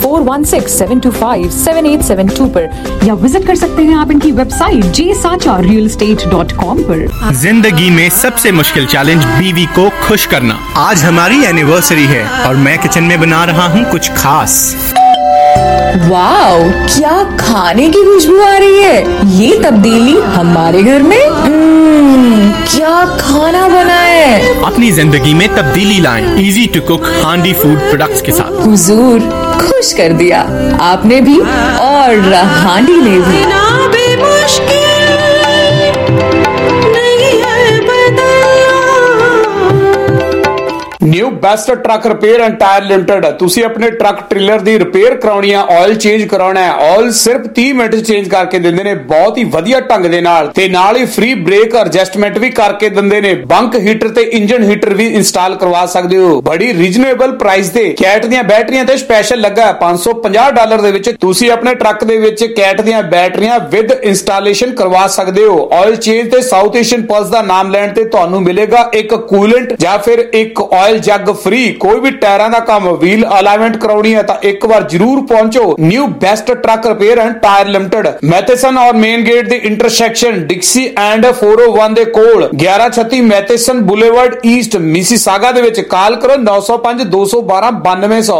416-725-7872 पर, या विजिट कर सकते हैं आप इनकी वेबसाइट jsacharealestate.com पर। जिंदगी में सबसे मुश्किल चैलेंज बीवी को खुश करना। आज हमारी एनिवर्सरी है और मैं किचन में बना रहा हूँ कुछ खास। वाओ, क्या खाने की खुशबू आ रही है। ये तब्दीली हमारे घर में। क्या खाना बना है। अपनी जिंदगी में तब्दीली लाएं easy to cook Handi food products के साथ। हुजूर, खुश कर दिया आपने भी और हांडी ने भी। New best truck repair and tyre limited. ਤੁਸੀਂ ਆਪਣੇ ਟਰੱਕ ਟ੍ਰੇਲਰ ਦੀ ਰਿਪੇਅਰ ਕਰਾਉਣੀ ਆ, ਆਇਲ ਚੇਂਜ ਕਰਾਉਣਾ ਹੈ, ਆਇਲ ਸਿਰਫ 30 ਮਿੰਟ ਚੇਂਜ ਕਰਕੇ ਦਿੰਦੇ ਨੇ ਬਹੁਤ ਹੀ ਵਧੀਆ ਢੰਗ ਦੇ ਨਾਲ, ਤੇ ਨਾਲ ਹੀ ਫ੍ਰੀ ਬ੍ਰੇਕ ਐਡਜਸਟਮੈਂਟ ਵੀ ਕਰਕੇ ਦਿੰਦੇ ਨੇ। ਬੰਕ ਹੀਟਰ ਤੇ ਇੰਜਨ ਹੀਟਰ ਵੀ ਇੰਸਟਾਲ ਕਰਵਾ ਸਕਦੇ ਹੋ ਬੜੀ ਰੀਜ਼ਨੇਬਲ ਪ੍ਰਾਈਸ ਤੇ। ਕੈਟ ਦੀਆਂ ਬੈਟਰੀਆਂ ਤੇ ਸਪੈਸ਼ਲ ਲੱਗਾ $550 ਦੇ ਵਿੱਚ ਤੁਸੀਂ ਆਪਣੇ ਟਰੱਕ ਦੇ ਵਿੱਚ ਕੈਟ ਦੀਆਂ ਬੈਟਰੀਆਂ ਵਿਦ ਇੰਸਟਾਲੇਸ਼ਨ ਕਰਵਾ ਸਕਦੇ ਹੋ। ਆਇਲ ਚੇਂਜ ਤੇ ਸਾਊਥ ਏਸ਼ੀਅਨ ਪਲਸ ਦਾ ਨਾਮ ਲੈਣ ਤੇ ਤੁਹਾਨੂੰ ਮਿਲੇਗਾ ਇੱਕ ਕੂਲੈਂਟ ਜਾਂ ਫਿਰ ਇੱਕ ਆਇਲ ਜੱਗ ਫ੍ਰੀ। ਕੋਈ ਵੀ ਟਾਇਰਾਂ ਦਾ ਕੰਮ, ਵੀਲ ਅਲਾਈਨਮੈਂਟ ਕਰਾਉਣੀ ਹੈ ਤਾਂ ਇੱਕ ਵਾਰ ਜਰੂਰ ਪਹੁੰਚੋ new best truck repair and tyre limited, Matheson ਔਰ ਮੇਨ ਗੇਟ ਦੀ ਇੰਟਰਸੈਕਸ਼ਨ ਡਿਕਸੀ ਐਂਡ 401 ਦੇ ਕੋਲ, 1136 ਮੈਥੇਸਨ ਬੁਲੇਵਾਰਡ ਈਸਟ ਮਿਸੀਸਾਗਾ ਦੇ ਵਿੱਚ। ਕਾਲ ਕਰੋ 905 212 9200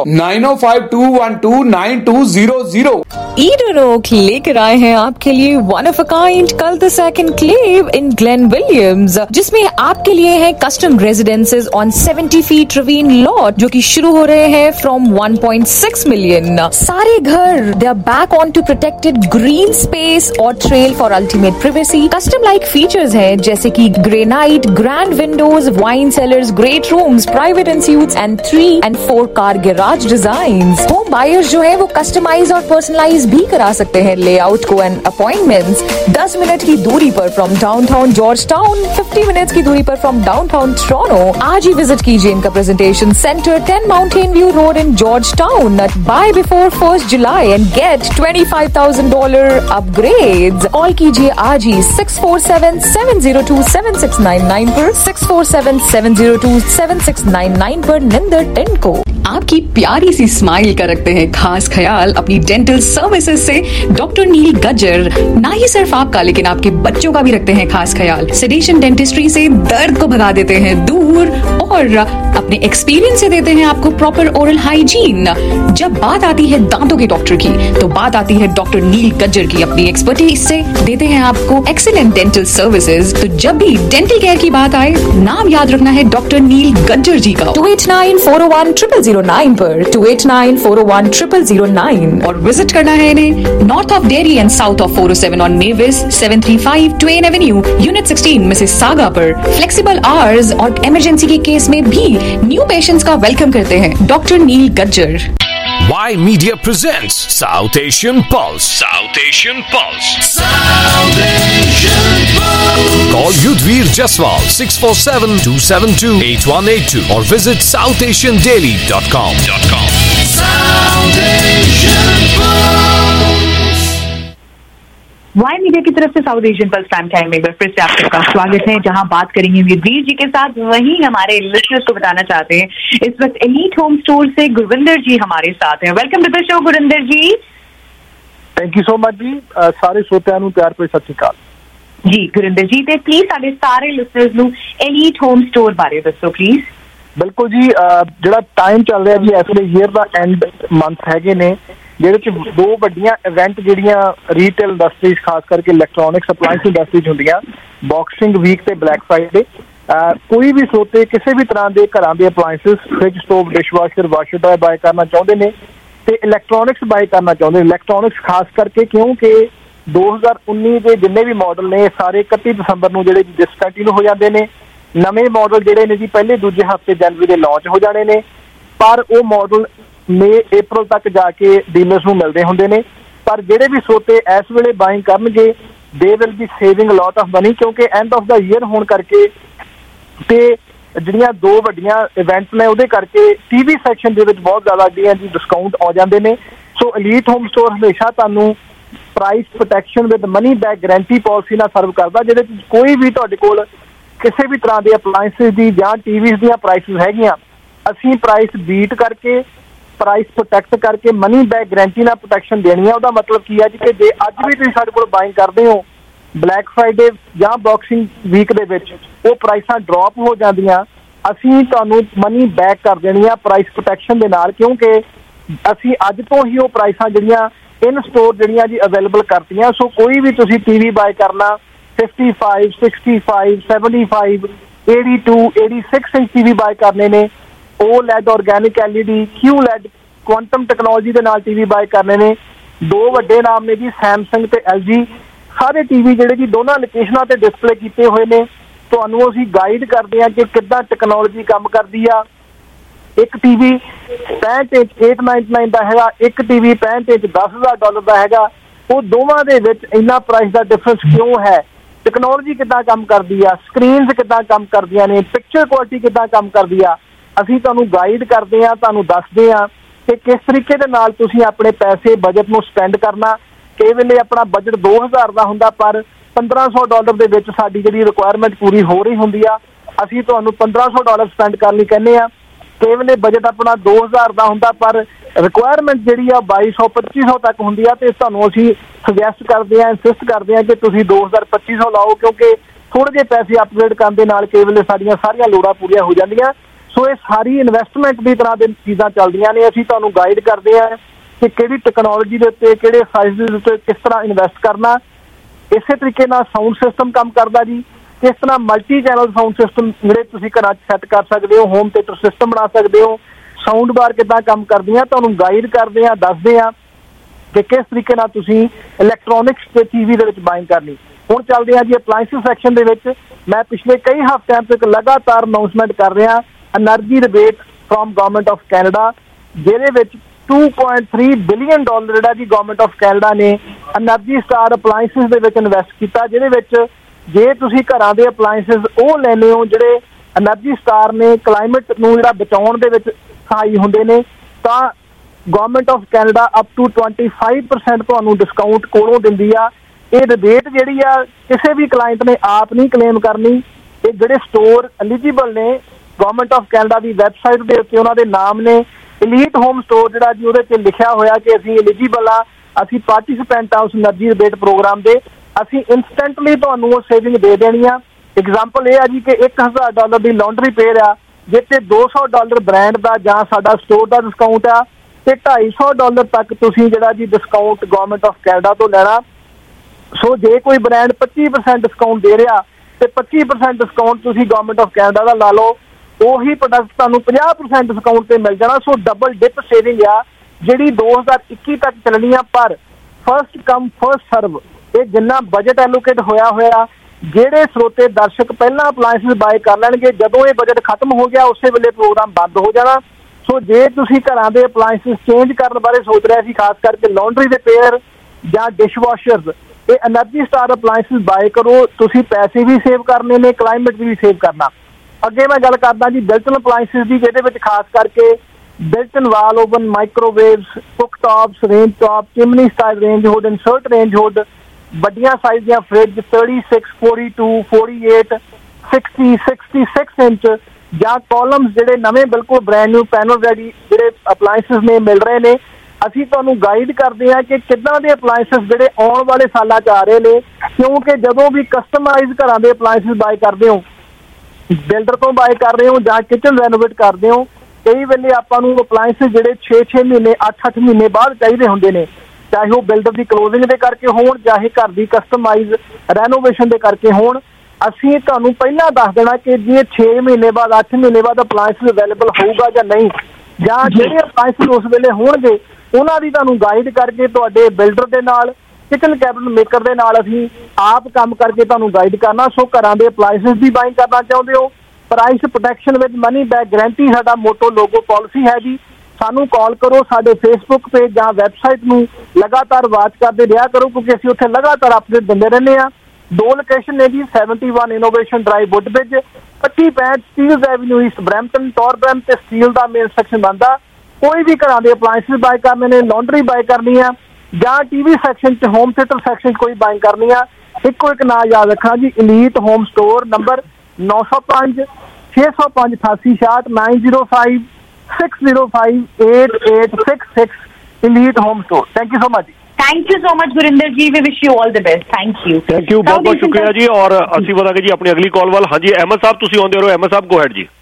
9052129200। ईडन ओक लेकर आए हैं आपके लिए one of a kind called the second clave in Glen Williams, जिसमें आपके लिए है custom residences on 70 feet ravine lot जो कि शुरू हो रहे हैं फ्रॉम 1.6 मिलियन। सारे घर they are back on to protected green space और trail for ultimate privacy. Custom like features हैं जैसे कि granite, grand windows, wine cellars, great rooms, private ensuites and 3 and 4 car garage designs. Home buyers जो है वो customise और personalise भी करा सकते हैं लेआउट को एंड अपॉइंटमेंट्स 10 मिनट की दूरी पर from downtown Georgetown, 50 minutes की दूरी पर फ्रॉम डाउनटाउन टोरंटो। आज ही विजिट कीजिए इनका presentation centre 10 Mountain View road in Georgetown. Buy before 1 July and get $25,000 upgrades. Call कीजिए आज ही 647-702-7699 पर, 647-702-7699 पर निंदर टेन को। आपकी प्यारी सी स्माइल का रखते हैं खास ख्याल अपनी डेंटल सर्विसेज से डॉक्टर नील गज्जर। ना ही सिर्फ आपका लेकिन आपके बच्चों का भी रखते हैं खास ख्याल। सेडेशन डेंटिस्ट्री से दर्द को भगा देते हैं दूर और अपने एक्सपीरियंस से देते हैं आपको प्रॉपर ओरल हाइजीन। जब बात आती है दांतों के डॉक्टर की तो बात आती है डॉक्टर नील गज्जर की। अपनी एक्सपर्टीज से देते हैं आपको एक्सीलेंट डेंटल सर्विसेज। तो जब भी डेंटल केयर की बात आए नाम याद रखना है डॉक्टर नील गज्जर जी का। 289-401-0009 पर, 289-401-0009 और विजिट करना है इन्हें north of Derry and south of 407 on Nevis, 735 Twain avenue, unit 16 Mississauga पर। फ्लेक्सिबल आवर्स और इमरजेंसी के केस में भी न्यू पेशेंट्स का वेलकम करते हैं doctor Neel Gajjar. Y Media presents South Asian Pulse. South Asian Pulse. South Asian Pulse. Call Yudhvir Jaswal 647-272-8182 or visit southasiandaily.com. South Asian Pulse. Y media की तरफ से South Asian pulse time time में फिर से आप सबका स्वागत है, जहां बात करेंगे वीर जी के साथ। वहीं हमारे लिसनर्स को बताना चाहते हैं इस वक्त एलीट होम स्टोर से गुरविंदर जी हमारे साथ हैं। Welcome to the show Gurvinder ji. Thank you so much ji. सारे श्रोतिਆਂ ਨੂੰ ਪਿਆਰ ਭਰੀ ਸਤਿ ਸ਼੍ਰੀ ਅਕਾਲ जी। गुरविंदर जी ਤੇ ਪਲੀਜ਼ ਸਾਡੇ ਸਾਰੇ ਲਿਸਨਰਸ ਨੂੰ एलीट होम स्टोर ਬਾਰੇ ਦੱਸੋ ਪਲੀਜ਼। ਬਿਲਕੁਲ ਜੀ, ਜਿਹੜਾ ਟਾਈਮ ਚੱਲ ਰਿਹਾ ਜੀ ਇਸ ਵੇਲੇ ਈਅਰ ਦਾ ਐਂਡ ਮੰਥ ਹੈਗੇ ਨੇ ਜਿਹਦੇ ਚ ਦੋ ਵੱਡੀਆਂ ਇਵੈਂਟ ਜਿਹੜੀਆਂ ਰੀਟੇਲ ਇੰਡਸਟਰੀਜ਼ ਖਾਸ ਕਰਕੇ ਇਲੈਕਟ੍ਰੋਨਿਕਸ ਅਪਲਾਇੰਸ ਇੰਡਸਟਰੀਜ਼ ਹੁੰਦੀਆਂ, ਬਾਕਸਿੰਗ ਵੀਕ ਤੇ ਬਲੈਕ ਫਰਾਈਡੇ। ਕੋਈ ਵੀ ਸੋਤੇ ਕਿਸੇ ਵੀ ਤਰ੍ਹਾਂ ਦੇ ਘਰਾਂ ਦੇ appliances, fridge, stove, dishwasher, washer dryer buy ਕਰਨਾ ਚਾਹੁੰਦੇ ਨੇ ਤੇ ਇਲੈਕਟ੍ਰੋਨਿਕਸ ਬਾਏ ਕਰਨਾ ਚਾਹੁੰਦੇ ਨੇ। ਇਲੈਕਟ੍ਰੋਨਿਕਸ ਖਾਸ ਕਰਕੇ ਕਿਉਂਕਿ 2019 ਦੇ ਜਿੰਨੇ ਵੀ ਮਾਡਲ ਨੇ ਸਾਰੇ 31 ਦਸੰਬਰ ਨੂੰ ਜਿਹੜੇ ਡਿਸਕੰਟੀਨਿਊ ਹੋ ਜਾਂਦੇ ਨੇ। ਨਵੇਂ ਮਾਡਲ ਜਿਹੜੇ ਨੇ ਜੀ ਪਹਿਲੇ ਦੂਜੇ ਹਫ਼ਤੇ ਜਨਵਰੀ ਦੇ ਲਾਂਚ ਹੋ ਜਾਣੇ ਨੇ, ਪਰ ਉਹ ਮਾਡਲ ਮਈ ਅਪ੍ਰੈਲ ਤੱਕ ਜਾ ਕੇ ਡੀਲਰਸ ਨੂੰ ਮਿਲਦੇ ਹੁੰਦੇ ਨੇ। ਪਰ ਜਿਹੜੇ ਵੀ ਸੋਤੇ ਇਸ ਵੇਲੇ ਬਾਇੰਗ ਕਰਨਗੇ they will be saving lot of money, ਕਿਉਂਕਿ ਐਂਡ ਆਫ ਦਾ ਈਅਰ ਹੋਣ ਕਰਕੇ ਤੇ ਜਿਹੜੀਆਂ ਦੋ ਵੱਡੀਆਂ ਇਵੈਂਟਸ ਨੇ ਉਹਦੇ ਕਰਕੇ ਟੀਵੀ ਸੈਕਸ਼ਨ ਦੇ ਵਿੱਚ ਬਹੁਤ ਜ਼ਿਆਦਾ ਜਿਹੜੀਆਂ ਜੀ ਡਿਸਕਾਊਂਟ ਆ ਜਾਂਦੇ ਨੇ। ਸੋ ਐਲੀਟ ਹੋਮ ਸਟੋਰ ਹਮੇਸ਼ਾ ਤੁਹਾਨੂੰ price protection with money back guarantee policy ਨਾਲ ਸਰਵ ਕਰਦਾ, ਜਿਹਦੇ ਵਿੱਚ ਕੋਈ ਵੀ ਤੁਹਾਡੇ ਕੋਲ ਕਿਸੇ ਵੀ ਤਰ੍ਹਾਂ ਦੇ ਅਪਲਾਇੰਸਿਸ ਦੀ ਜਾਂ ਟੀਵੀਜ਼ ਦੀਆਂ ਪ੍ਰਾਈਸਿਸ ਹੈਗੀਆਂ, ਅਸੀਂ ਪ੍ਰਾਈਸ ਬੀਟ ਕਰਕੇ ਪ੍ਰਾਈਸ ਪ੍ਰੋਟੈਕਟ ਕਰਕੇ ਮਨੀ ਬੈਕ ਗਾਰੰਟੀ ਨਾਲ ਪ੍ਰੋਟੈਕਸ਼ਨ ਦੇਣੀ ਹੈ। ਉਹਦਾ ਮਤਲਬ ਕੀ ਹੈ ਜੀ ਕਿ ਜੇ ਅੱਜ ਵੀ ਤੁਸੀਂ ਸਾਡੇ ਕੋਲ ਬਾਇੰਗ ਕਰਦੇ ਹੋ ਬਲੈਕ ਫਰਾਈਡੇ ਜਾਂ ਬਾਕਸਿੰਗ ਵੀਕ ਦੇ ਵਿੱਚ ਉਹ ਪ੍ਰਾਈਸਾਂ ਡ੍ਰੌਪ ਹੋ ਜਾਂਦੀਆਂ, ਅਸੀਂ ਤੁਹਾਨੂੰ ਮਨੀ ਬੈਕ ਕਰ ਦੇਣੀ ਆ ਪ੍ਰਾਈਸ ਪ੍ਰੋਟੈਕਸ਼ਨ ਦੇ ਨਾਲ, ਕਿਉਂਕਿ ਅਸੀਂ ਅੱਜ ਤੋਂ ਹੀ ਉਹ ਪ੍ਰਾਈਸਾਂ ਜਿਹੜੀਆਂ ਇਨ ਸਟੋਰ ਜਿਹੜੀਆਂ ਜੀ ਅਵੇਲੇਬਲ ਕਰਤੀਆਂ। ਸੋ ਕੋਈ ਵੀ ਤੁਸੀਂ ਟੀਵੀ ਬਾਏ ਕਰਨਾ 55, 65, 75, 82, 86 ਇੰਚ ਟੀਵੀ ਬਾਏ ਕਰਨੇ ਨੇ, OLED organic LED, QLED quantum technology ਦੇ ਨਾਲ ਟੀਵੀ ਬਾਏ ਕਰਨੇ ਨੇ। ਦੋ ਵੱਡੇ ਨਾਮ ਨੇ ਜੀ ਸੈਮਸੰਗ ਤੇ LG। ਸਾਰੇ ਟੀਵੀ ਜਿਹੜੇ ਜੀ ਦੋਨਾਂ ਲੋਕੇਸ਼ਨਾਂ ਤੇ ਡਿਸਪਲੇ ਕੀਤੇ ਹੋਏ ਨੇ। ਤੁਹਾਨੂੰ ਅਸੀਂ ਗਾਈਡ ਕਰਦੇ ਹਾਂ ਕਿ ਕਿੱਦਾਂ ਟੈਕਨੋਲੋਜੀ ਕੰਮ ਕਰਦੀ ਆ, ਇੱਕ TV 65 ਇੰਚ $899 ਦਾ ਹੈਗਾ, ਇੱਕ TV 65 ਇੰਚ $10,000 ਦਾ ਹੈਗਾ। ਉਹ ਦੋਵਾਂ ਦੇ ਵਿੱਚ ਇੰਨਾ ਪ੍ਰਾਈਸ ਦਾ ਡਿਫਰੈਂਸ ਕਿਉਂ ਹੈ? ਟੈਕਨੋਲੋਜੀ ਕਿੱਦਾਂ ਕੰਮ ਕਰਦੀ ਆ, ਸਕਰੀਨਸ ਕਿੱਦਾਂ ਕੰਮ ਕਰਦੀਆਂ ਨੇ, ਪਿਕਚਰ ਕੁਆਲਿਟੀ ਕਿੱਦਾਂ ਕੰਮ ਕਰਦੀ ਆ, ਅਸੀਂ ਤੁਹਾਨੂੰ ਗਾਈਡ ਕਰਦੇ ਹਾਂ, ਤੁਹਾਨੂੰ ਦੱਸਦੇ ਹਾਂ ਕਿ ਕਿਸ ਤਰੀਕੇ ਦੇ ਨਾਲ ਤੁਸੀਂ ਆਪਣੇ ਪੈਸੇ ਬਜਟ ਨੂੰ ਸਪੈਂਡ ਕਰਨਾ। ਕਈ ਵੇਲੇ ਆਪਣਾ ਬਜਟ 2000 ਦਾ ਹੁੰਦਾ ਪਰ $1500 ਦੇ ਵਿੱਚ ਸਾਡੀ ਜਿਹੜੀ ਰਿਕੁਆਇਰਮੈਂਟ ਪੂਰੀ ਹੋ ਰਹੀ ਹੁੰਦੀ ਆ, ਅਸੀਂ ਤੁਹਾਨੂੰ $1500 ਸਪੈਂਡ ਕਰਨ ਲਈ ਕਹਿੰਦੇ ਆ। ਕਈ ਵੇਲੇ ਬਜਟ ਆਪਣਾ 2000 ਦਾ ਹੁੰਦਾ ਪਰ ਰਿਕੁਆਇਰਮੈਂਟ ਜਿਹੜੀ ਆ 2200-2500 ਤੱਕ ਹੁੰਦੀ ਆ, ਤੇ ਤੁਹਾਨੂੰ ਅਸੀਂ ਸੁਜੈਸਟ ਕਰਦੇ ਆ, ਇਨਸਿਸਟ ਕਰਦੇ ਆ ਕਿ ਤੁਸੀਂ 2000-2500 ਲਾਓ, ਕਿਉਂਕਿ ਥੋੜੇ ਜਿਹੇ ਪੈਸੇ ਅਪਗ੍ਰੇਡ ਕਰਨ ਦੇ ਨਾਲ ਕਈ ਵੇਲੇ ਸਾਡੀਆਂ ਸਾਰੀਆਂ ਲੋੜਾਂ ਪੂਰੀਆਂ ਹੋ ਜਾਂਦੀਆਂ। ਸੋ ਇਹ ਸਾਰੀ ਇਨਵੈਸਟਮੈਂਟ ਦੀ ਤਰ੍ਹਾਂ ਦੀ ਚੀਜ਼ਾਂ ਚੱਲਦੀਆਂ ਨੇ। ਅਸੀਂ ਤੁਹਾਨੂੰ ਗਾਈਡ ਕਰਦੇ ਆ ਕਿ ਕਿਹੜੀ ਟੈਕਨੋਲੋਜੀ ਦੇ ਉੱਤੇ, ਕਿਹੜੇ ਸਾਈਜ਼ ਦੇ ਉੱਤੇ ਕਿਸ ਤਰ੍ਹਾਂ ਇਨਵੈਸਟ ਕਰਨਾ। ਇਸੇ ਤਰੀਕੇ ਨਾਲ ਸਾਊਂਡ ਸਿਸਟਮ ਕੰਮ ਕਰਦਾ ਜੀ, ਕਿਸ ਤਰ੍ਹਾਂ ਮਲਟੀ ਚੈਨਲ ਸਾਊਂਡ ਸਿਸਟਮ ਜਿਹੜੇ ਤੁਸੀਂ ਘਰਾਂ 'ਚ ਸੈੱਟ ਕਰ ਸਕਦੇ ਹੋ, ਹੋਮ ਥੀਏਟਰ ਸਿਸਟਮ ਬਣਾ ਸਕਦੇ ਹੋ, ਸਾਊਂਡ ਬਾਰ ਕਿੱਦਾਂ ਕੰਮ ਕਰਦੀਆਂ, ਤੁਹਾਨੂੰ ਗਾਈਡ ਕਰਦੇ ਆ, ਦੱਸਦੇ ਆ ਕਿ ਕਿਸ ਤਰੀਕੇ ਨਾਲ ਤੁਸੀਂ ਇਲੈਕਟ੍ਰੋਨਿਕਸ ਤੇ TV ਦੇ ਵਿੱਚ ਬਾਇੰਗ ਕਰਨੀ। ਹੁਣ ਚੱਲਦੇ ਆ ਜੀ ਅਪਲਾਇੰਸਿਸ ਸੈਕਸ਼ਨ ਦੇ ਵਿੱਚ। ਮੈਂ ਪਿਛਲੇ ਕਈ ਹਫ਼ਤਿਆਂ ਤੋਂ ਇੱਕ ਲਗਾਤਾਰ ਅਨਾਊਂਸਮੈਂਟ ਕਰ ਰਿਹਾ energy rebate from government of Canada, ਜਿਹਦੇ ਵਿੱਚ $2.3 ਬਿਲੀਅਨ ਜਿਹੜਾ ਜੀ ਗਵਰਨਮੈਂਟ ਆਫ ਕੈਨੇਡਾ ਨੇ ਐਨਰਜੀ ਸਟਾਰ ਅਪਲਾਇੰਸਿਸ ਦੇ ਵਿੱਚ ਇਨਵੈਸਟ ਕੀਤਾ, ਜਿਹਦੇ ਵਿੱਚ ਜੇ ਤੁਸੀਂ ਘਰਾਂ ਦੇ ਅਪਲਾਇੰਸਿਸ ਉਹ ਲੈਂਦੇ ਹੋ ਜਿਹੜੇ ਐਨਰਜੀ ਸਟਾਰ ਨੇ ਕਲਾਈਮੇਟ ਨੂੰ ਜਿਹੜਾ ਬਚਾਉਣ ਦੇ ਵਿੱਚ ਸਹਾਈ ਹੁੰਦੇ ਨੇ, ਤਾਂ government of Canada up to 25% ਤੁਹਾਨੂੰ ਡਿਸਕਾਊਂਟ ਕੋਲੋਂ ਦਿੰਦੀ ਆ। ਇਹ ਰਿਬੇਟ ਜਿਹੜੀ ਆ ਕਿਸੇ ਵੀ ਕਲਾਇੰਟ ਨੇ ਆਪ ਨਹੀਂ ਕਲੇਮ ਕਰਨੀ। ਇਹ ਜਿਹੜੇ ਸਟੋਰ ਐਲੀਜੀਬਲ ਨੇ ਗਵਰਨਮੈਂਟ ਆਫ ਕੈਨੇਡਾ ਦੀ ਵੈਬਸਾਈਟ ਦੇ ਉੱਤੇ ਉਹਨਾਂ ਦੇ ਨਾਮ ਨੇ। ਐਲੀਟ ਹੋਮ ਸਟੋਰ ਜਿਹੜਾ ਜੀ ਉਹਦੇ 'ਚ ਲਿਖਿਆ ਹੋਇਆ ਕਿ ਅਸੀਂ ਐਲੀਜੀਬਲ ਆ, ਅਸੀਂ ਪਾਰਟੀਸਿਪੈਂਟ ਆ ਉਸ ਐਨਰਜੀ ਰਿਬੇਟ ਪ੍ਰੋਗਰਾਮ ਦੇ, ਅਸੀਂ ਇੰਸਟੈਂਟਲੀ ਤੁਹਾਨੂੰ ਉਹ ਸੇਵਿੰਗ ਦੇ ਦੇਣੀ ਆ। ਐਗਜ਼ਾਮਪਲ ਇਹ ਆ ਜੀ ਕਿ $1000 ਦੀ ਲਾਂਡਰੀ ਪੇਅਰ ਆ, ਜਿੱਥੇ $200 ਬ੍ਰਾਂਡ ਦਾ ਜਾਂ ਸਾਡਾ ਸਟੋਰ ਦਾ ਡਿਸਕਾਊਂਟ ਆ, ਤੇ $250 ਤੱਕ ਤੁਸੀਂ ਜਿਹੜਾ ਜੀ ਡਿਸਕਾਊਂਟ ਗਵਰਨਮੈਂਟ ਆਫ ਕੈਨੇਡਾ ਤੋਂ ਲੈਣਾ। ਸੋ ਜੇ ਕੋਈ ਬ੍ਰਾਂਡ 25% ਡਿਸਕਾਊਂਟ ਦੇ ਰਿਹਾ ਤੇ 25% ਡਿਸਕਾਊਂਟ ਤੁਸੀਂ ਗਵਰਨਮੈਂਟ ਆਫ ਕੈਨੇਡਾ ਦਾ ਲਾ ਲਓ, ਉਹੀ ਪ੍ਰੋਡਕਟ ਤੁਹਾਨੂੰ 50% ਡਿਸਕਾਊਂਟ ਤੇ ਮਿਲ ਜਾਣਾ। ਸੋ ਡਬਲ ਡਿਪ ਸੇਵਿੰਗ ਆ ਜਿਹੜੀ 2021 ਤੱਕ ਚੱਲਣੀ ਆ, ਪਰ ਫਸਟ ਕਮ ਫਸਟ ਸਰਵ। ਇਹ ਜਿੰਨਾ ਬਜਟ ਐਲੋਕੇਟ ਹੋਇਆ ਜਿਹੜੇ ਸਰੋਤੇ ਦਰਸ਼ਕ ਪਹਿਲਾਂ ਅਪਲਾਇੰਸਿਸ ਬਾਏ ਕਰ ਲੈਣਗੇ, ਜਦੋਂ ਇਹ ਬਜਟ ਖਤਮ ਹੋ ਗਿਆ ਉਸੇ ਵੇਲੇ ਪ੍ਰੋਗਰਾਮ ਬੰਦ ਹੋ ਜਾਣਾ। ਸੋ ਜੇ ਤੁਸੀਂ ਘਰਾਂ ਦੇ ਅਪਲਾਇੰਸਿਸ ਚੇਂਜ ਕਰਨ ਬਾਰੇ ਸੋਚ ਰਹੇ ਸੀ, ਖਾਸ ਕਰਕੇ ਲਾਂਡਰੀ ਦੇ ਪੇਅਰ ਜਾਂ ਡਿਸ਼ ਵਾਸ਼ਰਸ, ਇਹ ਐਨਰਜੀ ਸਟਾਰ ਅਪਲਾਇੰਸਿਸ ਬਾਏ ਕਰੋ। ਤੁਸੀਂ ਪੈਸੇ ਵੀ ਸੇਵ ਕਰਨੇ ਨੇ, ਕਲਾਈਮੇਟ ਵੀ ਸੇਵ ਕਰਨਾ। ਅੱਗੇ ਮੈਂ ਗੱਲ ਕਰਦਾ ਜੀ ਬਿਲਟ-ਇਨ ਅਪਲਾਇੰਸਿਸ ਦੀ, ਜਿਹਦੇ ਵਿੱਚ ਖਾਸ ਕਰਕੇ built-in wall oven, microwaves, cook tops, range top, chimney style range hood, insert range hood, ਵੱਡੀਆਂ ਸਾਈਜ਼ ਦੀਆਂ ਫ੍ਰਿਜ 36, 42, 48, 60, 66 ਇੰਚ ਜਾਂ ਕਾਲਮਸ ਜਿਹੜੇ ਨਵੇਂ ਬਿਲਕੁਲ ਬ੍ਰੈਂਡ ਨਿਊ ਪੈਨਲ ਰੈਡੀ ਜਿਹੜੇ ਅਪਲਾਇੰਸਿਸ ਨੇ ਮਿਲ ਰਹੇ ਨੇ। ਅਸੀਂ ਤੁਹਾਨੂੰ ਗਾਈਡ ਕਰਦੇ ਹਾਂ ਕਿ ਕਿੱਦਾਂ ਦੇ ਅਪਲਾਇੰਸਿਸ ਜਿਹੜੇ ਆਉਣ ਵਾਲੇ ਸਾਲਾਂ 'ਚ ਆ ਰਹੇ ਨੇ, ਕਿਉਂਕਿ ਜਦੋਂ ਵੀ ਕਸਟਮਾਈਜ਼ ਘਰਾਂ ਦੇ ਅਪਲਾਇੰਸਿਸ ਬਾਏ ਕਰਦੇ ਹੋ, ਬਿਲਡਰ ਤੋਂ ਬਾਏ ਕਰ ਰਹੇ ਹੋ ਜਾਂ ਕਿਚਨ ਰੈਨੋਵੇਟ ਕਰਦੇ ਹੋ, ਕਈ ਵੇਲੇ ਆਪਾਂ ਨੂੰ ਅਪਲਾਇੰਸਿਸ ਜਿਹੜੇ 6 ਮਹੀਨੇ 8 ਮਹੀਨੇ ਬਾਅਦ ਚਾਹੀਦੇ ਹੁੰਦੇ ਨੇ, ਚਾਹੇ ਉਹ ਬਿਲਡਰ ਦੀ ਕਲੋਜ਼ਿੰਗ ਦੇ ਕਰਕੇ ਹੋਣ, ਚਾਹੇ ਘਰ ਦੀ ਕਸਟਮਾਈਜ਼ ਰੈਨੋਵੇਸ਼ਨ ਦੇ ਕਰਕੇ ਹੋਣ। ਅਸੀਂ ਤੁਹਾਨੂੰ ਪਹਿਲਾਂ ਦੱਸ ਦੇਣਾ ਕਿ ਜੇ 6 ਮਹੀਨੇ ਬਾਅਦ 8 ਮਹੀਨੇ ਬਾਅਦ ਅਪਲਾਇੰਸਿਸ ਅਵੇਲੇਬਲ ਹੋਊਗਾ ਜਾਂ ਨਹੀਂ, ਜਾਂ ਜਿਹੜੇ ਅਪਲਾਇੰਸਿਸ ਉਸ ਵੇਲੇ ਹੋਣਗੇ ਉਹਨਾਂ ਦੀ ਤੁਹਾਨੂੰ ਗਾਈਡ ਕਰਕੇ ਤੁਹਾਡੇ ਬਿਲਡਰ ਦੇ ਨਾਲ, ਕਿਚਨ ਕੈਬਿਨਟ ਮੇਕਰ ਦੇ ਨਾਲ ਅਸੀਂ ਆਪ ਕੰਮ ਕਰਕੇ ਤੁਹਾਨੂੰ ਗਾਈਡ ਕਰਨਾ। ਸੋ ਘਰਾਂ ਦੇ ਅਪਲਾਇੰਸਿਸ ਦੀ ਬਾਇੰਗ ਕਰਨਾ ਚਾਹੁੰਦੇ ਹੋ, price protection with money back guarantee ਸਾਡਾ ਮੋਟੋ ਲੋਗੋ ਪਾਲਿਸੀ ਹੈ ਜੀ। ਸਾਨੂੰ ਕਾਲ ਕਰੋ, ਸਾਡੇ ਫੇਸਬੁੱਕ ਪੇਜ ਜਾਂ ਵੈਬਸਾਈਟ ਨੂੰ ਲਗਾਤਾਰ ਵਾਚ ਕਰਦੇ ਰਿਹਾ ਕਰੋ, ਕਿਉਂਕਿ ਅਸੀਂ ਉੱਥੇ ਲਗਾਤਾਰ ਅਪਡੇਟ ਦਿੰਦੇ ਰਹਿੰਦੇ ਹਾਂ। 2 ਲੋਕੇਸ਼ਨ ਨੇ ਜੀ, 71 innovation drive Woodbridge, 2565 Steeles avenue east Brampton, Torbram ਤੇ ਸਟੀਲ ਦਾ ਮੇਨ ਸੈਕਸ਼ਨ ਬਣਦਾ। ਕੋਈ ਵੀ ਘਰਾਂ ਦੇ ਅਪਲਾਇੰਸਿਸ ਬਾਏ ਕਰਨੇ ਨੇ, ਲਾਂਡਰੀ ਬਾਏ ਕਰਨੀ ਆ ਜਾਂ TV ਸੈਕਸ਼ਨ 'ਚ, ਹੋਮ ਥੀਏਟਰ ਸੈਕਸ਼ਨ 'ਚ ਕੋਈ ਬਾਇੰਗ ਕਰਨੀ ਆ, ਇੱਕੋ ਇੱਕ ਨਾਂ ਯਾਦ ਰੱਖਣਾ ਜੀ, elite home store, number 905 605 8866 905 605 8866 Elite Home Store. Thank you so much. Thank you so much, Gurinder ji. We wish you all the best. Thank you. Thank you. बहुत बहुत शुक्रिया जी। और ਅਸੀਂ ਵਧਾਂਗੇ ਜੀ ਆਪਣੀ ਅਗਲੀ ਕਾਲ ਵੱਲ। ਹਾਂਜੀ ਅਹਿਮਦ ਸਾਹਿਬ ਤੁਸੀਂ ਆਉਂਦੇ ਰਹੋ। ਅਹਿਮਦ ਸਾਹਿਬ ਗੋ ਹੈਡ ਜੀ।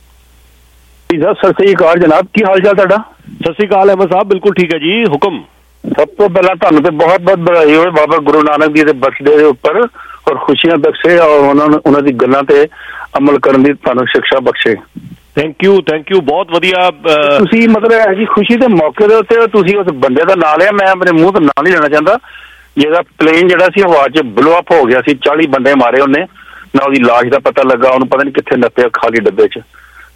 ਸਤਿ ਸ੍ਰੀ ਅਕਾਲ ਜਨਾਬ, ਕੀ ਹਾਲ ਚਾਲ ਤੁਹਾਡਾ? ਸਤਿ ਸ੍ਰੀ ਅਕਾਲ ਅਹਿਮਦ ਸਾਹਿਬ, ਬਿਲਕੁਲ ਠੀਕ ਹੈ ਜੀ, ਹੁਕਮ। ਸਭ ਤੋਂ ਪਹਿਲਾਂ ਤੁਹਾਨੂੰ ਤੇ ਬਹੁਤ ਬਹੁਤ ਵਧਾਈ ਹੋਵੇ ਬਾਬਾ ਗੁਰੂ ਨਾਨਕ ਜੀ ਦੇ ਬਰਥਡੇ ਦੇ ਉੱਪਰ, ਔਰ ਖੁਸ਼ੀਆਂ ਬਖਸ਼ੇ ਔਰ ਉਹਨਾਂ ਦੀ ਗੱਲਾਂ ਤੇ ਅਮਲ ਕਰਨ ਦੀ ਤੁਹਾਨੂੰ ਸਿੱਖਿਆ ਬਖਸ਼ੇ। ਥੈਂਕ ਯੂ ਬਹੁਤ ਵਧੀਆ। ਤੁਸੀਂ ਮਤਲਬ ਇਹ ਜੀ ਖੁਸ਼ੀ ਦੇ ਮੌਕੇ ਦੇ ਉੱਤੇ ਤੁਸੀਂ ਉਸ ਬੰਦੇ ਦਾ ਨਾਂ ਲਿਆ, ਮੈਂ ਆਪਣੇ ਮੂੰਹ ਤੋਂ ਨਾਂ ਨਹੀਂ ਲੈਣਾ ਚਾਹੁੰਦਾ, ਜਿਹਦਾ ਪਲੇਨ ਜਿਹੜਾ ਸੀ ਹਵਾ 'ਚ ਬਲੋ ਅਪ ਹੋ ਗਿਆ ਸੀ, 40 ਬੰਦੇ ਮਾਰੇ ਉਹਨੇ, ਨਾ ਉਹਦੀ ਲਾਸ਼ ਦਾ ਪਤਾ ਲੱਗਾ, ਉਹਨੂੰ ਪਤਾ ਨਹੀਂ ਕਿੱਥੇ ਨੱਪਿਆ ਖਾਲੀ ਡੱਬੇ 'ਚ।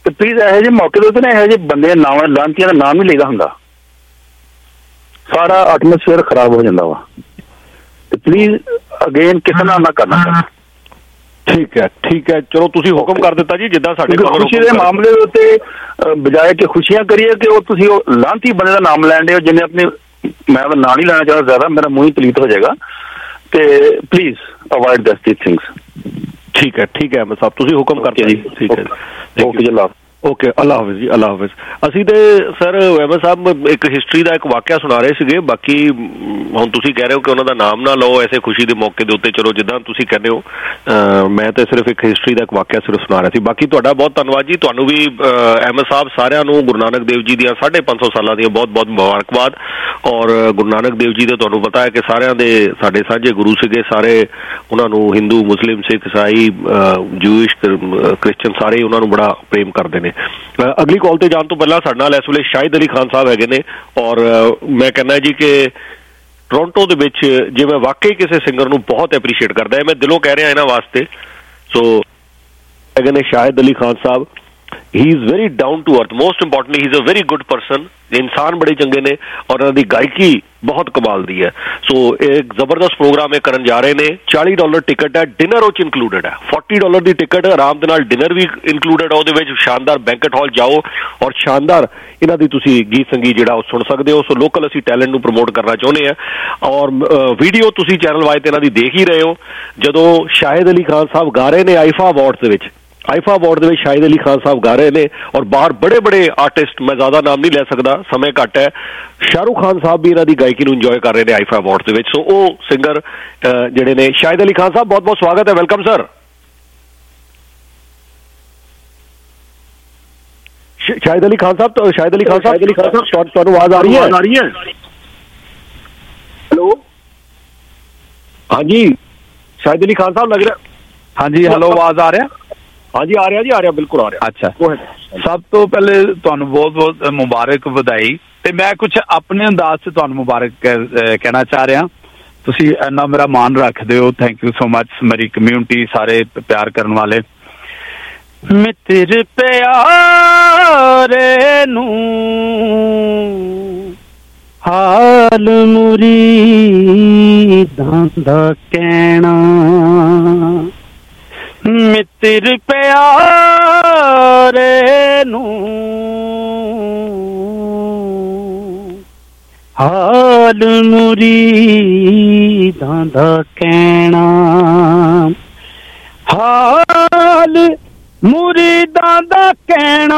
ਤੇ ਪਲੀਜ਼ ਇਹੋ ਜਿਹੇ ਮੌਕੇ ਦੇ ਉੱਤੇ ਨਾ ਇਹੋ ਜਿਹੇ ਬੰਦੇ ਦੇ ਨਾਮ ਲਾਂਤੀਆਂ ਦਾ ਨਾਮ ਨਹੀਂ ਲਈਦਾ ਹੁੰਦਾ, ਸਾਰਾ ਐਟਮੋਸਫੇਅਰ ਖਰਾਬ ਹੋ ਜਾਂਦਾ ਵਾ। ਤੇ ਪਲੀਜ਼ ਅਗੇਨ ਕਿਸੇ ਨਾਲ ਨਾ ਕਰਨਾ। ਠੀਕ ਹੈ ਚਲੋ ਤੁਸੀਂ ਹੁਕਮ ਕਰ ਦਿੱਤਾ ਜੀ, ਜਿੱਦਾਂ ਸਾਡੇ ਖੁਸ਼ੀ ਦੇ ਮਾਮਲੇ ਦੇ ਉੱਤੇ ਬਜਾਏ ਕਿ ਖੁਸ਼ੀਆਂ ਕਰੀਏ ਕਿ ਉਹ ਤੁਸੀਂ ਉਹ ਲਾਂਤੀ ਬੰਦੇ ਦਾ ਨਾਮ ਲੈਣ ਦੇ ਜਿਹਨੇ ਆਪਣੇ, ਮੈਂ ਉਹਦਾ ਨਾਂ ਨਹੀਂ ਲੈਣਾ ਚਾਹੁੰਦਾ ਜ਼ਿਆਦਾ, ਮੇਰਾ ਮੂੰਹ ਹੀ ਪਲੀਤ ਹੋ ਜਾਏਗਾ। ਤੇ ਪਲੀਜ਼ ਅਵੋਇਡ ਦਿਸ ਥਿੰਗਸ। ਠੀਕ ਹੈ ਅਹਿਮਦ ਸਾਹਿਬ, ਤੁਸੀਂ ਹੁਕਮ ਕਰਦੇ ਜੀ। ਠੀਕ ਹੈ, ਓਕੇ ਜੀ, ਓਕੇ, ਅੱਲਾ ਹਾਫਿਜ਼ ਜੀ, ਅੱਲਾ ਹਾਫਿਜ਼। ਅਸੀਂ ਤੇ ਸਰ ਅਹਿਮਦ ਸਾਹਿਬ ਇੱਕ ਹਿਸਟਰੀ ਦਾ ਇੱਕ ਵਾਕਿਆ ਸੁਣਾ ਰਹੇ ਸੀਗੇ, ਬਾਕੀ ਹੁਣ ਤੁਸੀਂ ਕਹਿ ਰਹੇ ਹੋ ਕਿ ਉਹਨਾਂ ਦਾ ਨਾਮ ਨਾ ਲਓ ਐਸੇ ਖੁਸ਼ੀ ਦੇ ਮੌਕੇ ਦੇ ਉੱਤੇ, ਚਲੋ ਜਿੱਦਾਂ ਤੁਸੀਂ ਕਹਿੰਦੇ ਹੋ। ਮੈਂ ਤਾਂ ਸਿਰਫ ਇੱਕ ਹਿਸਟਰੀ ਦਾ ਇੱਕ ਵਾਕਿਆ ਸਿਰਫ ਸੁਣਾ ਰਿਹਾ ਸੀ। ਬਾਕੀ ਤੁਹਾਡਾ ਬਹੁਤ ਧੰਨਵਾਦ ਜੀ, ਤੁਹਾਨੂੰ ਵੀ ਅਹਿਮਦ ਸਾਹਿਬ, ਸਾਰਿਆਂ ਨੂੰ ਗੁਰੂ ਨਾਨਕ ਦੇਵ ਜੀ ਦੀਆਂ 550 ਸਾਲਾਂ ਦੀਆਂ ਬਹੁਤ ਬਹੁਤ ਮੁਬਾਰਕਬਾਦ। ਔਰ ਗੁਰੂ ਨਾਨਕ ਦੇਵ ਜੀ ਦੇ ਤੁਹਾਨੂੰ ਪਤਾ ਹੈ ਕਿ ਸਾਰਿਆਂ ਦੇ ਸਾਡੇ ਸਾਂਝੇ ਗੁਰੂ ਸੀਗੇ, ਸਾਰੇ ਉਹਨਾਂ ਨੂੰ ਹਿੰਦੂ, ਮੁਸਲਿਮ, ਸਿੱਖ, ਈਸਾਈ, ਜੂਇਸ਼, ਕ੍ਰਿਸਚਨ ਸਾਰੇ ਉਹਨਾਂ ਨੂੰ ਬੜਾ ਪ੍ਰੇਮ ਕਰਦੇ ਨੇ। ਅਗਲੀ ਕਾਲ ਤੇ ਜਾਣ ਤੋਂ ਪਹਿਲਾਂ ਸਾਡੇ ਨਾਲ ਇਸ ਵੇਲੇ ਸ਼ਾਹਿਦ ਅਲੀ ਖਾਨ ਸਾਹਿਬ ਹੈਗੇ ਨੇ, ਔਰ ਮੈਂ ਕਹਿੰਦਾ ਜੀ ਕਿ ਟੋਰਾਂਟੋ ਦੇ ਵਿੱਚ ਜੇ ਮੈਂ ਵਾਕਈ ਕਿਸੇ ਸਿੰਗਰ ਨੂੰ ਬਹੁਤ ਐਪਰੀਸ਼ੀਏਟ ਕਰਦਾ, ਮੈਂ ਦਿਲੋਂ ਕਹਿ ਰਿਹਾ ਇਹਨਾਂ ਵਾਸਤੇ, ਸੋ ਹੈਗੇ ਨੇ Shahid Ali Khan Sahib. He is very down to earth, most importantly he is a very good person. ਇਨਸਾਨ ਬੜੇ ਚੰਗੇ ਨੇ ਔਰ ਉਹਨਾਂ ਦੀ ਗਾਇਕੀ ਬਹੁਤ ਕਮਾਲ ਦੀ ਹੈ। ਸੋ ਇੱਕ ਜ਼ਬਰਦਸਤ ਪ੍ਰੋਗਰਾਮ ਇਹ ਕਰਨ ਜਾ ਰਹੇ ਨੇ। $40 ਟਿਕਟ ਹੈ, ਡਿਨਰ ਉਹ 'ਚ ਇਨਕਲੂਡਡ ਹੈ। $40 ਦੀ ਟਿਕਟ, ਆਰਾਮ ਦੇ ਨਾਲ ਡਿਨਰ ਵੀ ਇਨਕਲੂਡਡ ਹੈ ਉਹਦੇ ਵਿੱਚ। ਸ਼ਾਨਦਾਰ ਬੈਂਕਟ ਹਾਲ ਜਾਓ ਔਰ ਸ਼ਾਨਦਾਰ ਇਹਨਾਂ ਦੀ ਤੁਸੀਂ ਗੀਤ ਸੰਗੀਤ ਜਿਹੜਾ ਉਹ ਸੁਣ ਸਕਦੇ ਹੋ। ਸੋ ਲੋਕਲ ਅਸੀਂ ਟੈਲੈਂਟ ਨੂੰ ਪ੍ਰਮੋਟ ਕਰਨਾ ਚਾਹੁੰਦੇ ਹਾਂ ਔਰ ਵੀਡੀਓ ਤੁਸੀਂ ਚੈਨਲ ਵਾਈਜ਼ ਤੇ ਇਹਨਾਂ ਦੀ ਦੇਖ ਹੀ ਰਹੇ ਹੋ। ਜਦੋਂ ਸ਼ਾਹਿਦ ਅਲੀ ਖਾਨ ਸਾਹਿਬ ਗਾ ਰਹੇ ਨੇ ਆਈਫਾ ਅਵਾਰਡ ਦੇ ਵਿੱਚ, ਸ਼ਾਹਿਦ ਅਲੀ ਖਾਨ ਸਾਹਿਬ ਗਾ ਰਹੇ ਨੇ ਔਰ ਬਾਹਰ ਬੜੇ ਬੜੇ ਆਰਟਿਸਟ, ਮੈਂ ਜ਼ਿਆਦਾ ਨਾਮ ਨਹੀਂ ਲੈ ਸਕਦਾ, ਸਮੇਂ ਘੱਟ ਹੈ, ਸ਼ਾਹਰੁਖ ਖਾਨ ਸਾਹਿਬ ਵੀ ਇਹਨਾਂ ਦੀ ਗਾਇਕੀ ਨੂੰ ਇੰਜੋਏ ਕਰ ਰਹੇ ਨੇ ਆਈਫਾ ਅਵਾਰਡ ਦੇ ਵਿੱਚ। ਸੋ ਉਹ ਸਿੰਗਰ ਜਿਹੜੇ ਨੇ ਸ਼ਾਹਿਦ ਅਲੀ ਖਾਨ ਸਾਹਿਬ, ਬਹੁਤ ਬਹੁਤ ਸਵਾਗਤ ਹੈ, ਵੈਲਕਮ ਸਰ। ਸ਼ਾਹਿਦ ਅਲੀ ਖਾਨ ਸਾਹਿਬ, ਤੁਹਾਨੂੰ ਆਵਾਜ਼ ਆ ਰਹੀ ਹੈ? ਹੈਲੋ, ਹਾਂਜੀ ਸ਼ਾਹਿਦ ਅਲੀ ਖਾਨ ਸਾਹਿਬ ਲੱਗ ਰਿਹਾ? ਹਾਂਜੀ, ਹੈਲੋ, ਆਵਾਜ਼ ਆ ਰਿਹਾ? ਹਾਂਜੀ ਆ ਰਿਹਾ ਬਿਲਕੁਲ ਆ ਰਿਹਾ। ਅੱਛਾ, ਸਭ ਤੋਂ ਪਹਿਲੇ ਤੁਹਾਨੂੰ ਬਹੁਤ ਬਹੁਤ ਮੁਬਾਰਕ, ਵਧਾਈ। ਤੇ ਮੈਂ ਕੁਝ ਆਪਣੇ ਅੰਦਾਜ਼ 'ਚ ਤੁਹਾਨੂੰ ਮੁਬਾਰਕ ਕਹਿਣਾ ਚਾਹ ਰਿਹਾ। ਤੁਸੀਂ ਇੰਨਾ ਮੇਰਾ ਮਾਣ ਰੱਖਦੇ ਹੋ, ਥੈਂਕ ਯੂ ਸੋ ਮਚ। ਮੇਰੀ ਕਮਿਊਨਿਟੀ, ਸਾਰੇ ਪਿਆਰ ਕਰਨ ਵਾਲੇ, ਮਿੱਤਰ ਪਿਆਰੇ ਨੂੰ ਹਾਲ ਮੁਰੀਦਾਂ ਦਾ ਕਹਿਣਾ, ਮਿੱਤਰ ਪਿਆਰੇ ਨੂੰ ਹਾਲ ਮੁਰੀਦਾਂ ਦਾ ਕਹਿਣਾ, ਹਾਲ ਮੁਰੀਦਾਂ ਦਾ ਕਹਿਣਾ,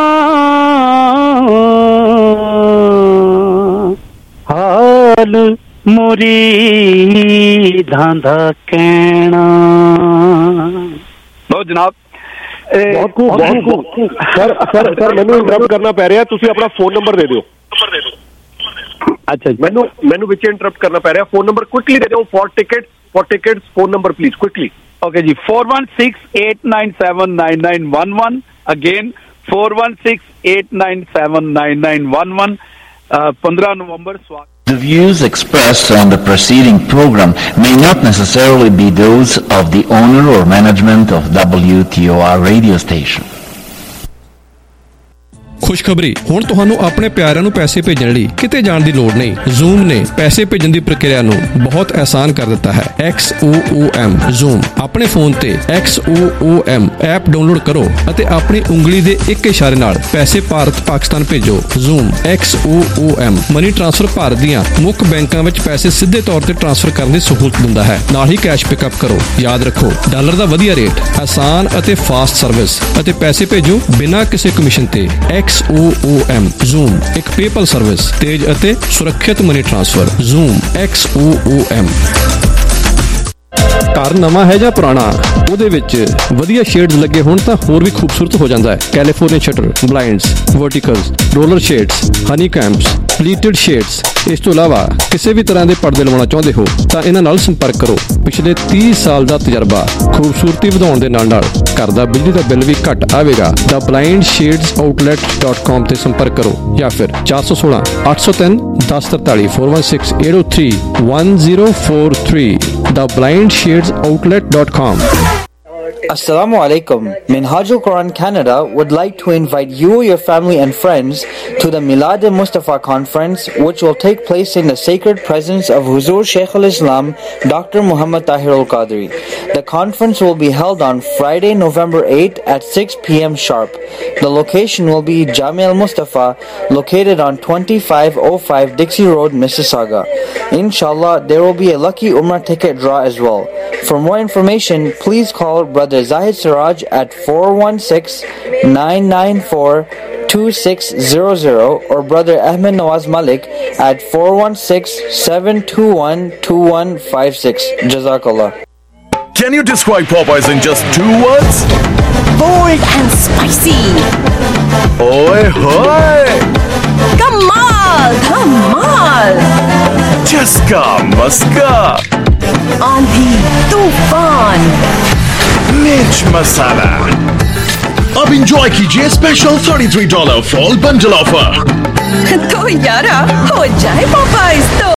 ਹਾਲ ਮੁਰੀਦਾਂ ਦਾ ਕਹਿਣਾ। ਲੋ ਜਨਾਬ, ਬਹੁਤ ਖੂਬ ਸਰ ਮੈਨੂੰ ਇੰਟਰਪਟ ਕਰਨਾ ਪੈ ਰਿਹਾ, ਤੁਸੀਂ ਆਪਣਾ ਫੋਨ ਨੰਬਰ ਦੇ ਦਿਓ। ਅੱਛਾ ਜੀ, ਮੈਨੂੰ ਵਿੱਚ ਇੰਟਰਪਟ ਕਰਨਾ ਪੈ ਰਿਹਾ, ਫੋਨ ਨੰਬਰ ਕੁਇਕਲੀ ਦੇ ਦਿਓ। For tickets phone number please quickly. Okay जी, 4168979911 अगेन 4168979911 15 नवंबर। The views expressed on the preceding program may not necessarily be those of the owner or management of WTOR radio station. ਖੁਸ਼ਖਬਰੀ, ਹੁਣ ਤੁਹਾਨੂੰ ਆਪਣੇ ਪਿਆਰਿਆਂ ਨੂੰ ਪੈਸੇ ਭੇਜਣ ਲਈ ਕਿਤੇ ਜਾਣ ਦੀ ਲੋੜ ਨਹੀਂ। ਜ਼ੂਮ ਨੇ ਪੈਸੇ ਭੇਜਣ ਦੀ ਪ੍ਰਕਿਰਿਆ ਨੂੰ ਬਹੁਤ ਆਸਾਨ ਕਰ ਦਿੱਤਾ ਹੈ। XOOM ਜ਼ੂਮ, ਆਪਣੇ ਫੋਨ ਤੇ XOOM ਐਪ ਡਾਊਨਲੋਡ ਕਰੋ ਅਤੇ ਆਪਣੀ ਉਂਗਲੀ ਦੇ ਇੱਕ ਇਸ਼ਾਰੇ ਨਾਲ ਪੈਸੇ ਭਾਰਤ ਪਾਕਿਸਤਾਨ ਭੇਜੋ। Xoom XOOM money transfer Bharat ਦੀਆਂ ਮੁੱਖ ਬੈਂਕਾਂ ਵਿੱਚ ਪੈਸੇ ਸਿੱਧੇ ਤੌਰ ਤੇ ਟ੍ਰਾਂਸਫਰ ਕਰਨ ਦੀ ਸਹੂਲਤ ਦਿੰਦਾ ਹੈ। ਨਾਲ ਹੀ ਕੈਸ਼ ਪਿਕਅਪ ਕਰੋ। ਯਾਦ ਰੱਖੋ, ਡਾਲਰ ਦਾ ਵਧੀਆ ਰੇਟ, ਆਸਾਨ ਅਤੇ ਫਾਸਟ ਸਰਵਿਸ ਅਤੇ ਪੈਸੇ ਭੇਜੋ ਬਿਨਾਂ ਕਿਸੇ ਕਮਿਸ਼ਨ ਤੇ। XOOM ਜ਼ੂਮ ਇੱਕ ਪੇਪਲ ਸਰਵਿਸ, ਤੇਜ਼ ਅਤੇ ਸੁਰੱਖਿਅਤ ਮਨੀ ਟ੍ਰਾਂਸਫਰ। Zoom XOOM। ਘਰ ਨਵਾਂ ਹੈ ਜਾਂ ਪੁਰਾਣਾ, ਉਹਦੇ ਵਿੱਚ ਵਧੀਆ ਸ਼ੇਡਸ ਲੱਗੇ ਹੋਣ ਤਾਂ ਹੋਰ ਵੀ ਖੂਬਸੂਰਤ ਹੋ ਜਾਂਦਾ ਹੈ। California shutter, blinds, verticals, roller shades, honey combs, pleated shades. ਇਸ ਤੋਂ ਇਲਾਵਾ ਕਿਸੇ ਵੀ ਤਰ੍ਹਾਂ ਦੇ ਪਰਦੇ ਲਵਾਉਣਾ ਚਾਹੁੰਦੇ ਹੋ ਤਾਂ ਇਹਨਾਂ ਨਾਲ ਸੰਪਰਕ ਕਰੋ। ਪਿਛਲੇ 30 ਸਾਲ ਦਾ ਤਜਰਬਾ, ਖੂਬਸੂਰਤੀ ਵਧਾਉਣ ਦੇ ਨਾਲ ਨਾਲ ਘਰ ਦਾ ਬਿਜਲੀ ਦਾ ਬਿੱਲ ਵੀ ਘੱਟ ਆਵੇਗਾ। ਦਾ blindshadesOutlet.com ਤੇ ਸੰਪਰਕ ਕਰੋ ਜਾਂ ਫਿਰ 416 803 1043 416 803 1043 ਦਾ blindshadesOutlet.com। Assalamu alaikum. Minhajul Quran Canada would like to invite you, your family and friends to the Milad-e-Mustafa conference, which will take place in the sacred presence of Huzur Shaykh al-Islam Dr. Muhammad Tahir al-Qadri. The conference will be held on Friday, November 8 at 6 p.m. sharp. The location will be Jami al-Mustafa, located on 2505 Dixie Road, Mississauga. Inshallah, there will be a lucky Umrah ticket draw as well. For more information, please call Brother Zahid Siraj at 416-994-2600 or Brother Ahmed Nawaz Malik at 416-721-2156. Jazakallah. Can you describe Popeyes in just 2 words? Bold and spicy. Oi hoy! Kamal, Kamal. Chaska Maska. Aandhi, Tufan. Mirch Masala. अब enjoy कीजिए special $33 fall bundle offer. तो यारा हो जाए Popeyes तो